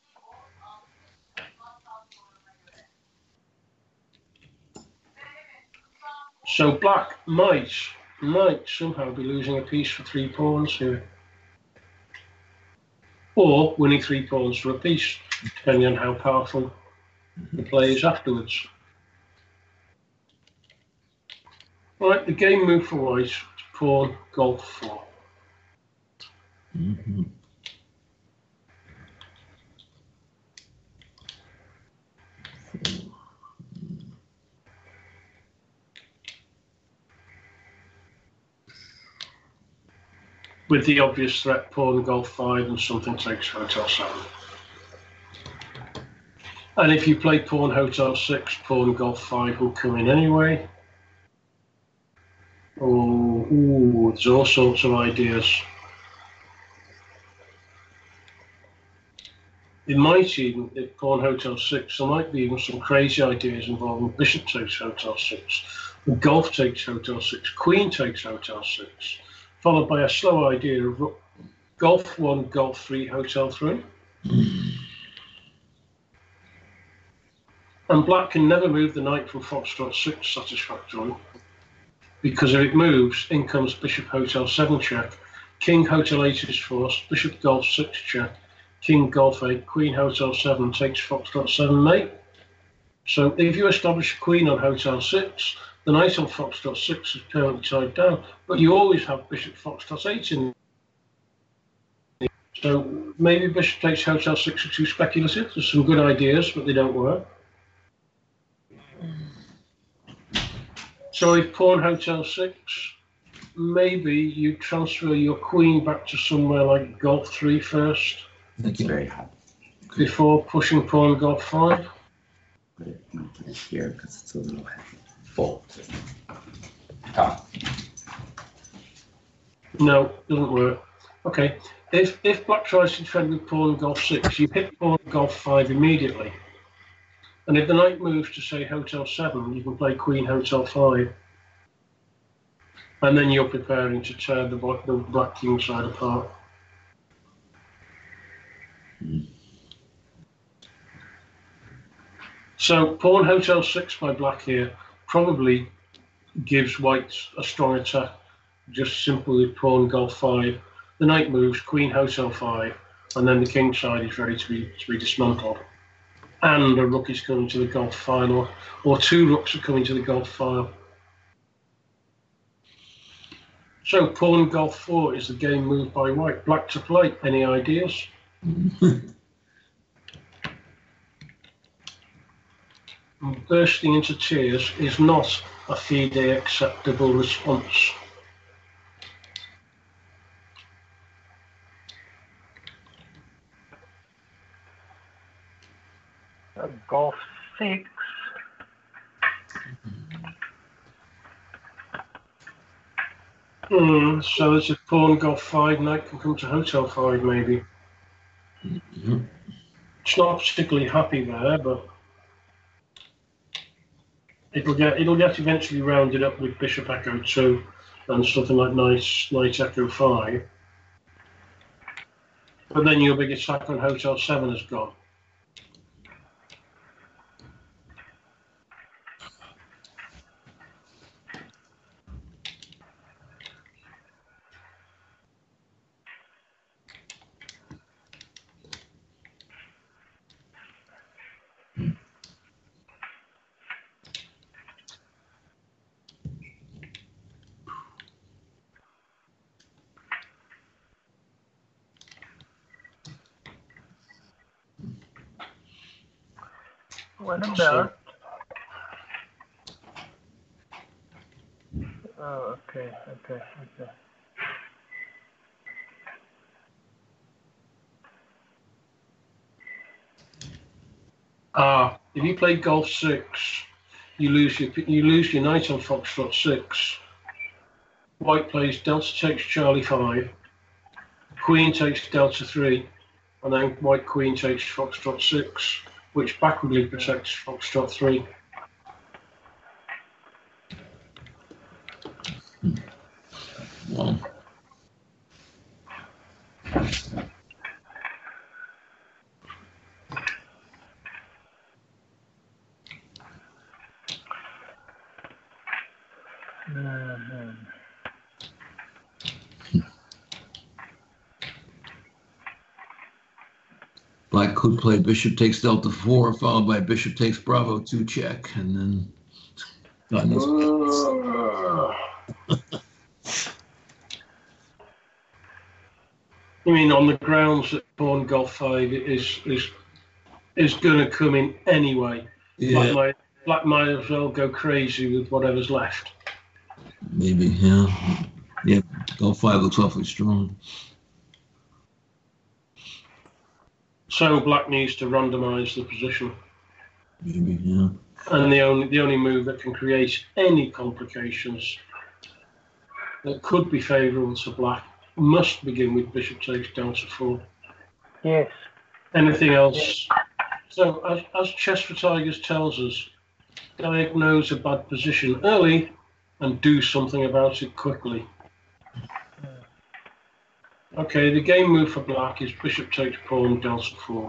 So black might somehow be losing a piece for 3 pawns here. Or winning 3 pawns for a piece, depending on how powerful the play is afterwards. Right, the game move for white is pawn golf 4. Mm-hmm. With the obvious threat, pawn golf 5 and something takes hotel 7. And if you play pawn hotel 6, pawn golf 5 will come in anyway. Oh, ooh, there's all sorts of ideas. It might even, if pawn hotel 6, there might be even some crazy ideas involving bishop takes hotel 6, golf takes hotel 6, queen takes hotel 6, followed by a slow idea of golf 1, golf 3, hotel 3. And black can never move the knight from foxtrot 6 satisfactorily, because if it moves, in comes bishop hotel 7 check, king hotel 8 is forced, bishop golf 6 check, king golf 8, queen hotel 7 takes foxtrot 7 mate. So if you establish a queen on hotel 6, the knight on foxtrot 6 is permanently tied down, but you always have bishop foxtrot 8 in. So maybe bishop takes hotel 6 are too speculative. There's some good ideas, but they don't work. So if pawn hotel 6, maybe you transfer your queen back to somewhere like golf 3 first. It's very hot. Before pushing pawn golf 5. Put it here because it's a little full. Oh. No, doesn't work. Okay, if black tries to defend with pawn golf 6, you hit pawn golf 5 immediately. And if the knight moves to, say, hotel 7, you can play queen hotel 5. And then you're preparing to tear the black king side apart. So pawn hotel 6 by black here probably gives white a strong attack, just simply with pawn golf 5. The knight moves, queen hotel 5, and then the king side is ready to be dismantled. And a rook is coming to the golf file, or 2 rooks are coming to the golf file. So pawn golf 4 is the game move by white. Black to play. Any ideas? Bursting into tears is not a FIDE acceptable response. Golf 6. So there's a pawn golf 5, knight can come to hotel 5 maybe. It's not particularly happy there, but it'll get eventually rounded up with bishop echo 2 and something like knight echo 5. But then your big attack on hotel 7 is gone. What about? Oh, okay. If you play Golf 6, you lose your knight on Foxtrot 6. White plays Delta takes Charlie 5. Queen takes Delta 3. And then White Queen takes Foxtrot 6, which backwardly protects Foxtrot 3. Wow. Black could play Bishop takes Delta 4, followed by Bishop takes Bravo 2 check, and then God knows. I mean, on the grounds that Pawn Golf 5 is going to come in anyway. Yeah, Black might as well go crazy with whatever's left. maybe, yeah. Yeah, Golf 5 looks awfully strong. So Black needs to randomize the position. Maybe, yeah. And the only move that can create any complications that could be favourable to Black must begin with Bishop takes Delta 4. Yes. Anything else? So as Chess for Tigers tells us, diagnose a bad position early and do something about it quickly. Okay, the game move for Black is Bishop takes Pawn Delta 4.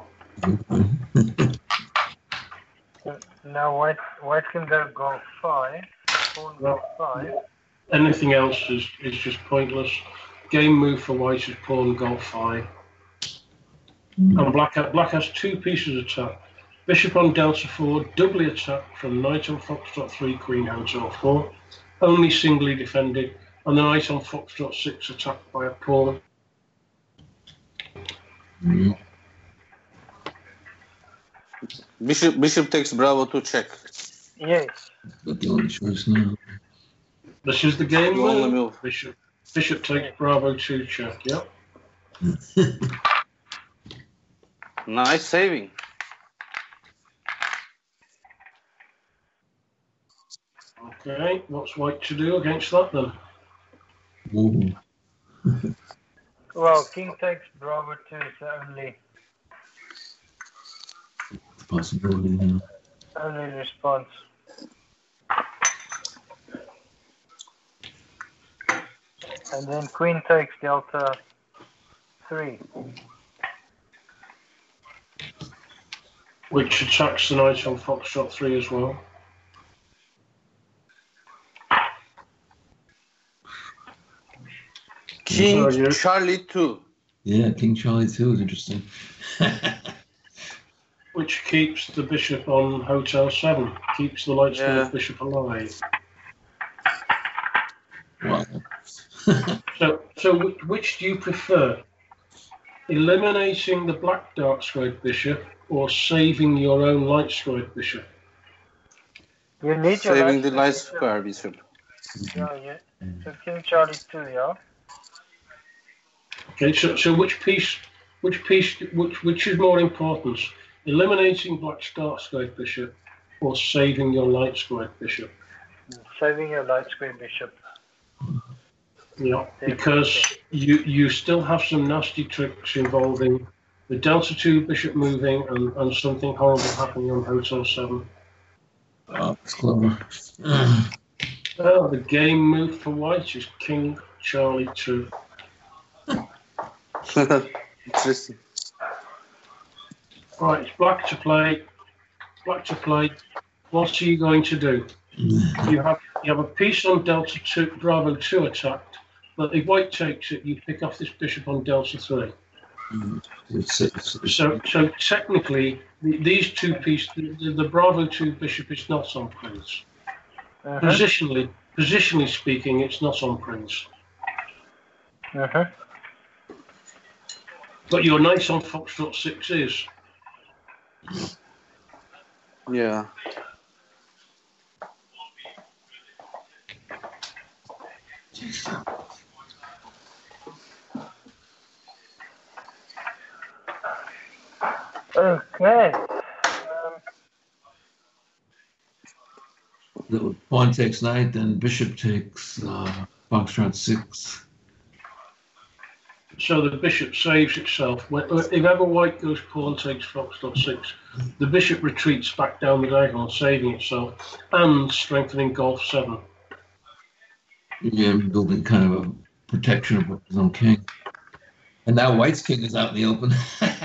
Now White can go Golf 5. Pawn Golf 5. Anything else is just pointless. Game move for White is Pawn Golf 5. And Black has two pieces attack. Bishop on Delta 4, doubly attacked from Knight on Foxtrot 3, Queen Hotel 4, only singly defended, and the Knight on Foxtrot 6 attacked by a pawn. Yeah. Bishop takes Bravo 2 check. Yes. But the only choice now. This is the game The only move. move. Bishop takes Bravo 2 check, yep. Nice saving. Okay, what's White to do against that then? Ooh. Well, King takes Bravo 2 is the only Possibility now. response. And then Queen takes Delta 3. Which attacks the Knight on Foxtrot 3 as well. King Oh, yeah. Charlie 2. Yeah, King Charlie 2 is interesting. Which keeps the Bishop on Hotel 7, keeps the light square Yeah. Bishop alive. Wow. So which do you prefer? Eliminating the black dark squared Bishop or saving your own light squared Bishop? You need your Saving the light light square square Bishop. Yeah, yeah. So King Charlie 2, yeah? Okay, so which is more important? Eliminating black dark squared Bishop or saving your light squared Bishop? Saving your light square Bishop. Yeah, because you still have some nasty tricks involving the Delta 2 Bishop moving and something horrible happening on Hotel 7. Oh, that's clever. Well, the game move for White is King Charlie 2. Interesting. Right, it's black to play. Black to play. What are you going to do? You have a piece on Delta 2, Bravo 2 attacked, but if White takes it, you pick off this Bishop on Delta 3. So technically, these two pieces, the Bravo 2 Bishop is not on Prince. Positionally speaking, it's not on Prince. But your Knight on Foxtrot 6 is. Yeah. Okay. Pawn takes knight, then bishop takes foxtrot 6. So the bishop saves itself. If ever white goes pawn takes foxtrot 6, the bishop retreats back down the diagonal, saving itself and strengthening Golf 7. Yeah, building kind of a protection of his own king. And now white's king is out in the open.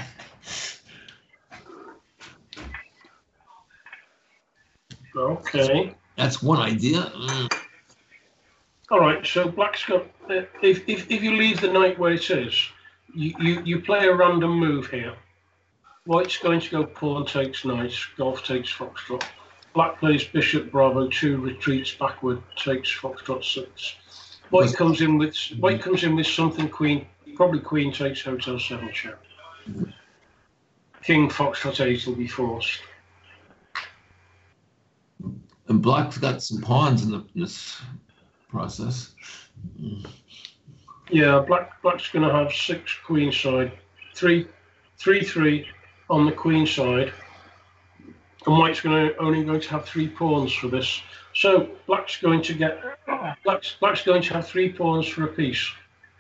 Okay. That's one idea. All right. So black's got. If you leave the knight where it is, you play a random move here. White's going to go pawn takes knight, Golf takes foxtrot. Black plays bishop bravo 2, retreats backward, takes foxtrot 6. White comes in with something queen, probably queen takes hotel 7 check. King foxtrot 8 will be forced. And black's got some pawns in this process. Yeah, black's going to have 6 queen side, 3 on the queen side, and white's only going to have 3 pawns for this. So black's going to have 3 pawns for a piece.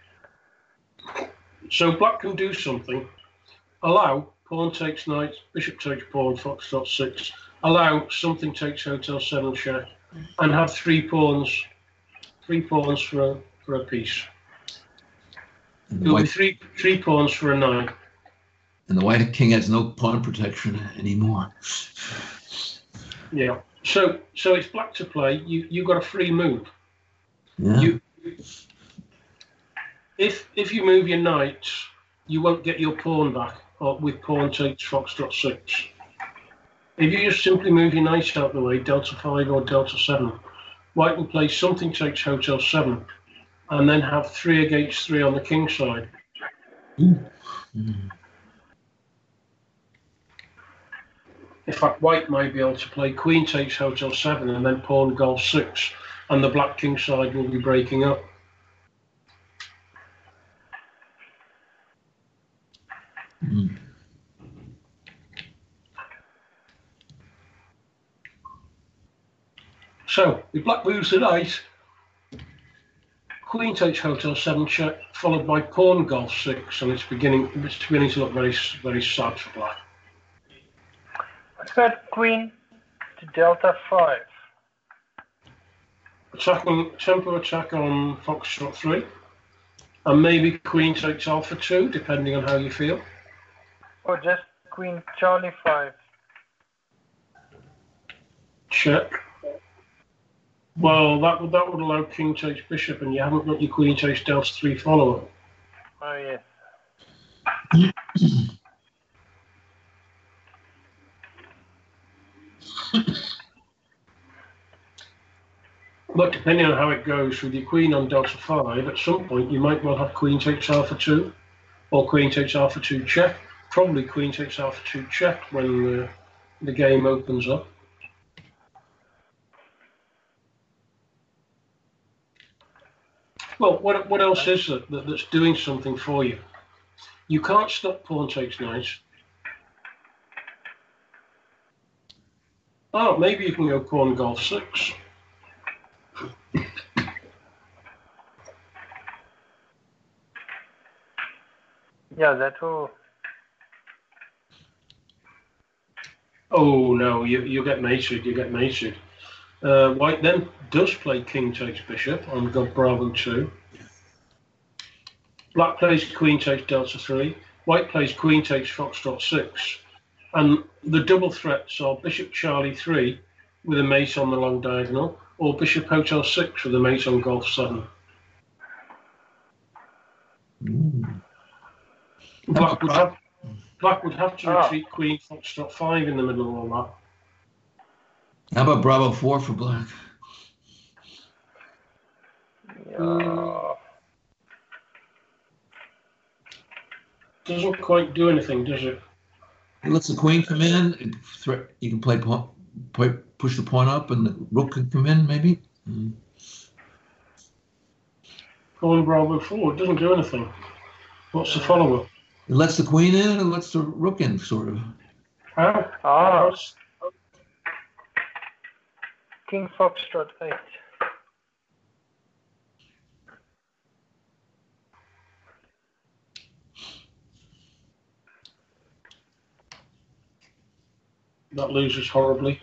So black can do something. Allow pawn takes knight, bishop takes pawn, foxtrot 6. Allow something takes hotel 7 check, and have 3 pawns for a piece. It'll be three pawns for a knight. And the white king has no pawn protection anymore. Yeah. So it's black to play. You got a free move. Yeah. If you move your knight, you won't get your pawn back with pawn takes foxtrot 6. If you just simply move your knight out the way, delta 5 or delta 7, white will play something takes hotel 7, and then have 3 against 3 on the king side. In fact, white might be able to play queen takes hotel 7 and then pawn golf 6, and the black king side will be breaking up. So, if black moves the knight, queen takes hotel 7 check, followed by pawn golf 6, and it's beginning to look very, very sad for black. I've got queen to delta 5. Tempo attack on foxtrot 3, and maybe queen takes alpha 2, depending on how you feel. Or just queen Charlie 5. Check. Well, that would allow king takes bishop, and you haven't got your queen takes delta 3 follower. Oh yes. But depending on how it goes with your queen on delta 5, at some point you might well have queen takes alpha 2, or queen takes alpha 2 check. Probably queen takes alpha 2 check when the game opens up. Well, what else is it that's doing something for you? You can't stop pawn takes knight. Oh, maybe you can go pawn golf 6. Yeah, that will. Oh no, you get mated. You get mated. White then does play king takes bishop on god bravo 2. Black plays queen takes delta 3. White plays queen takes foxtrot 6. And the double threats are bishop Charlie 3 with a mate on the long diagonal, or bishop hotel 6 with a mate on golf 7. Black would have to retreat queen foxtrot 5 in the middle of all that. How about bravo 4 for black? Yeah. Doesn't quite do anything, does it? It lets the queen come in. You can push the pawn up, and the rook can come in, maybe. Pawn bravo 4 doesn't do anything. What's the follow-up? It lets the queen in, and lets the rook in, sort of. How? King Foxtrot 8. That loses horribly.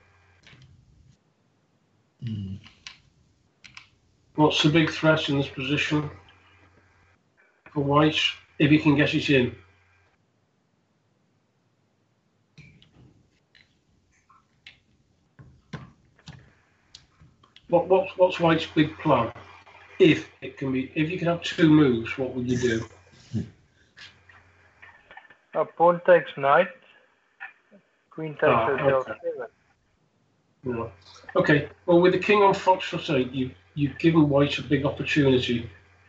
Mm. What's the big threat in this position for white, if he can get it in? What's white's big plan? If you can have two moves, what would you do? Pawn takes knight. Queen takes hotel okay. 7. No. Okay. Well, with the king on Foxtrot 8, you've given white a big opportunity.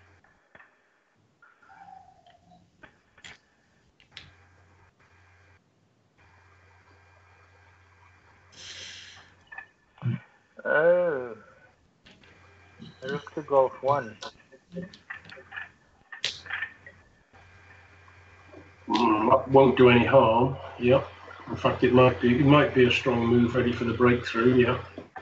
Oh. Rook to golf 1. That won't do any harm. Yeah. In fact, it might be a strong move ready for the breakthrough. Yeah.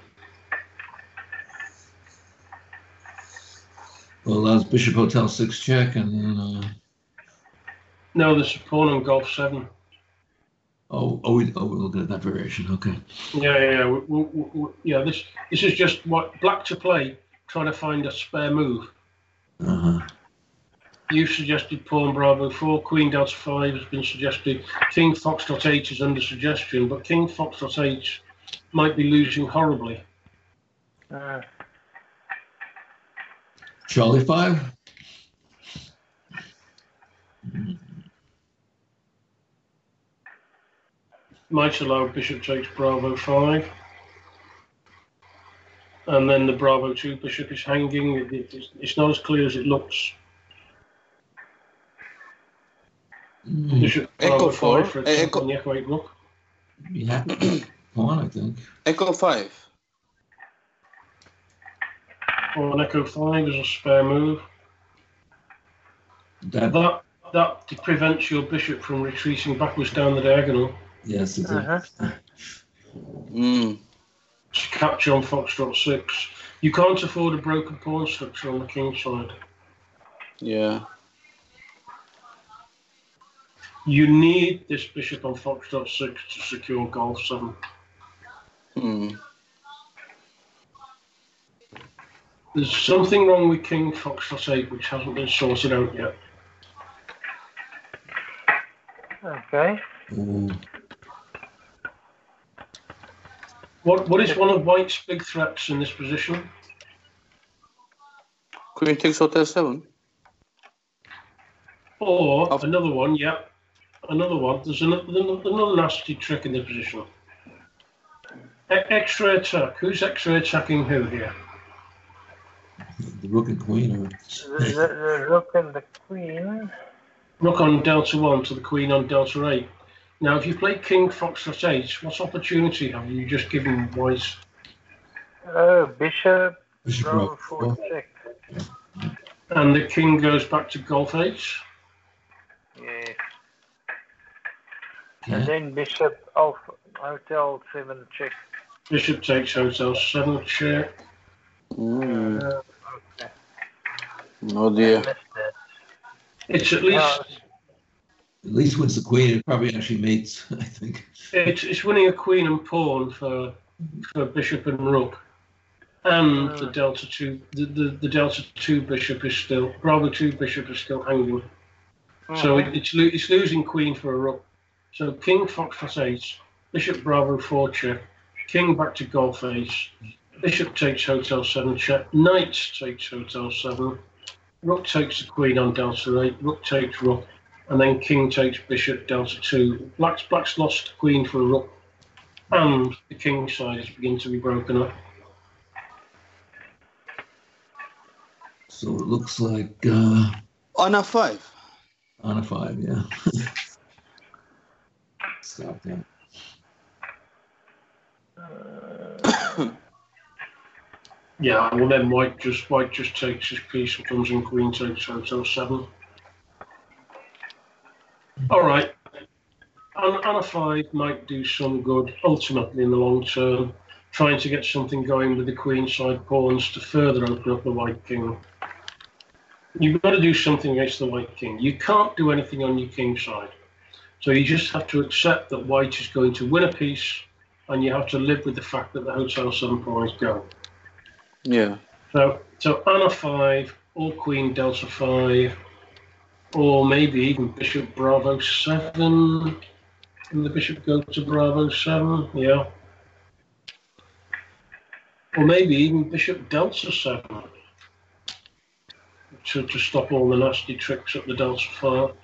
Well, allows bishop hotel 6 check, and then No, there's a pawn on golf 7. we're looking at that variation. Okay. Yeah. Yeah. This is just what black to play, trying to find a spare move. Uh-huh. You suggested pawn Bravo 4, Queen Delta 5 has been suggested, King Foxtrot 8 is under suggestion, but King Foxtrot 8 might be losing horribly. Charlie 5. Might allow bishop takes Bravo 5. And then the Bravo 2 bishop is hanging. It's not as clear as it looks. Bishop Bravo 5 for example, on the Echo 8 rook. Yeah. Pawn, I think. Echo 5. On Echo 5 is a spare move. That That prevents your bishop from retreating backwards down the diagonal. yes, it is. To capture on Foxtrot 6. You can't afford a broken pawn structure on the king side. Yeah. You need this bishop on Foxtrot 6 to secure golf 7. There's something wrong with King Foxtrot 8 which hasn't been sorted out yet. Okay. What is one of White's big threats in this position? Queen takes hotel 7. Or another one, yeah. Another one. There's another nasty trick in the position. X-ray attack. Who's X-ray attacking who here? The rook and queen are. The rook and the queen. Rook on Delta 1 to the queen on Delta 8. Now, if you play King Foxtrot 8, what opportunity have you just given White? Oh, bishop. Bravo 4 check. And the king goes back to golf 8. Yes. Yeah. And then bishop alpha, hotel 7 check. Bishop takes hotel 7 check. Okay. Oh dear. I missed that. It's at least wins the queen. It probably actually mates, I think. it's winning a queen and pawn for bishop and rook. And the Delta 2 the Delta 2 bishop is still Bravo 2 bishop is still hanging. So it's losing queen for a rook. So King Foxtrot 8, Bishop Bravo 4 check, King back to golf 8, Bishop takes hotel 7 check, Knight takes hotel 7, Rook takes the queen on Delta 8, Rook takes Rook, and then King takes Bishop Delta 2. Black's lost queen for a Rook, and the King side is beginning to be broken up. So it looks like On a 5. on a 5, yeah. Stop that. Yeah, well then White just takes his piece and comes in queen takes hotel 7. All right. On a 5 might do some good ultimately in the long term. trying to get something going with the queenside pawns to further open up the white king. You've got to do something against the white king. You can't do anything on your king side. So you just have to accept that white is going to win a piece, and you have to live with the fact that the Hotel 7 pawn is going. Yeah. So Anna 5, or Queen Delta 5, or maybe even Bishop Bravo 7. Can the bishop go to Bravo 7? Yeah. Or maybe even Bishop Delta 7 to stop all the nasty tricks up the Delta file.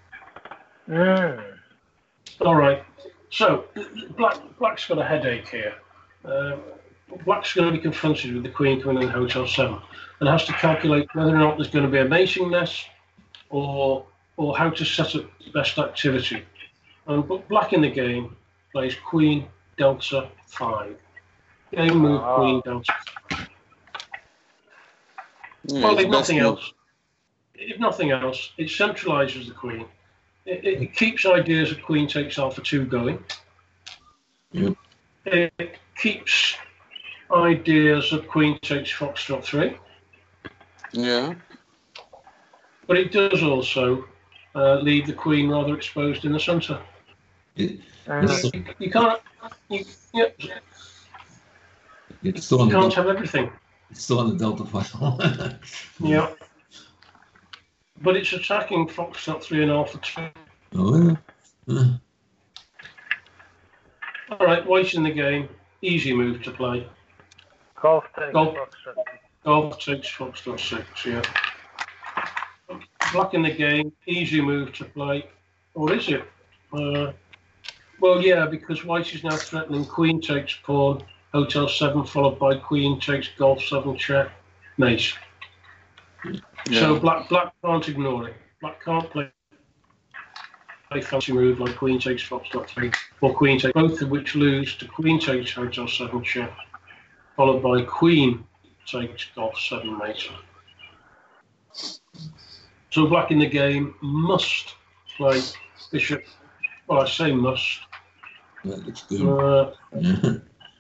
All right. So Black's got a headache here. Black's going to be confronted with the Queen coming in Hotel 7 and has to calculate whether or not there's going to be a mating nest or how to set up the best activity. And Black in the game plays Queen Delta 5. Game move Queen Delta 5. Yeah, Well, it's if best nothing else, it centralizes the Queen. It keeps ideas of Queen takes Alpha 2 going. Yep. It keeps ideas of Queen takes Foxtrot 3. Yeah. But it does also leave the Queen rather exposed in the centre. You can't. It's still on You the can't Delta, have everything. it's still on the Delta file. Yeah. But it's attacking Foxtrot 3 and Alpha 2. Oh, yeah. All right, white in the game. Easy move to play. Golf takes Golf. Foxtrot. Golf takes Foxtrot 6, yeah. Black in the game. Easy move to play. Or is it? Well, yeah, because white is now threatening Queen takes pawn, Hotel 7, followed by Queen takes Golf 7 check, mate. Yeah. So black can't ignore it. Black can't play fancy move like Queen takes Foxtrot 3 or Queen takes, both of which lose to Queen takes Hotel 7 check, followed by Queen takes Golf 7 mate. So black in the game must play Bishop. Well, I say must. That looks good. Well, Yeah.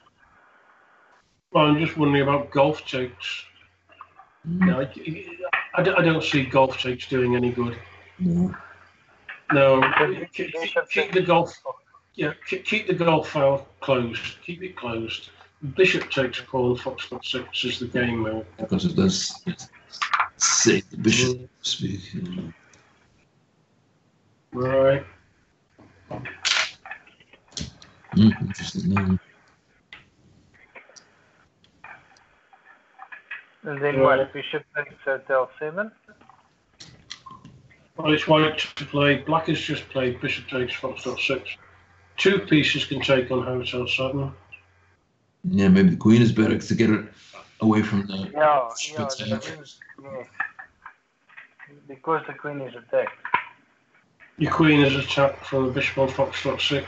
I'm just wondering about Golf takes. No, I don't see Golf takes doing any good. No. No, keep the Golf. Yeah, keep the Golf file closed. Keep it closed. Bishop takes pawn, Foxtrot 6 is the game move. Because it does save the bishop, so to speak. Right. Interesting name. And then what? Bishop takes Hotel 7. Well, it's white to play. Black has just played Bishop takes Foxtrot 6. Two pieces can take on Hotel 7. Yeah, maybe the queen is better to get it away from the. Yeah, Split the side. queen, yes. Because the queen is attacked. Your queen is attacked from the Bishop on Foxtrot 6.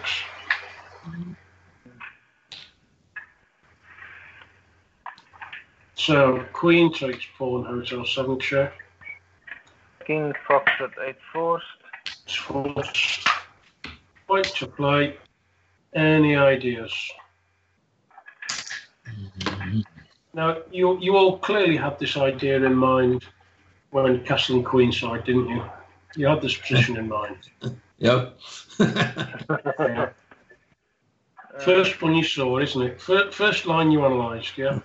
So Queen takes pawn, Hotel 7 check. King Foxtrot 8 forced. It's forced. White to play. Any ideas? Now, you all clearly had this idea in mind when castling queenside, didn't you? You had this position in mind. Yep. Yeah. First one you saw, isn't it? First line you analysed, yeah?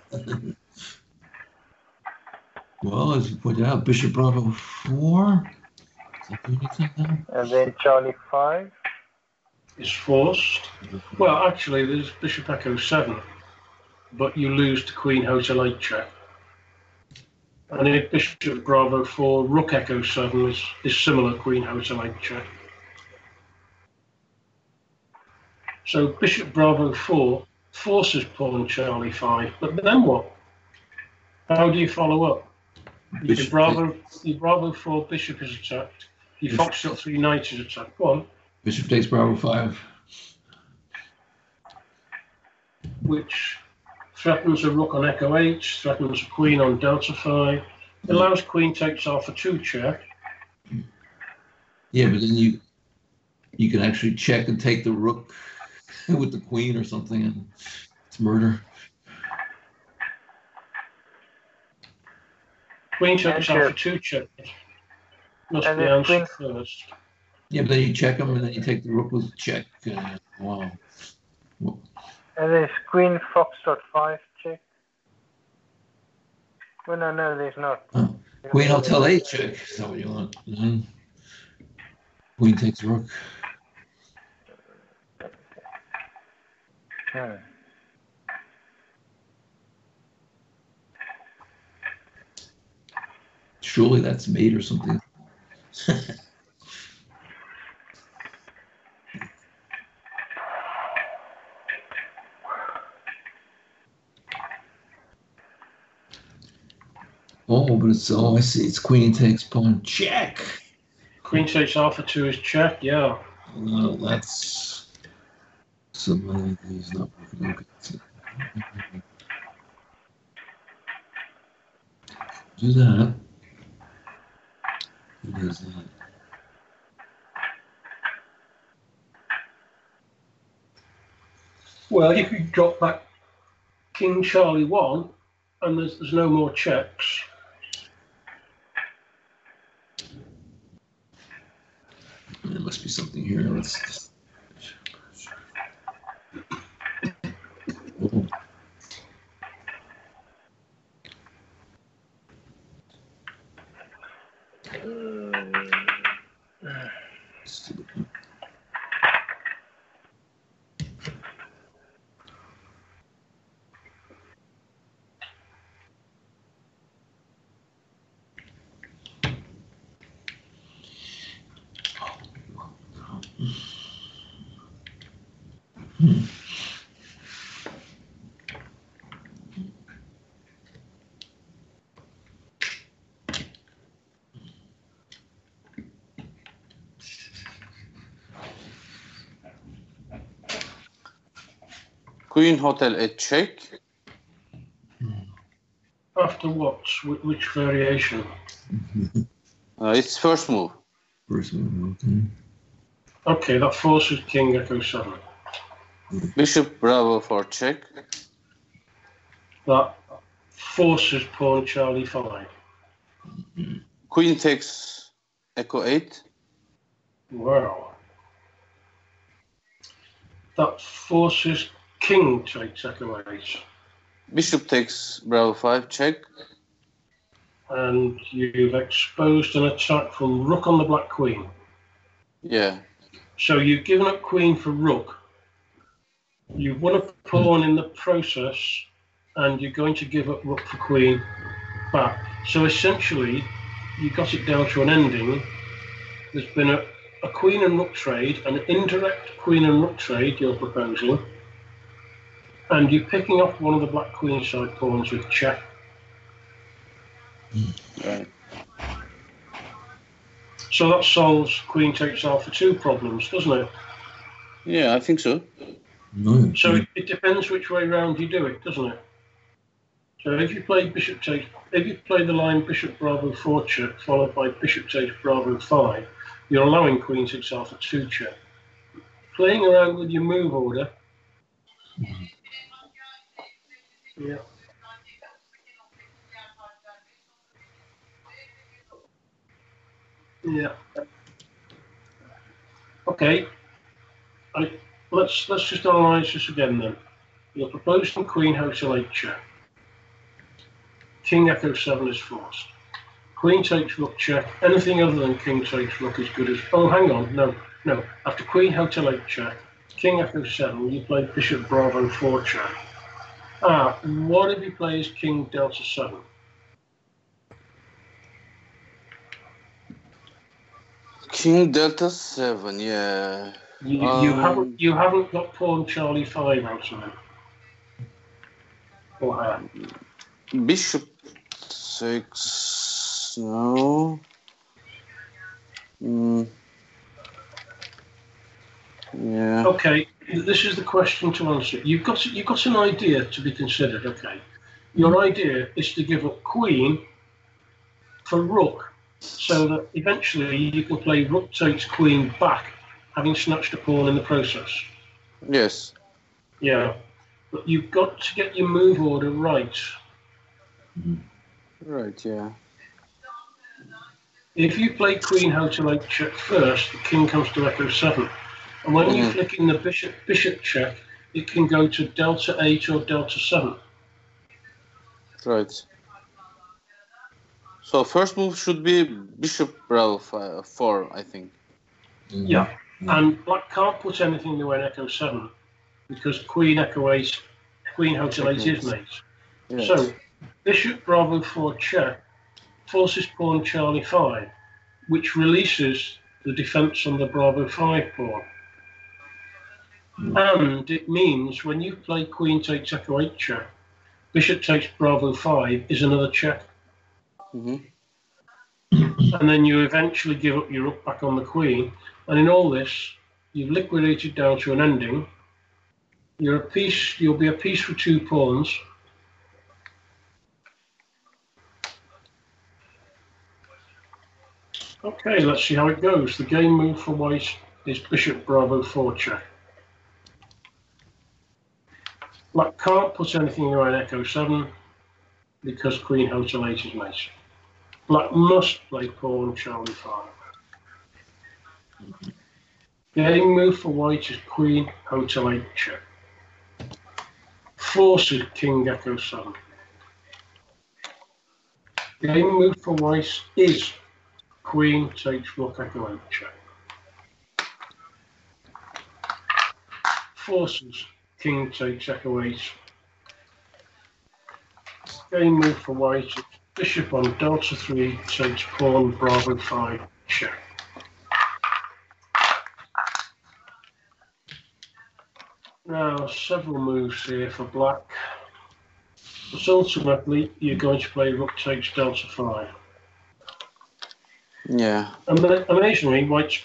Well, as you pointed out, Bishop Bravo 4. Does that do anything now? And then Charlie 5. Is forced. Well, actually, there's Bishop Echo 7, but you lose to Queen Hotel 8 check. And if Bishop Bravo 4, Rook Echo 7 is similar, Queen Hotel 8 check. So Bishop Bravo 4 forces pawn Charlie 5, but then what? How do you follow up? Your Bravo 4 Bishop is attacked. Your Foxtrot 3 Knight is attacked. Go on. Bishop takes Bravo 5. Which threatens a rook on Echo 8, threatens a queen on Delta 5, allows Queen takes Alpha 2 check. Yeah, but then you can actually check and take the rook with the queen or something, and it's murder. Queen takes Answer. alpha 2 check. Must And be if answered queen- first. Yeah, but then you check them and then you take the rook with check. Wow. And there's queen foxtrot 5 check. Oh, no, there's not. Queen hotel 8 check. Is that what you want? Queen takes rook. Hmm. Surely that's mate or something. Oh, but it's, oh, I see. It's queen takes pawn check. Queen takes alpha 2 is check, yeah. No, that's somebody who's not working. Okay. Do that. Who does that? Well, you could drop back King Charlie 1, and there's no more checks. There must be something here. Let's. Oh. Queen hotel 8 check. After what? Which variation? It's first move. First move, okay. Okay, that forces King Echo 7. Bishop bravo 4 check. That forces Pawn Charlie 5. Queen takes echo 8. Wow. That forces King takes Echo 8. Bishop takes bravo 5 check. And you've exposed an attack from Rook on the Black Queen. Yeah. So you've given up Queen for Rook. You've won a pawn in the process, and you're going to give up Rook for Queen back. So essentially, you got it down to an ending. There's been a Queen and Rook trade, an indirect Queen and Rook trade you're proposing, and you're picking off one of the Black Queen side pawns with check. Right. So that solves Queen takes alpha 2 problems, doesn't it? Yeah, I think so. No. So it depends which way round you do it, doesn't it? So if you play if you play the line Bishop Bravo 4 check followed by Bishop takes Bravo 5, you're allowing Queen takes alpha 2 check. Playing around with your move order. Yeah. Yeah. Okay. Let's just analyse this again then. You're proposing Queen hotel 8 check. King Echo 7 is forced. Queen takes Rook check. Anything other than King takes Rook is good as. Oh, hang on. No. After Queen hotel 8 check, King Echo 7, you play Bishop Bravo 4 check. What if you play as King Delta 7? King Delta 7, yeah. You haven't got Pawn Charlie 5 out of it. Or have? Bishop 6, no. Yeah. Okay, this is the question to answer. You've got an idea to be considered. Okay, your idea is to give up Queen for Rook, so that eventually you can play Rook takes Queen back, having snatched a pawn in the process. Yes. Yeah, but you've got to get your move order right. Right, yeah. If you play queen hotel 8 check first, the king comes to echo 7. And when you flick in the bishop check, it can go to delta 8 or delta 7. Right. So first move should be bishop bravo 4, I think. Yeah. And black can't put anything to an echo 7 because queen echo 8, queen hotel 8 is mate. Yes. So bishop bravo 4 check forces pawn Charlie 5, which releases the defense on the bravo 5 pawn. And it means when you play queen takes echo 8 check, bishop takes bravo 5 is another check. And then you eventually give up your rook back on the queen. And in all this, you've liquidated down to an ending. You'll be a piece for 2 pawns. Okay, let's see how it goes. The game move for white is bishop bravo 4 check. Black can't put anything around echo 7 because queen hotel 8 is mate. Black must play pawn Charlie 5. Game move for white is queen hotel 8 check. Forces king echo 7. Game move for white is queen takes rook echo 8 check. Forces king takes echo 8. Game move for white is bishop on delta 3 takes pawn bravo 5 check. Now several moves here for black, but ultimately you're going to play rook takes delta 5. Yeah. Amazingly, white's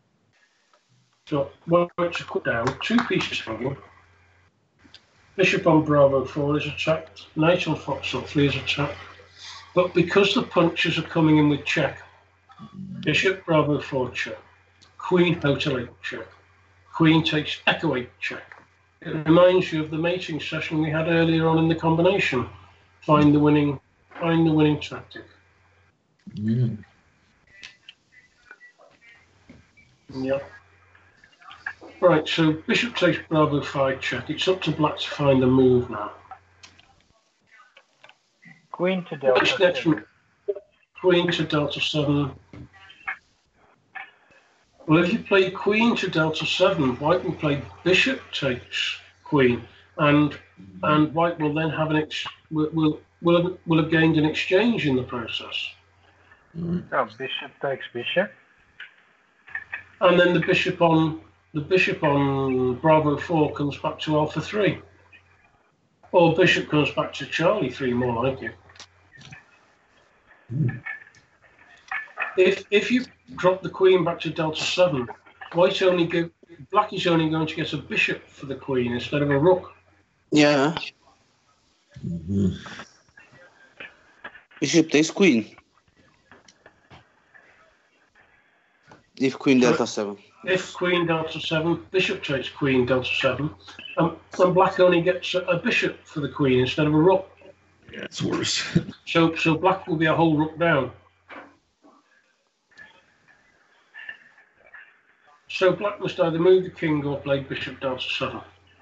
put down 2 pieces hanging. Bishop on bravo 4 is attacked, knight on foxtrot 3 is attacked. But because the punches are coming in with check, bishop bravo 4 check, queen hotel 8 check, queen takes echo 8 check. It reminds you of the mating session we had earlier on in the combination. Find the winning tactic. Mm. Yeah. Right, so bishop takes bravo 5 check. It's up to black to find the move now. Queen to delta 7. Queen to delta 7. Well, if you play queen to delta 7, white will play bishop takes queen, and white will then have will have gained an exchange in the process. Oh, bishop takes bishop. And then the bishop on bravo 4 comes back to alpha 3, or bishop comes back to Charlie 3, more like it. If you drop the queen back to delta 7, black is only going to get a bishop for the queen instead of a rook. Yeah. Bishop takes queen. If queen delta 7. If queen delta 7, bishop takes queen delta 7, and black only gets a bishop for the queen instead of a rook. Yeah, it's worse. So black will be a whole rook down. So black must either move the king or play bishop delta 7.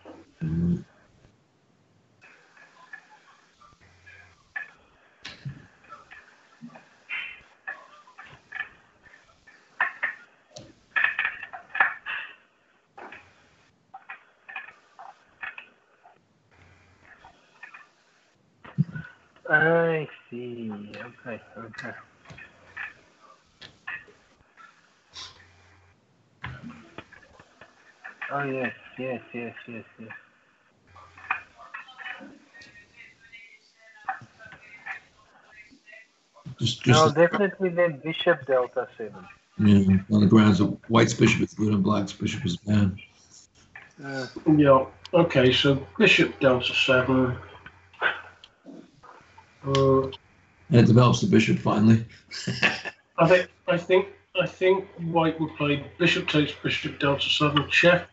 I see. Okay. Oh yes. Just No, definitely then bishop delta 7. yeah, on the grounds that white's bishop is good and black's bishop is bad. Yeah. Okay. So bishop delta 7. And it develops the bishop finally. I think white would play bishop takes bishop delta 7 check.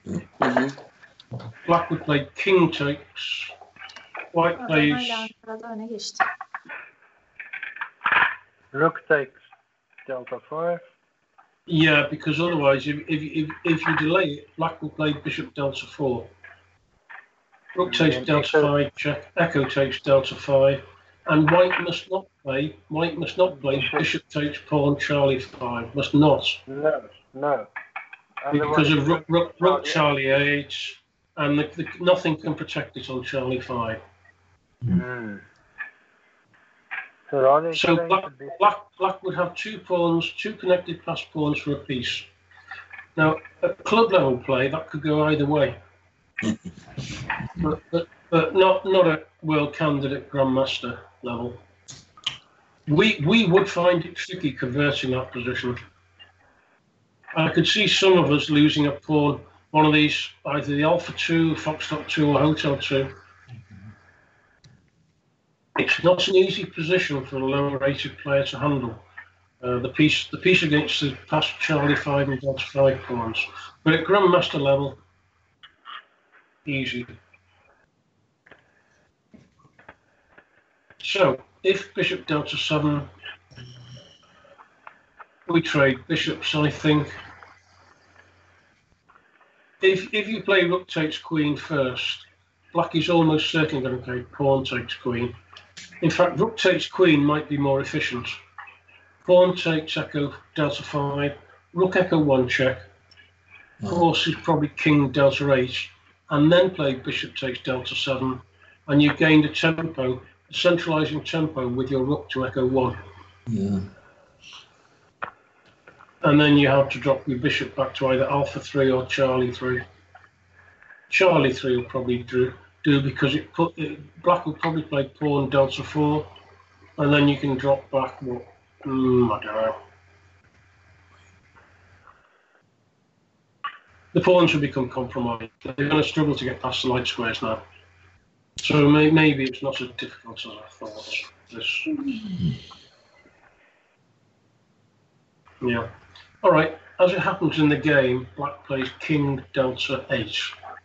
Black would play king takes. White plays Rook takes. delta 5. Yeah, because otherwise, if you delay it, black will play bishop delta 4. Rook And takes then delta echo- 5, check, echo takes delta 5, and white must not play bishop takes pawn, Charlie 5, must not. No. Because of rook Charlie Charlie 8, and nothing can protect it on Charlie 5. Hmm. So rather So explain the bishop. black would have 2 pawns, 2 connected pass pawns for a piece. Now, at club level play, that could go either way. but not at world candidate grandmaster level. We would find it tricky converting that position. I could see some of us losing a pawn, one of these, either the Alpha 2, Foxtrot 2, or Hotel 2. It's not an easy position for a lower rated player to handle. The piece against the past Charlie 5 and Delta 5 pawns. But at grandmaster level, easy. So, if bishop delta 7, we trade bishops, I think. If you play rook takes queen first, black is almost certainly going to play pawn takes queen. In fact, rook takes queen might be more efficient. Pawn takes echo delta 5, rook echo 1 check. Horse is probably king delta 8, and then play bishop takes delta 7, and you've gained a tempo, a centralizing tempo with your rook to echo 1. Yeah. And then you have to drop your bishop back to either Alpha 3 or Charlie 3. Charlie 3 will probably do because black will probably play pawn delta 4, and then you can drop back what, I don't know. The pawns will become compromised. They're going to struggle to get past the light squares now. So maybe it's not as difficult as I thought. Yeah. All right. As it happens in the game, black plays king delta 8.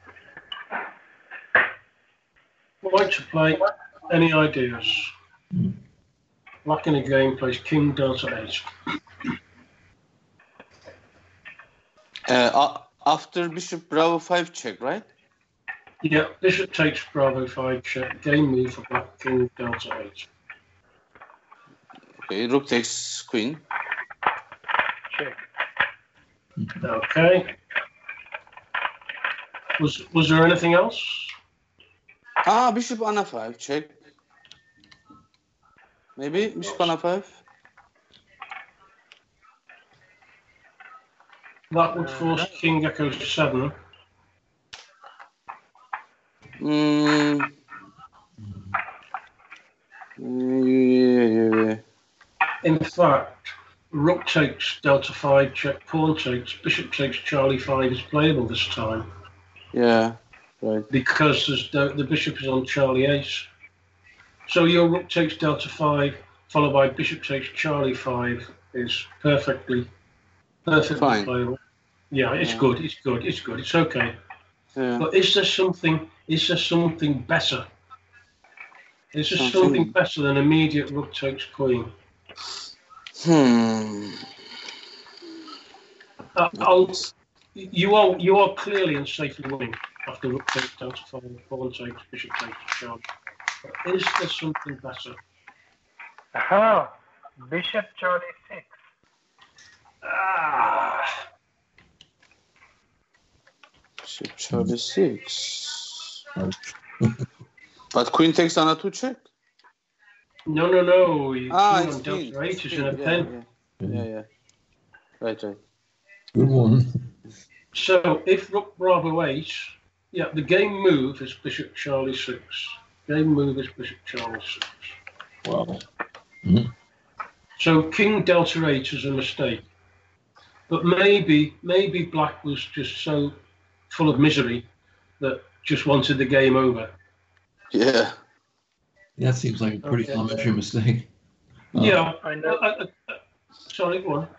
White to play. Any ideas? Black in the game plays king delta 8. After bishop bravo 5 check, right? Yeah, bishop takes bravo 5 check. Game move for black, king delta 8. Okay, rook takes queen. Check. Okay. Was there anything else? Bishop on a5 check. Maybe bishop on a5. That would force king echo 7. Yeah. In fact, rook takes delta 5 check, pawn takes, bishop takes Charlie 5 is playable this time. Yeah, right. Because the bishop is on Charlie 8. So your rook takes delta 5, followed by bishop takes Charlie 5 is perfectly Fine. playable. Yeah, it's good. It's okay. Yeah. But is there something better? Is there something better than immediate rook takes queen? You are clearly and safely winning after rook takes delta 5, pawn takes, bishop takes Charlie. But is there something better? Aha! Bishop Charlie 6. Bishop Charlie 6. But queen takes on a 2 check. No. King It's on queen. delta 8 is in a pen. Yeah. Right. Good one. So if rook bravo 8, yeah, the game move is bishop Charlie 6. Game move is bishop Charlie 6. Wow. So king delta 8 is a mistake. But maybe black was just so full of misery that just wanted the game over. Yeah. That seems like a pretty elementary mistake. Yeah, I know. Sorry, go on.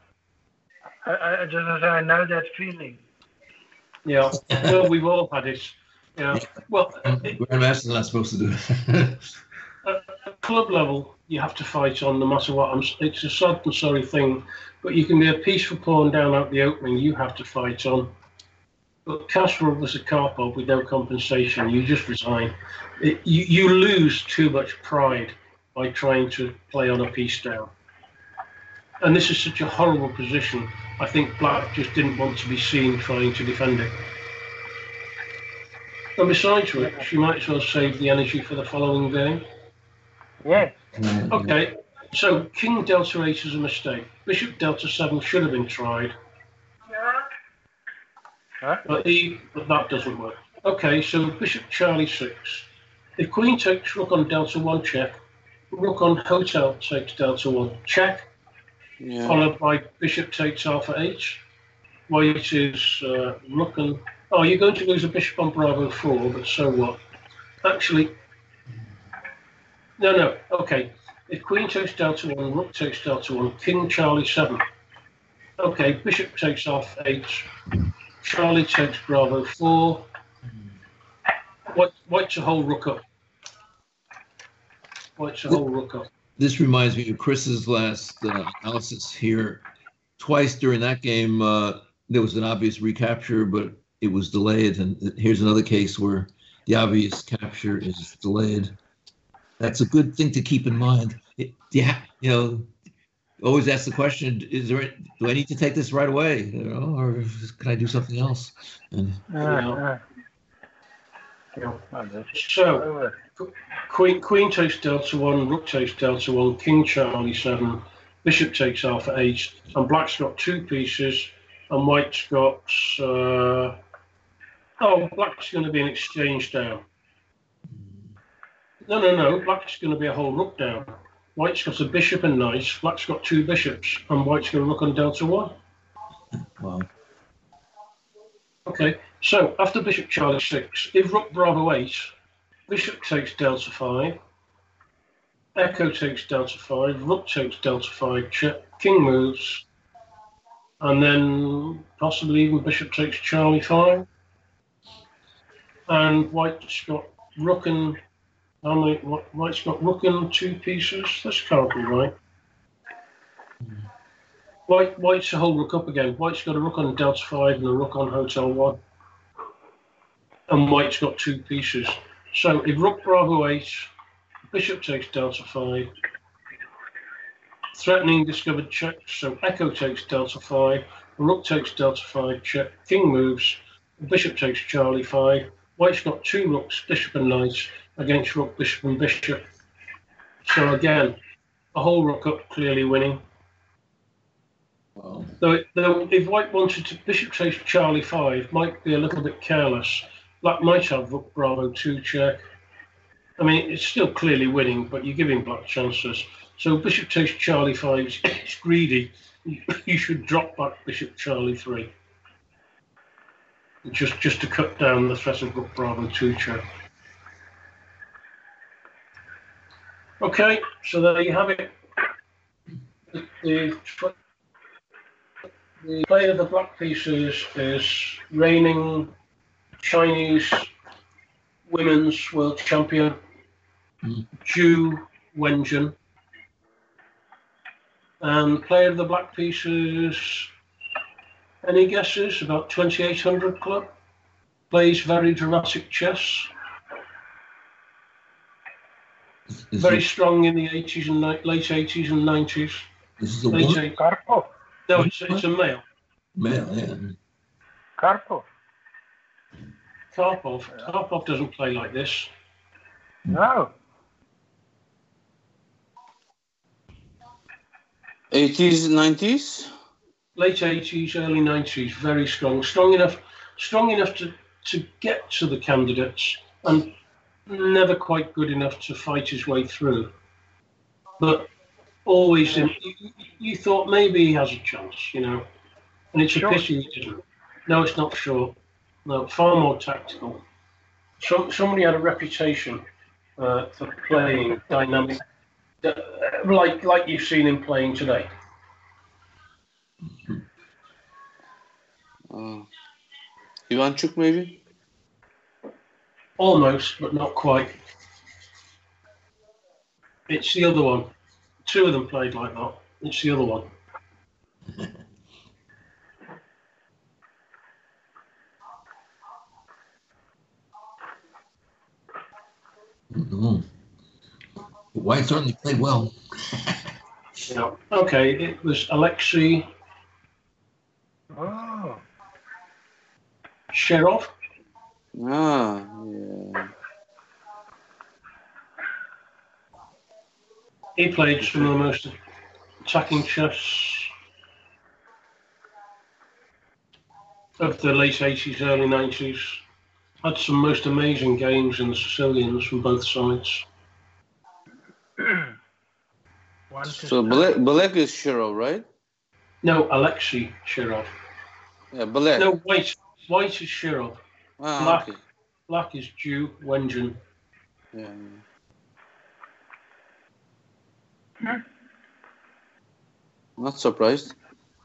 I know that feeling. Yeah, well, we've all had it. Yeah, well, Grandmaster's not supposed to do it. at club level, you have to fight on no matter what. It's a sad and sorry thing, but you can be a peaceful pawn down out the opening. You have to fight on. But Kasparov was a Karpov with no compensation. You just resign. You lose too much pride by trying to play on a piece down. And this is such a horrible position. I think Black just didn't want to be seen trying to defend it. And besides which, you might as well save the energy for the following game. Yeah. Okay, so King Delta 8 is a mistake. Bishop Delta 7 should have been tried. Huh? But that doesn't work. Okay, so Bishop Charlie 6. If Queen takes Rook on Delta 1, check. Rook on Hotel takes Delta 1, check. Yeah. Followed by Bishop takes Alpha 8. White is Rook and... Oh, you're going to lose a Bishop on Bravo 4, but so what? Actually... No. Okay. If Queen takes Delta 1, Rook takes Delta 1, King Charlie 7. Okay, Bishop takes Alpha 8. Charlie takes Bravo 4. White's a whole Rook up. White's a whole Rook up. This reminds me of Chris's last analysis here. Twice during that game, there was an obvious recapture, but it was delayed. And here's another case where the obvious capture is delayed. That's a good thing to keep in mind. Always ask the question: do I need to take this right away, or can I do something else? And So, Queen takes Delta 1, Rook takes Delta 1, King Charlie 7, Bishop takes Alpha 8, and Black's got 2 pieces, and White's got... Black's going to be an exchange down. No, Black's going to be a whole Rook down. White's got a Bishop and Knight, Black's got 2 bishops, and White's got a Rook on Delta 1. Wow. Okay, so after Bishop Charlie 6, if Rook Bravo 8, Bishop takes Delta 5, Echo takes Delta 5, Rook takes Delta 5, check, King moves, and then possibly even Bishop takes Charlie 5. And White's got Rook and... White's got Rook and 2 pieces. This can't be right. White's a whole Rook up again. White's got a Rook on Delta 5 and a Rook on Hotel 1. And White's got 2 pieces. So if Rook Bravo 8, Bishop takes Delta 5, threatening discovered check, so Echo takes Delta 5, Rook takes Delta 5, check, King moves, Bishop takes Charlie 5, White's got 2 Rooks, Bishop and Knight, against Rook, Bishop and Bishop. So again, a whole Rook up, clearly winning. Wow. Though if White wanted to, Bishop takes Charlie 5, might be a little bit careless. Black might have Rook Bravo 2 check. I mean, it's still clearly winning, but you're giving Black chances. So Bishop takes Charlie 5, it's greedy. You should drop back Bishop Charlie 3. Just to cut down the threat of Rook Bravo 2 check. Okay, so there you have it. The player of the black pieces is reigning Chinese women's world champion, Zhu Wenjun. And player of the black pieces, any guesses? About 2800 club. Plays very dramatic chess. Very strong in the 80s and late 80s and 90s. This is a woman? Karpov. No, it's a male. Male, yeah. Karpov. Karpov doesn't play like this. No. 80s, 90s? Late 80s, early 90s, very strong. Strong enough to get to the candidates, and never quite good enough to fight his way through. But always, you thought maybe he has a chance, and it's a pity he didn't. No, it's not short. No, far more tactical. Somebody had a reputation for playing dynamic, like you've seen him playing today. Ivanchuk, maybe? Almost, but not quite. It's the other one. two of them played like that. It's the other one. Mhm. White certainly played well. Yeah. Okay, it was Alexei Oh, Sherov. Ah, yeah. He played some of the most attacking chess of the late 80s, early 90s. Had some most amazing games in the Sicilians from both sides. one to So black is Shiro, right? No, Alexei Shirov. Yeah, black. No, white is Shirov. Ah, Black. okay. Black is Jew Wengen. Yeah. Not surprised.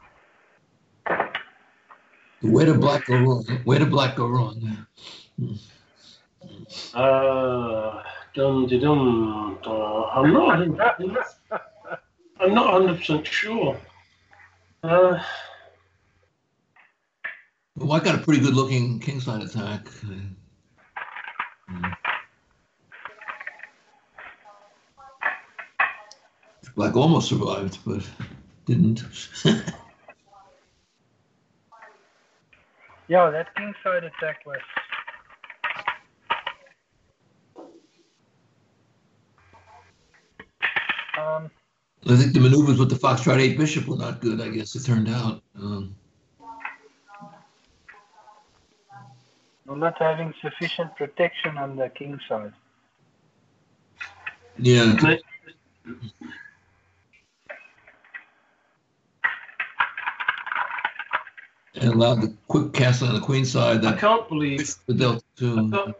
Where did black go wrong? Where did black go wrong? Dum-de-dum. I'm not 100% sure. White got a pretty good looking kingside attack. Black almost survived, but didn't. Yeah, that kingside attack was. I think the maneuvers with the Foxtrot 8 bishop were not good, I guess it turned out. Not having sufficient protection on the king side. Yeah. And allowed the quick castle on the queen side. I That can't believe. the delta two.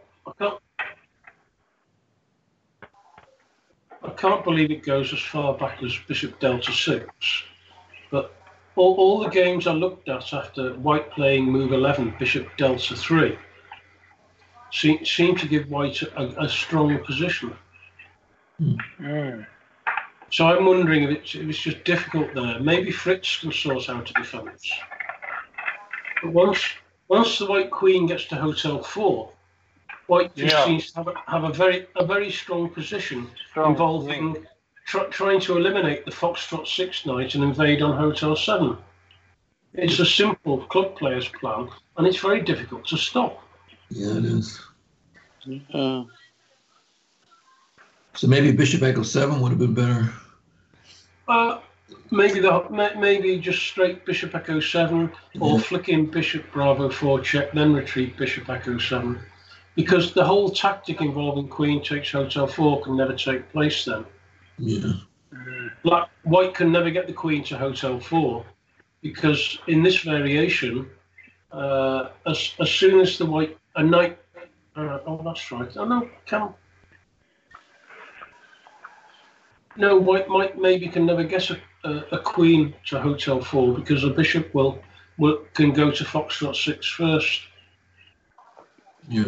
I can't believe it goes as far back as Bishop Delta 6. But all the games I looked at after White playing move 11, Bishop Delta 3, seem to give White a strong position. So I'm wondering if it's just difficult there. Maybe Fritz can sort out a defence. But once the White Queen gets to Hotel 4, White just seems to have a very strong position involving trying to eliminate the Foxtrot 6 knight and invade on Hotel 7. It's a simple club player's plan, and it's very difficult to stop. Yeah, it is. So maybe Bishop Echo 7 would have been better. Maybe just straight Bishop Echo 7, or flicking Bishop Bravo 4 check, then retreat Bishop Echo 7. Because the whole tactic involving Queen takes Hotel 4 can never take place then. Yeah. White can never get the Queen to Hotel 4, because in this variation, as soon as the knight, that's right. Oh no, no, White maybe can never get a Queen to Hotel 4 because a bishop can go to Foxtrot 6 first. Yeah.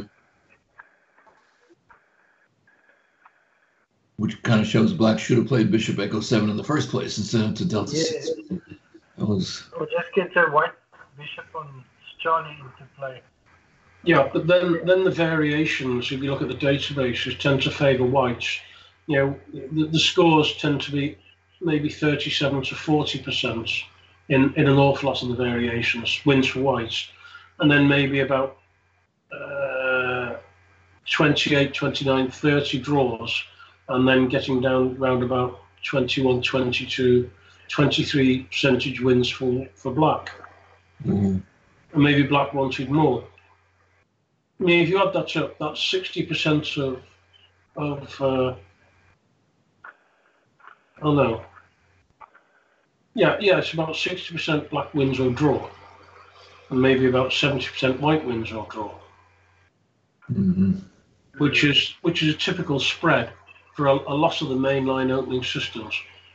Which kind of shows Black should have played Bishop Echo 7 in the first place instead of to Delta 6. That was. Or just get the White Bishop on Charlie into play. Yeah, but then the variations, if you look at the databases, tend to favour Whites. You know, the scores tend to be maybe 37 to 40% in an awful lot of the variations, wins for Whites, and then maybe about 28, 29, 30 draws, and then getting down round about 21, 22, 23 percentage wins for Black. And maybe Black wanted more. I mean, if you add that up, that's 60% of oh no. Yeah, it's about 60% Black wins or draw, and maybe about 70% White wins or draw. Which is a typical spread for a lot of the mainline opening systems.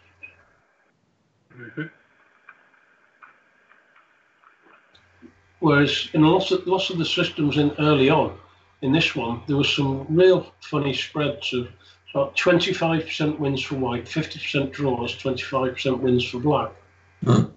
Whereas in lots of the systems in early on, in this one, there was some real funny spreads of 25% wins for white, 50% draws, 25% wins for black. Huh.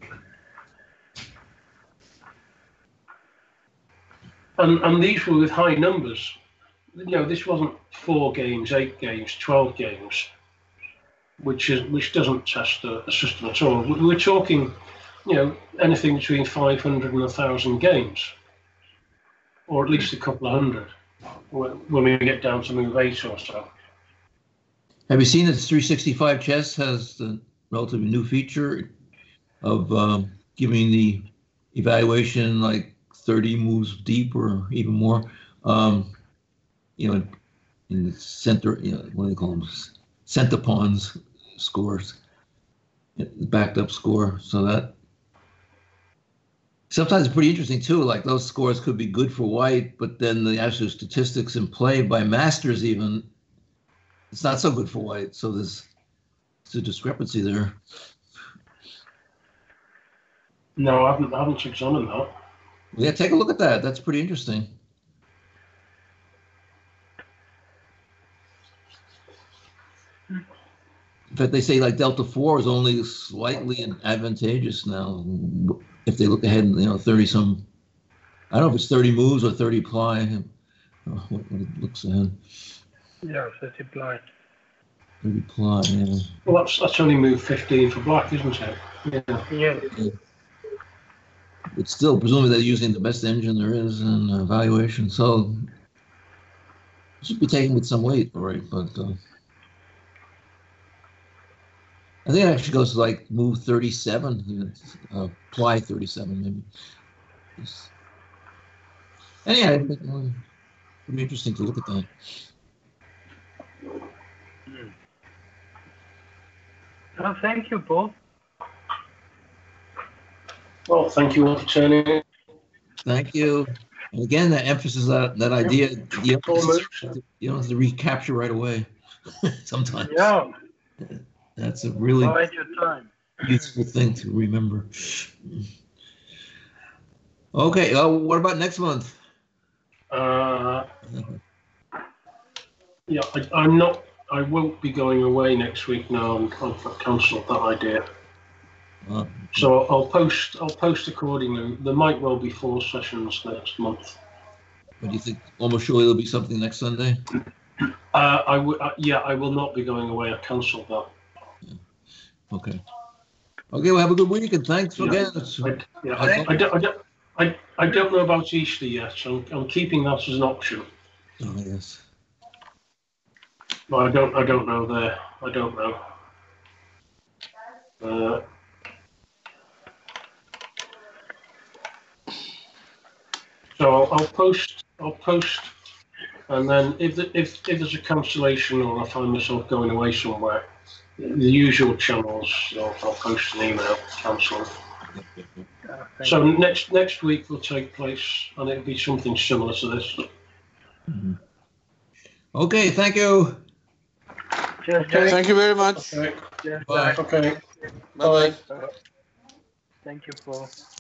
And these were with high numbers. You know, this wasn't 4 games, 8 games, 12 games, which doesn't test a system at all. We're talking, you know, anything between 500 and 1,000 games, or at least a couple of hundred when we get down to move 8 or so. Have you seen that 365 Chess has the relatively new feature of giving the evaluation like 30 moves deep or even more? You know, in the center, you know, what do they call them? Center pawns scores, backed up score. So that sometimes it's pretty interesting too. Like those scores could be good for white, but then the actual statistics in play by masters even, it's not so good for white. So there's a discrepancy there. No, I haven't examined that. Yeah, take a look at that. That's pretty interesting. In fact, they say like Delta 4 is only slightly advantageous now. If they look ahead, you know, 30 some, I don't know if it's 30 moves or 30 ply. What it looks ahead. Yeah, 30 ply. 30 ply, yeah. Well, that's only move 15 for black, isn't it? Yeah. But still, presumably they're using the best engine there is in evaluation, so it should be taken with some weight, all right, but I think it actually goes to like move 37, ply 37 maybe. Anyhow, it would be interesting to look at that. Oh, thank you, Paul. Well, thank you all for turning in. Thank you. And again, that emphasis that idea, you don't have to recapture right away sometimes. Yeah. That's a really Bide your time. useful thing to remember. Okay, what about next month? Yeah, I won't be going away next week now. I've cancelled that idea. So I'll post accordingly. There might well be 4 sessions next month. But do you think almost surely there'll be something next Sunday? I will not be going away. I cancelled that. Okay. Okay, well, have a good week and thanks again. I don't know about Easter yet, so I'm keeping that as an option. Oh yes. But I don't know there. I don't know. So I'll post, and then if there's a cancellation or I find myself going away somewhere, the usual channels, I'll post an email cancelling. So next week will take place, and it'll be something similar to this. Mm-hmm. Okay, thank you. Cheers, Thank you very much. Okay. Cheers, Bye. Okay. Bye-bye. Thank you, Paul.